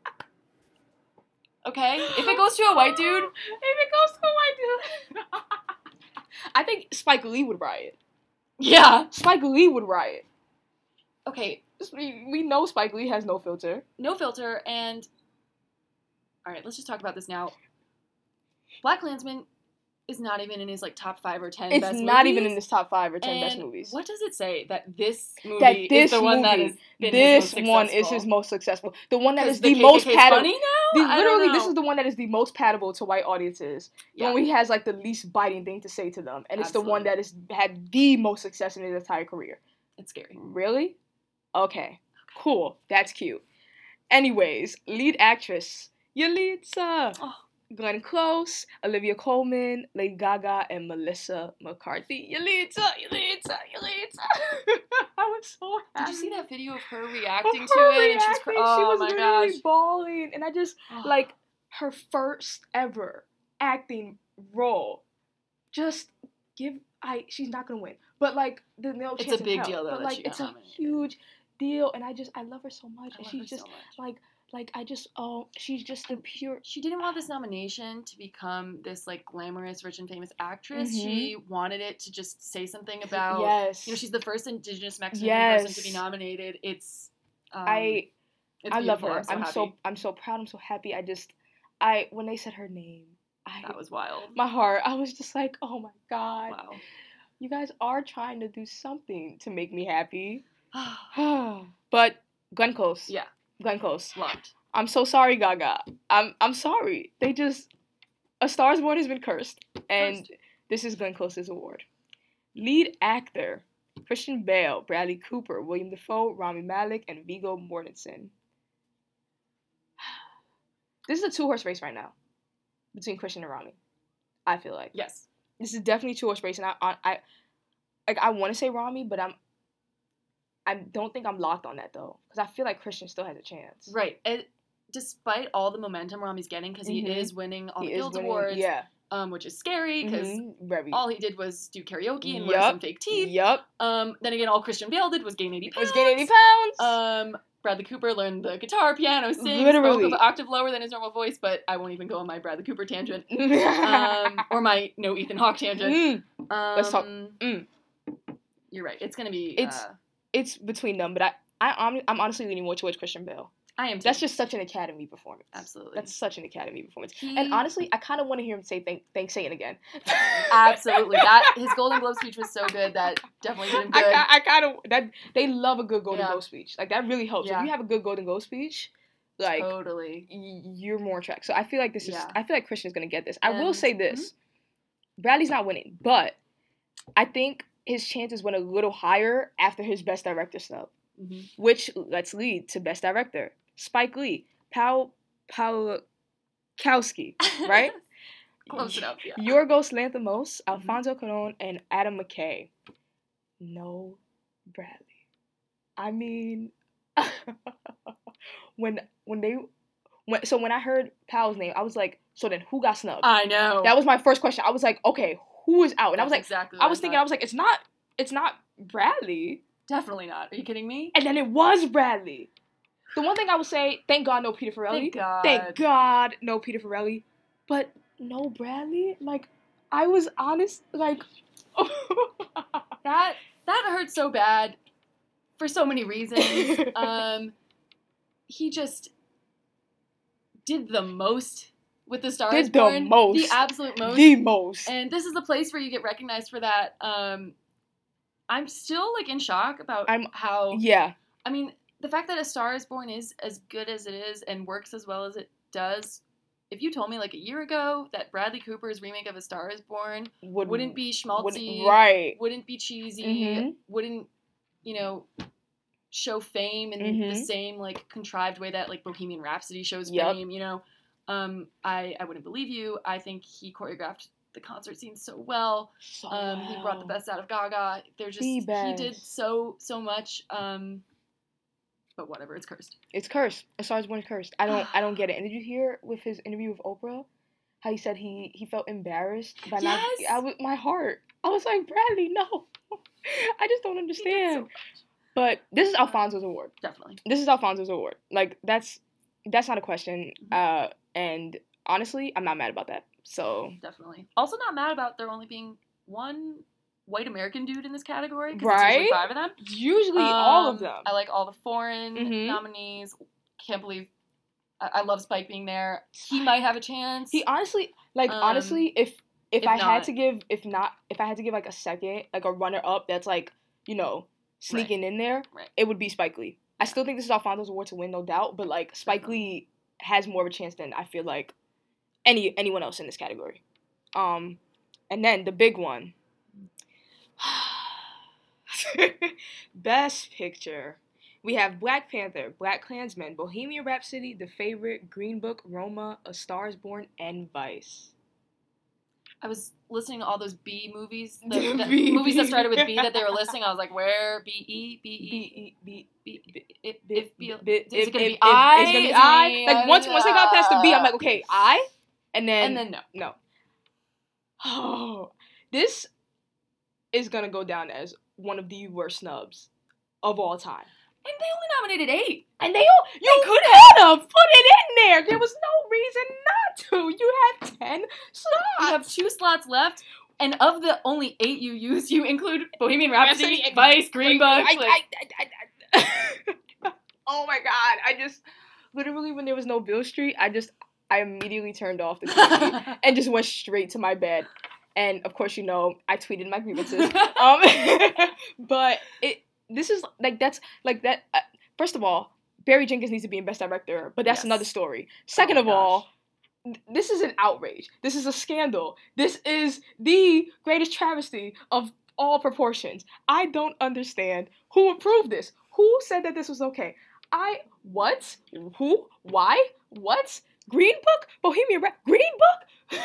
Speaker 2: Okay? If it goes to a white dude,
Speaker 1: if it goes to a white dude, I think Spike Lee would riot.
Speaker 2: yeah.
Speaker 1: Spike Lee would riot.
Speaker 2: Okay,
Speaker 1: We, we know Spike Lee has no filter.
Speaker 2: no filter, and all right, let's just talk about this now. Black Klansman is not even in his like top five or ten
Speaker 1: It's
Speaker 2: best
Speaker 1: not
Speaker 2: movies.
Speaker 1: even in his top five or ten best
Speaker 2: And
Speaker 1: movies.
Speaker 2: What does it say that this movie
Speaker 1: That
Speaker 2: is
Speaker 1: this
Speaker 2: the one that
Speaker 1: movie,
Speaker 2: has been
Speaker 1: This
Speaker 2: his most
Speaker 1: one is
Speaker 2: successful?
Speaker 1: his most successful. The one that
Speaker 2: 'Cause
Speaker 1: is the,
Speaker 2: the
Speaker 1: most
Speaker 2: K K K's
Speaker 1: palatable.
Speaker 2: funny now?
Speaker 1: The,
Speaker 2: I don't
Speaker 1: literally, this
Speaker 2: know.
Speaker 1: is the one that is the most palatable to white audiences. The
Speaker 2: Yeah.
Speaker 1: one where he has like the least biting thing to say to them, and it's the one that
Speaker 2: Absolutely.
Speaker 1: has had the most success in his entire career.
Speaker 2: It's scary.
Speaker 1: Really? Okay. Cool. That's cute. Anyways, lead actress Yalitza,
Speaker 2: Oh.
Speaker 1: Glenn Close, Olivia Colman, Lady Gaga, and Melissa McCarthy. Yalitza, Yalitza, Yalitza. I was so happy.
Speaker 2: Did you see that video of her
Speaker 1: Of
Speaker 2: reacting
Speaker 1: her
Speaker 2: to it? And she's
Speaker 1: reacting,
Speaker 2: cr- oh
Speaker 1: she was
Speaker 2: my
Speaker 1: literally
Speaker 2: gosh.
Speaker 1: bawling, and I just like her first ever acting role. Just give I she's not gonna win. But like there's no
Speaker 2: It's
Speaker 1: chance
Speaker 2: a big
Speaker 1: in hell.
Speaker 2: deal though.
Speaker 1: But
Speaker 2: that
Speaker 1: like
Speaker 2: she got
Speaker 1: it's a
Speaker 2: nominated.
Speaker 1: huge deal, and I just I love her so much.
Speaker 2: I
Speaker 1: And
Speaker 2: love
Speaker 1: she's
Speaker 2: her
Speaker 1: just
Speaker 2: so much.
Speaker 1: like like I just oh she's just the pure
Speaker 2: She didn't want this nomination to become this like glamorous, rich and famous actress.
Speaker 1: Mhm.
Speaker 2: She wanted it to just say something about.
Speaker 1: yes.
Speaker 2: You know, she's the first Indigenous Mexican
Speaker 1: Yes.
Speaker 2: person to be nominated. It's. Um,
Speaker 1: I
Speaker 2: it's
Speaker 1: I love
Speaker 2: beautiful.
Speaker 1: her.
Speaker 2: I'm so
Speaker 1: I'm
Speaker 2: happy.
Speaker 1: so I'm so proud. I'm so happy. I just I when they said her name, I
Speaker 2: That was wild.
Speaker 1: my heart. I was just like, oh my god,
Speaker 2: Wow.
Speaker 1: you guys are trying to do something to make me happy. But Glenn Close,
Speaker 2: Yeah.
Speaker 1: Glenn Close.
Speaker 2: Loved.
Speaker 1: I'm so sorry, Gaga. I'm I'm sorry. They just A Star Is Born has been cursed, and
Speaker 2: Cursed.
Speaker 1: this is Glenn Close's award. Lead actor: Christian Bale, Bradley Cooper, William Dafoe, Rami Malek, and Viggo Mortensen. This is a two horse race right now between Christian and Rami. I feel like
Speaker 2: Yes.
Speaker 1: this is definitely a two horse race, and I I, I like I want to say Rami, but I'm I don't think I'm locked on that though, because I feel like Christian still has a chance.
Speaker 2: Right. It, despite all the momentum Rami's getting, because he
Speaker 1: Mhm.
Speaker 2: is winning all
Speaker 1: He
Speaker 2: the
Speaker 1: is
Speaker 2: Guild
Speaker 1: winning-
Speaker 2: Awards,
Speaker 1: Yeah.
Speaker 2: um, which is scary because
Speaker 1: Mhm. Very.
Speaker 2: all he did was do karaoke and wear
Speaker 1: Yup.
Speaker 2: some fake teeth.
Speaker 1: Yup.
Speaker 2: Um, then again, all Christian Bale did was gain eighty pounds.
Speaker 1: Was getting eighty pounds.
Speaker 2: Um, Bradley Cooper learned the guitar, piano, sing,
Speaker 1: Literally.
Speaker 2: spoke an octave lower than his normal voice, but I won't even go on my Bradley Cooper tangent. um, or my no Ethan Hawke tangent.
Speaker 1: Mm.
Speaker 2: Um,
Speaker 1: Let's talk- mm.
Speaker 2: You're right. It's gonna be.
Speaker 1: It's-
Speaker 2: uh,
Speaker 1: It's between them, but I, I I'm, I'm honestly leaning more towards Christian Bale.
Speaker 2: I am. Too.
Speaker 1: That's just such an Academy performance.
Speaker 2: Absolutely.
Speaker 1: That's such an Academy performance.
Speaker 2: He-
Speaker 1: And honestly, I kind of want to hear him say thank, thank Satan again.
Speaker 2: Absolutely. That his Golden Globe speech was so good that definitely did him good.
Speaker 1: I, I kind of that they love a good Golden
Speaker 2: Yeah.
Speaker 1: Globe speech. Like that really helps.
Speaker 2: Yeah.
Speaker 1: If you have a good Golden Globe speech, like
Speaker 2: totally.
Speaker 1: y- you're more on track. So I feel like this is.
Speaker 2: Yeah.
Speaker 1: I feel like Christian's gonna get this. I will
Speaker 2: And-
Speaker 1: say this: Bradley's not winning, but I think his chances went a little higher after his Best Director snub,
Speaker 2: hmm
Speaker 1: which let's lead to Best Director: Spike Lee, Paul Pawlikowski, right?
Speaker 2: Close enough. Yeah.
Speaker 1: Yorgos Lanthimos,
Speaker 2: Mhm.
Speaker 1: Alfonso Cuarón, and Adam McKay. No Bradley. I mean, when when they when so when I heard Powell's name, I was like, so then who got snubbed?
Speaker 2: I know.
Speaker 1: That was my first question. I was like, okay, who is out? And I was like,
Speaker 2: That's exactly.
Speaker 1: I
Speaker 2: what
Speaker 1: was thinking, I
Speaker 2: thought.
Speaker 1: was like, it's not, it's not Bradley.
Speaker 2: Definitely not. Are you kidding me?
Speaker 1: And then it was Bradley. The one thing I would say, thank God no Peter Farrelly.
Speaker 2: Thank God.
Speaker 1: Thank God no Peter Farrelly. But no Bradley? Like, I was honest, like...
Speaker 2: That that hurt so bad for so many reasons. um, he just did the most with the Star
Speaker 1: Did
Speaker 2: Is
Speaker 1: the
Speaker 2: Born.
Speaker 1: most.
Speaker 2: The absolute most.
Speaker 1: the most.
Speaker 2: And this is the place where you get recognized for that. Um, I'm still like in shock about
Speaker 1: I'm-
Speaker 2: how.
Speaker 1: Yeah.
Speaker 2: I mean, the fact that A Star Is Born is as good as it is and works as well as it does. If you told me like a year ago that Bradley Cooper's remake of A Star Is Born
Speaker 1: Would,
Speaker 2: wouldn't be schmaltzy,
Speaker 1: would- right.
Speaker 2: wouldn't be cheesy,
Speaker 1: Mhm.
Speaker 2: wouldn't, you know, show fame in
Speaker 1: Mhm.
Speaker 2: the same like contrived way that like Bohemian Rhapsody shows
Speaker 1: Yep.
Speaker 2: fame, you know, um, I I wouldn't believe you. I think he choreographed the concert scene so well.
Speaker 1: So
Speaker 2: Um, he brought the
Speaker 1: well.
Speaker 2: best out of Gaga. They're just
Speaker 1: The
Speaker 2: he did
Speaker 1: best.
Speaker 2: so so much. Um, but whatever, it's cursed.
Speaker 1: It's cursed. A Star Is Born is cursed. I don't I don't get it. And did you hear with his interview with Oprah how he said he, he felt embarrassed by not
Speaker 2: Yes!
Speaker 1: I was my heart. I was like, Bradley, no. I just don't
Speaker 2: He did so
Speaker 1: understand.
Speaker 2: much.
Speaker 1: But this is Alfonso's award.
Speaker 2: Definitely.
Speaker 1: This is Alfonso's award. Like that's that's not a question. Uh and honestly, I'm not mad about that. So
Speaker 2: Definitely. Also not mad about there only being one white American dude in this category. 'Cause it's
Speaker 1: Right?
Speaker 2: usually five of them.
Speaker 1: usually all of
Speaker 2: Um,
Speaker 1: them.
Speaker 2: I like all the foreign
Speaker 1: Mhm.
Speaker 2: nominees. Can't believe I, I love Spike being there. He might have a chance.
Speaker 1: He honestly, like
Speaker 2: Um,
Speaker 1: honestly, if if,
Speaker 2: if
Speaker 1: I had
Speaker 2: not-
Speaker 1: to give, if not, if I had to give like a second, like a runner up, that's like you know sneaking in there,
Speaker 2: Right.
Speaker 1: it would be Spike Lee. I still think this is Alfonso's award to win, no doubt, but like Spike Lee has more of a chance than I feel like any anyone else in this category. Um, and then the big one, Best Picture. We have Black Panther, Black Klansman, Bohemian Rhapsody, The Favorite, Green Book, Roma, A Star Is Born, and Vice.
Speaker 2: I was listening to all those B movies, the,
Speaker 1: The
Speaker 2: the
Speaker 1: B.
Speaker 2: movies that started with B that they were listing. I was like, where B E B
Speaker 1: B
Speaker 2: E
Speaker 1: E B
Speaker 2: B
Speaker 1: B-
Speaker 2: if
Speaker 1: B-
Speaker 2: if B
Speaker 1: B-
Speaker 2: is
Speaker 1: if-
Speaker 2: it gonna
Speaker 1: if-
Speaker 2: be
Speaker 1: if-
Speaker 2: I?
Speaker 1: It's gonna be
Speaker 2: Is it
Speaker 1: I.
Speaker 2: me?
Speaker 1: Like once once I got past the B, I'm like, okay, I, and then
Speaker 2: and then no.
Speaker 1: no. Oh, this is gonna go down as one of the worst snubs of all time.
Speaker 2: And they only nominated eight.
Speaker 1: And they all you
Speaker 2: They could
Speaker 1: could have put it in there. There was no reason not to. You had ten slots.
Speaker 2: You have two slots left, and of the only eight you use, you include Bohemian Rhapsody,
Speaker 1: Rhapsody and
Speaker 2: Vice, Green Book.
Speaker 1: I,
Speaker 2: like,
Speaker 1: I, I, I, I, oh my god! I just literally when there was no Bill Street, I just I immediately turned off the T V and just went straight to my bed. And of course, you know, I tweeted my grievances. um, but it this is like that's like that. Uh, first of all, Barry Jenkins needs to be in Best Director, but that's
Speaker 2: Yes.
Speaker 1: another story. Second
Speaker 2: Oh
Speaker 1: of
Speaker 2: my
Speaker 1: all, th- this is an outrage. This is a scandal. This is the greatest travesty of all proportions. I don't understand who approved this. Who said that this was okay? I what? Who? Why? What? Green Book? Bohemian Rhapsody? Green Book?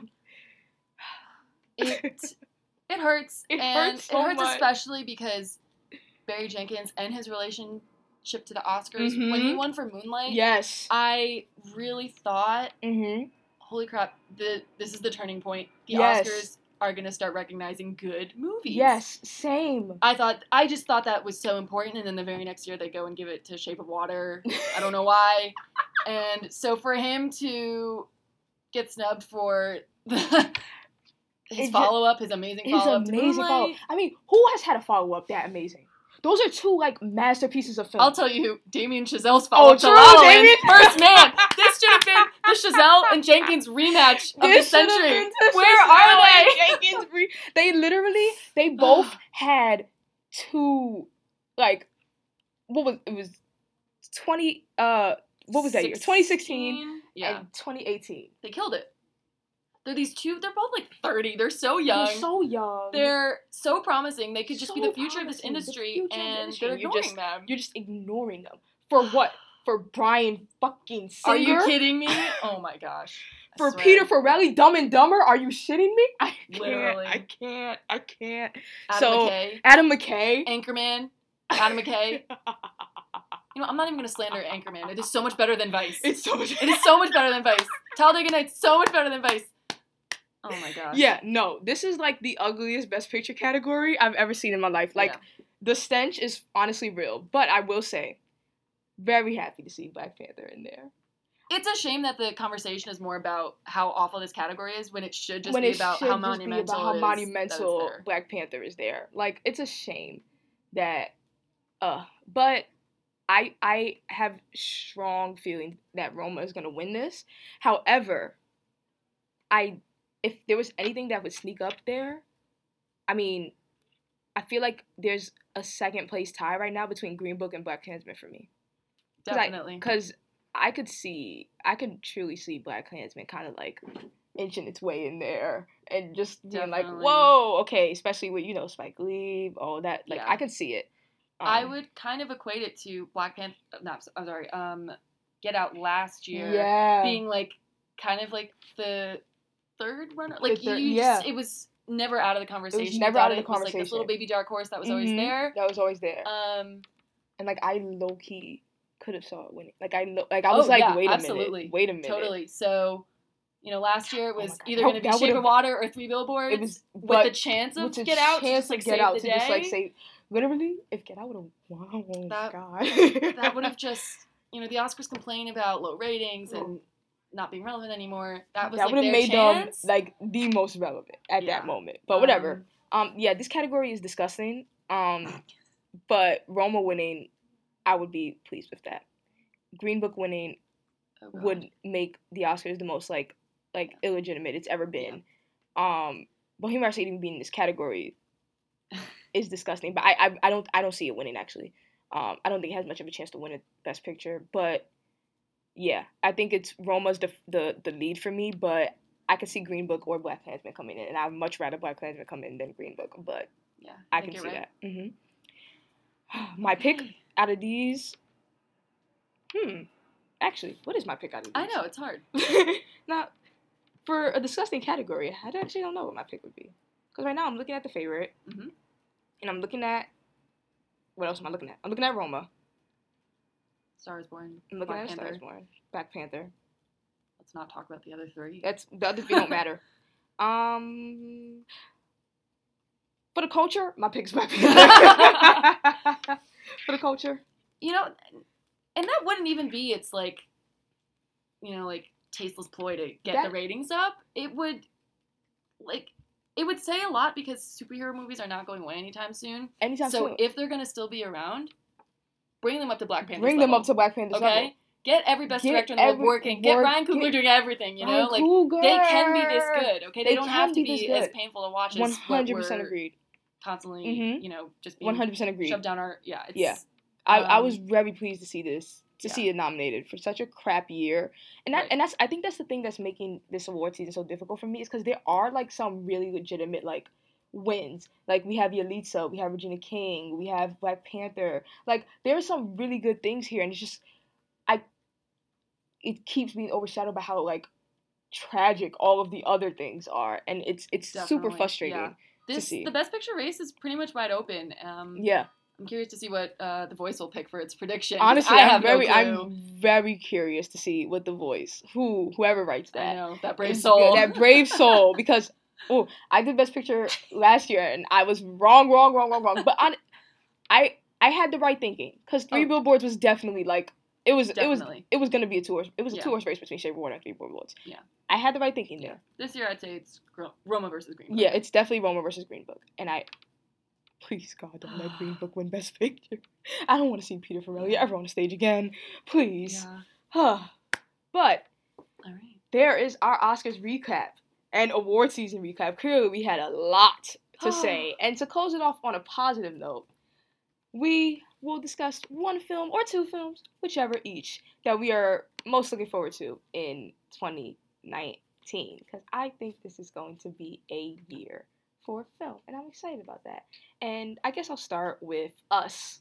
Speaker 2: it it hurts.
Speaker 1: It
Speaker 2: and
Speaker 1: hurts so
Speaker 2: it hurts
Speaker 1: much.
Speaker 2: especially because Barry Jenkins and his relationship to the Oscars,
Speaker 1: Mhm.
Speaker 2: when he won for Moonlight,
Speaker 1: Yes.
Speaker 2: I really thought,
Speaker 1: Mm-hmm.
Speaker 2: holy crap, the, this is the turning point. The
Speaker 1: Yes.
Speaker 2: Oscars are going to start recognizing good movies.
Speaker 1: Yes. Same.
Speaker 2: I thought, I just thought that was so important, and then the very next year they go and give it to Shape of Water. I don't know why. And so for him to get snubbed for the, his
Speaker 1: It ju-
Speaker 2: follow-up, his amazing
Speaker 1: It's
Speaker 2: follow-up to
Speaker 1: amazing follow.
Speaker 2: Moonlight.
Speaker 1: I mean, who has had a follow up that amazing? Those are two like masterpieces of film.
Speaker 2: I'll tell you who, Damien Chazelle's follow-up to
Speaker 1: true,
Speaker 2: La La Land.
Speaker 1: Damien.
Speaker 2: First man, this should have been the Chazelle and Jenkins rematch of
Speaker 1: This
Speaker 2: the
Speaker 1: should have
Speaker 2: century.
Speaker 1: been the
Speaker 2: Where
Speaker 1: Chazelle
Speaker 2: are
Speaker 1: and
Speaker 2: they?
Speaker 1: Jenkins re- they literally, they both had two, like, what was it was twenty? Uh, what was that year? twenty sixteen
Speaker 2: Yeah,
Speaker 1: and twenty eighteen.
Speaker 2: they killed it. They're these two. They're both like thirty. They're so young.
Speaker 1: They're so young.
Speaker 2: They're so promising. They could just be
Speaker 1: So
Speaker 2: the future of this
Speaker 1: promising, the
Speaker 2: industry,
Speaker 1: future of the
Speaker 2: and
Speaker 1: industry.
Speaker 2: they're
Speaker 1: You
Speaker 2: ignoring
Speaker 1: just-
Speaker 2: them.
Speaker 1: You're just ignoring them for what? For Brian fucking Singer?
Speaker 2: Are you kidding me? Oh my gosh. I
Speaker 1: For
Speaker 2: swear.
Speaker 1: Peter Farrelly, Dumb and Dumber? Are you shitting me? I can't.
Speaker 2: Literally.
Speaker 1: I can't. I can't.
Speaker 2: Adam
Speaker 1: so-
Speaker 2: McKay,
Speaker 1: Adam McKay.
Speaker 2: Anchorman, Adam McKay. You know, I'm not even gonna slander Anchorman. It is so much better than Vice.
Speaker 1: It's so much.
Speaker 2: It is so much better than Vice. Talladega Nights so much better than Vice. Oh my gosh.
Speaker 1: Yeah, no. This is like the ugliest Best Picture category I've ever seen in my life. Like,
Speaker 2: Yeah.
Speaker 1: the stench is honestly real. But I will say, very happy to see Black Panther in there.
Speaker 2: It's a shame that the conversation is more about how awful this category is when it should just
Speaker 1: when
Speaker 2: be
Speaker 1: it
Speaker 2: about
Speaker 1: should
Speaker 2: how
Speaker 1: just
Speaker 2: monumental
Speaker 1: be about how
Speaker 2: it is
Speaker 1: monumental
Speaker 2: that it's there.
Speaker 1: Black Panther is there. Like, it's a shame that, uh, but I I have strong feelings that Roma is gonna win this. However, I if there was anything that would sneak up there, I mean, I feel like there's a second place tie right now between Green Book and Black Klansman for me.
Speaker 2: Definitely.
Speaker 1: Because I could see, I could truly see Black Klansman kind of like inching its way in there and just being like,
Speaker 2: Definitely.
Speaker 1: whoa, okay, especially with, you know, Spike Lee, all that. Like,
Speaker 2: Yeah.
Speaker 1: I could see it. Um,
Speaker 2: I would kind of equate it to Black Panther. No, I'm sorry. Um, Get Out last year
Speaker 1: yeah.
Speaker 2: being like kind of like the third runner. Like
Speaker 1: third-
Speaker 2: you,
Speaker 1: yeah.
Speaker 2: just, it was never out of the conversation.
Speaker 1: never
Speaker 2: without
Speaker 1: out of the
Speaker 2: it. It was like this
Speaker 1: conversation.
Speaker 2: little baby dark horse that was always
Speaker 1: Mhm.
Speaker 2: there.
Speaker 1: That was always there.
Speaker 2: Um,
Speaker 1: and, like, I low-key could have saw it winning. Like, I lo- like I was
Speaker 2: Oh,
Speaker 1: like,
Speaker 2: yeah,
Speaker 1: wait a
Speaker 2: absolutely.
Speaker 1: minute. Wait a minute.
Speaker 2: totally. So, you know, last year it
Speaker 1: Oh
Speaker 2: was
Speaker 1: my God.
Speaker 2: either
Speaker 1: That-
Speaker 2: going to be
Speaker 1: that
Speaker 2: Shape
Speaker 1: would've-
Speaker 2: of Water or Three Billboards.
Speaker 1: It was,
Speaker 2: with
Speaker 1: but
Speaker 2: the chance of
Speaker 1: with the
Speaker 2: Get Out to
Speaker 1: chance
Speaker 2: just like
Speaker 1: to get
Speaker 2: save
Speaker 1: out
Speaker 2: the
Speaker 1: to
Speaker 2: day.
Speaker 1: just like say, literally, if Get Out would have won, oh
Speaker 2: That-
Speaker 1: God.
Speaker 2: that would have just, you know, the Oscars complain about low ratings and
Speaker 1: Mm.
Speaker 2: not being relevant anymore. That was
Speaker 1: that
Speaker 2: like
Speaker 1: would have
Speaker 2: their
Speaker 1: made
Speaker 2: chance.
Speaker 1: them like the most relevant at
Speaker 2: Yeah.
Speaker 1: that moment. But whatever. Um, yeah, this category is disgusting. Um, but Roma winning, I would be pleased with that. Green Book winning
Speaker 2: Oh, God.
Speaker 1: would make the Oscars the most like like illegitimate it's ever been. Um, Bohemian Rhapsody even being in this category is disgusting. But I, I I don't I don't see it winning actually. Um, I don't think it has much of a chance to win a Best Picture. But yeah, I think it's Roma's the the the lead for me. But I could see Green Book or Black Klansman coming in, and I'd much rather Black Klansman come in than Green Book. But
Speaker 2: yeah,
Speaker 1: I,
Speaker 2: think
Speaker 1: can
Speaker 2: you're
Speaker 1: see
Speaker 2: right.
Speaker 1: that. Mm-hmm. My pick
Speaker 2: Okay.
Speaker 1: out of these, hmm, actually, what is my pick out of these?
Speaker 2: I know it's hard.
Speaker 1: Now, for a disgusting category, I actually don't know what my pick would be. Because right now I'm looking at The Favorite,
Speaker 2: Mhm.
Speaker 1: and I'm looking at, what else am I looking at? I'm looking at Roma.
Speaker 2: Star is Born.
Speaker 1: I'm looking
Speaker 2: Black
Speaker 1: at A Star
Speaker 2: Panther.
Speaker 1: is Born. Black Panther.
Speaker 2: Let's not talk about the other three.
Speaker 1: That's, the other three don't matter. Um, for the culture, my pick's Black Panther. For the culture,
Speaker 2: You know, and that wouldn't even be its like, you know, like tasteless ploy to get
Speaker 1: That-
Speaker 2: the ratings up. It would, like, it would say a lot because superhero movies are not going away anytime soon.
Speaker 1: anytime
Speaker 2: so
Speaker 1: soon.
Speaker 2: if they're gonna still be around, bring them up to Black Panther.
Speaker 1: Bring them up to Black Panther's
Speaker 2: okay.
Speaker 1: level.
Speaker 2: Get every best
Speaker 1: Get
Speaker 2: director in the world
Speaker 1: every-
Speaker 2: working. Get
Speaker 1: work-
Speaker 2: Ryan Coogler
Speaker 1: get-
Speaker 2: doing everything. You know,
Speaker 1: Ryan
Speaker 2: like
Speaker 1: Coogler.
Speaker 2: they can be this good. Okay, they,
Speaker 1: They
Speaker 2: don't
Speaker 1: can
Speaker 2: have to
Speaker 1: be
Speaker 2: be,
Speaker 1: this
Speaker 2: as
Speaker 1: good.
Speaker 2: painful to watch as
Speaker 1: One
Speaker 2: what
Speaker 1: hundred percent
Speaker 2: we're
Speaker 1: agreed.
Speaker 2: constantly,
Speaker 1: Mhm.
Speaker 2: you know, just being
Speaker 1: One hundred percent agreed.
Speaker 2: shoved down our yeah. It's,
Speaker 1: Yeah. I, I
Speaker 2: um,
Speaker 1: was very pleased to see this, to
Speaker 2: yeah.
Speaker 1: see it nominated for such a crap year, and that
Speaker 2: Right.
Speaker 1: and that's I think that's the thing that's making this award season so difficult for me is because there are like some really legitimate like wins. Like we have Yalitza, we have Regina King, we have Black Panther. Like there are some really good things here, and it's just I. It keeps being overshadowed by how like tragic all of the other things are, and it's it's super
Speaker 2: Definitely,
Speaker 1: frustrating.
Speaker 2: yeah. This
Speaker 1: see.
Speaker 2: the best picture race is pretty much wide open. Um,
Speaker 1: Yeah.
Speaker 2: I'm curious to see what uh, The Voice will pick for its prediction.
Speaker 1: Honestly,
Speaker 2: I
Speaker 1: I'm
Speaker 2: have
Speaker 1: very,
Speaker 2: no clue.
Speaker 1: I'm very curious to see what The Voice, who, whoever writes that,
Speaker 2: I know that brave
Speaker 1: is
Speaker 2: soul.
Speaker 1: good- that brave soul. Because, oh, I did Best Picture last year, and I was wrong, wrong, wrong, wrong, wrong. But on, I, I had the right thinking because Three
Speaker 2: Oh.
Speaker 1: Billboards was definitely like it was, it was,
Speaker 2: Definitely.
Speaker 1: it was gonna be a two horse, it was a
Speaker 2: Yeah.
Speaker 1: two horse race between Shape of Water and Three Billboards.
Speaker 2: Yeah.
Speaker 1: I had the right thinking
Speaker 2: Yeah.
Speaker 1: there.
Speaker 2: This year, I'd say it's Gro- Roma versus Green Book.
Speaker 1: Yeah, it's definitely Roma versus Green Book, and I. Please, God, don't let Green Book win Best Picture. I don't want to see Peter Farrelly ever on stage again. Please.
Speaker 2: Yeah.
Speaker 1: But
Speaker 2: All right.
Speaker 1: there is our Oscars recap and award season recap. Clearly, we had a lot to say. And to close it off on a positive note, we will discuss one film or two films, whichever each, that we are most looking forward to in twenty nineteen. Because I think this is going to be a year for film, and I'm excited about that. And I guess I'll start with Us.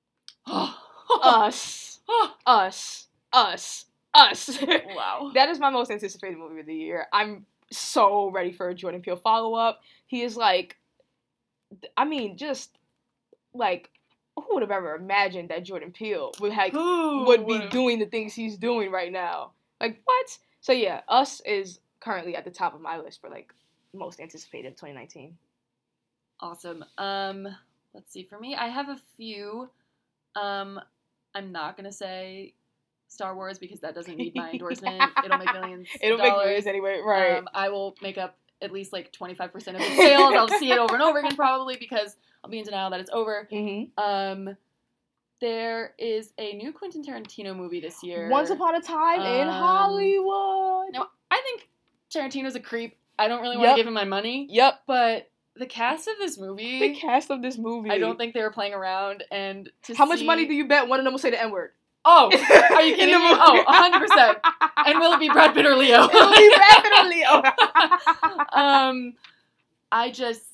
Speaker 1: Us. Us. Us. Us.
Speaker 2: Wow.
Speaker 1: That is my most anticipated movie of the year. I'm so ready for a Jordan Peele follow-up. He is like, I mean, just like, who would have ever imagined that Jordan Peele would have,
Speaker 2: Who
Speaker 1: would be
Speaker 2: would've-
Speaker 1: doing the things he's doing right now? Like, what? So yeah, Us is currently at the top of my list for like most anticipated of twenty nineteen.
Speaker 2: Awesome. Um, let's see. For me, I have a few. Um, I'm not gonna say Star Wars because that doesn't need my endorsement. It'll make millions.
Speaker 1: It'll
Speaker 2: of
Speaker 1: make
Speaker 2: dollars.
Speaker 1: millions anyway, right?
Speaker 2: Um, I will make up at least like twenty-five percent of its sales. I'll see it over and over again probably because I'll be in denial that it's over.
Speaker 1: mm-hmm.
Speaker 2: Um, there is a new Quentin Tarantino movie this year.
Speaker 1: Once Upon a Time in
Speaker 2: Um,
Speaker 1: Hollywood.
Speaker 2: Now, I think Tarantino's a creep. I don't really want to
Speaker 1: Yep.
Speaker 2: give him my money,
Speaker 1: Yep.
Speaker 2: but the cast of this movie,
Speaker 1: The cast of this movie.
Speaker 2: I don't think they were playing around. And to
Speaker 1: How much
Speaker 2: see-
Speaker 1: money do you bet one of them will say the N word?
Speaker 2: Oh, are you
Speaker 1: In
Speaker 2: kidding
Speaker 1: the
Speaker 2: me?
Speaker 1: movie.
Speaker 2: Oh, one hundred percent. And will it be Brad Pitt or Leo?
Speaker 1: It'll be Brad Pitt or Leo.
Speaker 2: um, I just,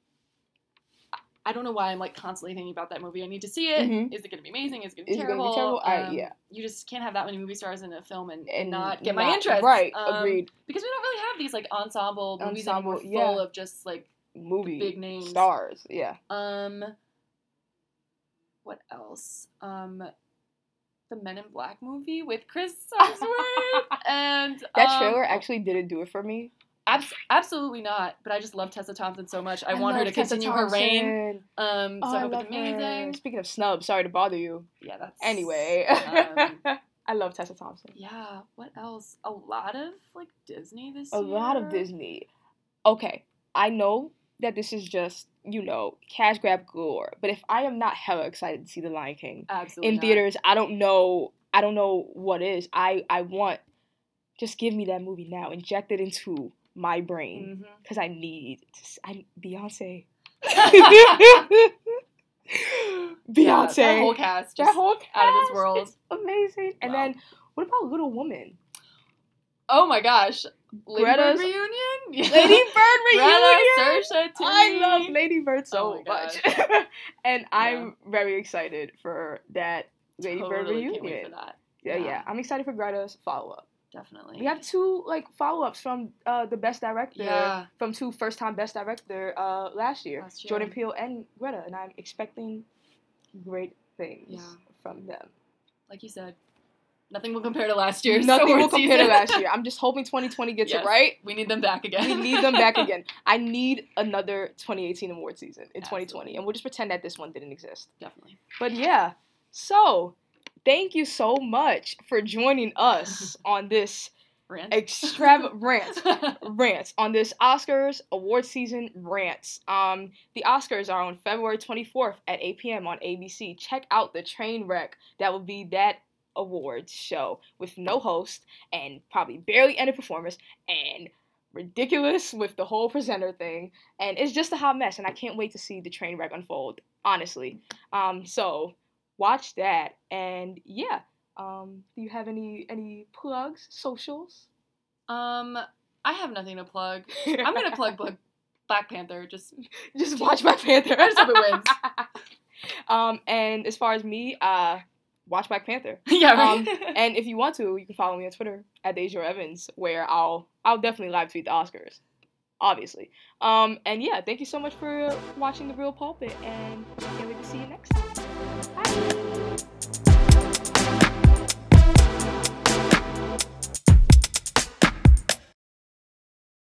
Speaker 2: I don't know why I'm like constantly thinking about that movie. I need to see it.
Speaker 1: Mhm.
Speaker 2: Is it going to be amazing? Is it going to be
Speaker 1: Is it gonna
Speaker 2: terrible?
Speaker 1: be terrible? I-
Speaker 2: Um,
Speaker 1: yeah.
Speaker 2: You just can't have that many movie stars in a film and, and
Speaker 1: And
Speaker 2: not get my
Speaker 1: not-
Speaker 2: interest.
Speaker 1: Right,
Speaker 2: Um,
Speaker 1: agreed.
Speaker 2: Because we don't really have these like ensemble movies
Speaker 1: Ensemble,
Speaker 2: anymore full
Speaker 1: yeah.
Speaker 2: of just like
Speaker 1: Movie
Speaker 2: big names.
Speaker 1: stars, yeah.
Speaker 2: Um, what else? Um, the Men in Black movie with Chris Hemsworth and
Speaker 1: That
Speaker 2: um,
Speaker 1: trailer actually didn't do it for me.
Speaker 2: abs- absolutely not. But I just love Tessa Thompson so much. I, want her to
Speaker 1: love Tessa
Speaker 2: continue her reign.
Speaker 1: Thompson.
Speaker 2: Um, so
Speaker 1: Oh,
Speaker 2: I
Speaker 1: I
Speaker 2: hope
Speaker 1: love
Speaker 2: it's amazing.
Speaker 1: her. Speaking of snubs, sorry to bother you.
Speaker 2: Yeah, that's
Speaker 1: Anyway,
Speaker 2: Um,
Speaker 1: I love Tessa Thompson.
Speaker 2: yeah. What else? A lot of like Disney this
Speaker 1: A
Speaker 2: year.
Speaker 1: lot of Disney. Okay, I know that this is just, you know, cash grab galore, but if I am not hella excited to see The Lion King
Speaker 2: Absolutely
Speaker 1: in
Speaker 2: not.
Speaker 1: theaters, I don't know, I don't know what is. I, I want, just give me that movie now. Inject it into my brain,
Speaker 2: Mhm.
Speaker 1: because I need, to, s- I, Beyonce.
Speaker 2: Yeah,
Speaker 1: Beyonce.
Speaker 2: that whole cast,
Speaker 1: That
Speaker 2: just
Speaker 1: whole cast
Speaker 2: out of this world.
Speaker 1: is amazing. And
Speaker 2: Wow.
Speaker 1: then, what about Little Woman?
Speaker 2: Oh my gosh, Lady
Speaker 1: Greta's-
Speaker 2: Bird reunion.
Speaker 1: Lady Bird reunion.
Speaker 2: Greta, Saoirse,
Speaker 1: I
Speaker 2: Timmy.
Speaker 1: love Lady Bird so
Speaker 2: Oh my
Speaker 1: much,
Speaker 2: gosh.
Speaker 1: and I'm very excited for that Lady Bird
Speaker 2: Totally
Speaker 1: reunion.
Speaker 2: can't wait for that.
Speaker 1: Yeah, yeah,
Speaker 2: Yeah.
Speaker 1: I'm excited for Greta's follow up.
Speaker 2: Definitely.
Speaker 1: We have two like follow ups from uh, the best director,
Speaker 2: Yeah.
Speaker 1: from two first time best director uh, last year,
Speaker 2: Last year.
Speaker 1: Jordan Peele and Greta, and I'm expecting great things
Speaker 2: Yeah.
Speaker 1: from them.
Speaker 2: Like you said, Nothing will compare to last year's
Speaker 1: Nothing
Speaker 2: award
Speaker 1: will compare
Speaker 2: season.
Speaker 1: to last year. I'm just hoping twenty twenty gets
Speaker 2: Yes,
Speaker 1: it right.
Speaker 2: We need them back again.
Speaker 1: We need them back again. I need another twenty eighteen award season in
Speaker 2: Absolutely.
Speaker 1: twenty twenty, and we'll just pretend that this one didn't exist.
Speaker 2: Definitely.
Speaker 1: But yeah, so thank you so much for joining us on this
Speaker 2: Rant.
Speaker 1: extravagant rant, rant on this Oscars award season rants. Um, the Oscars are on February twenty-fourth at eight p.m. on A B C. Check out the train wreck that will be that awards show with no host and probably barely any performers and ridiculous with the whole presenter thing, and it's just a hot mess, and I can't wait to see the train wreck unfold, honestly. Um, so watch that, and yeah. Um, do you have any any plugs, socials?
Speaker 2: Um, I have nothing to plug. I'm gonna plug Black, Black Panther. Just,
Speaker 1: just watch Black Panther.
Speaker 2: I just hope it wins.
Speaker 1: um, and as far as me, uh, watch Black Panther.
Speaker 2: Yeah, right.
Speaker 1: Um, and if you want to, you can follow me on Twitter at Deja Evans, where I'll I'll definitely live tweet the Oscars, obviously. Um, and yeah, thank you so much for watching The Real Pulpit, and I can't wait to see you next time. Bye.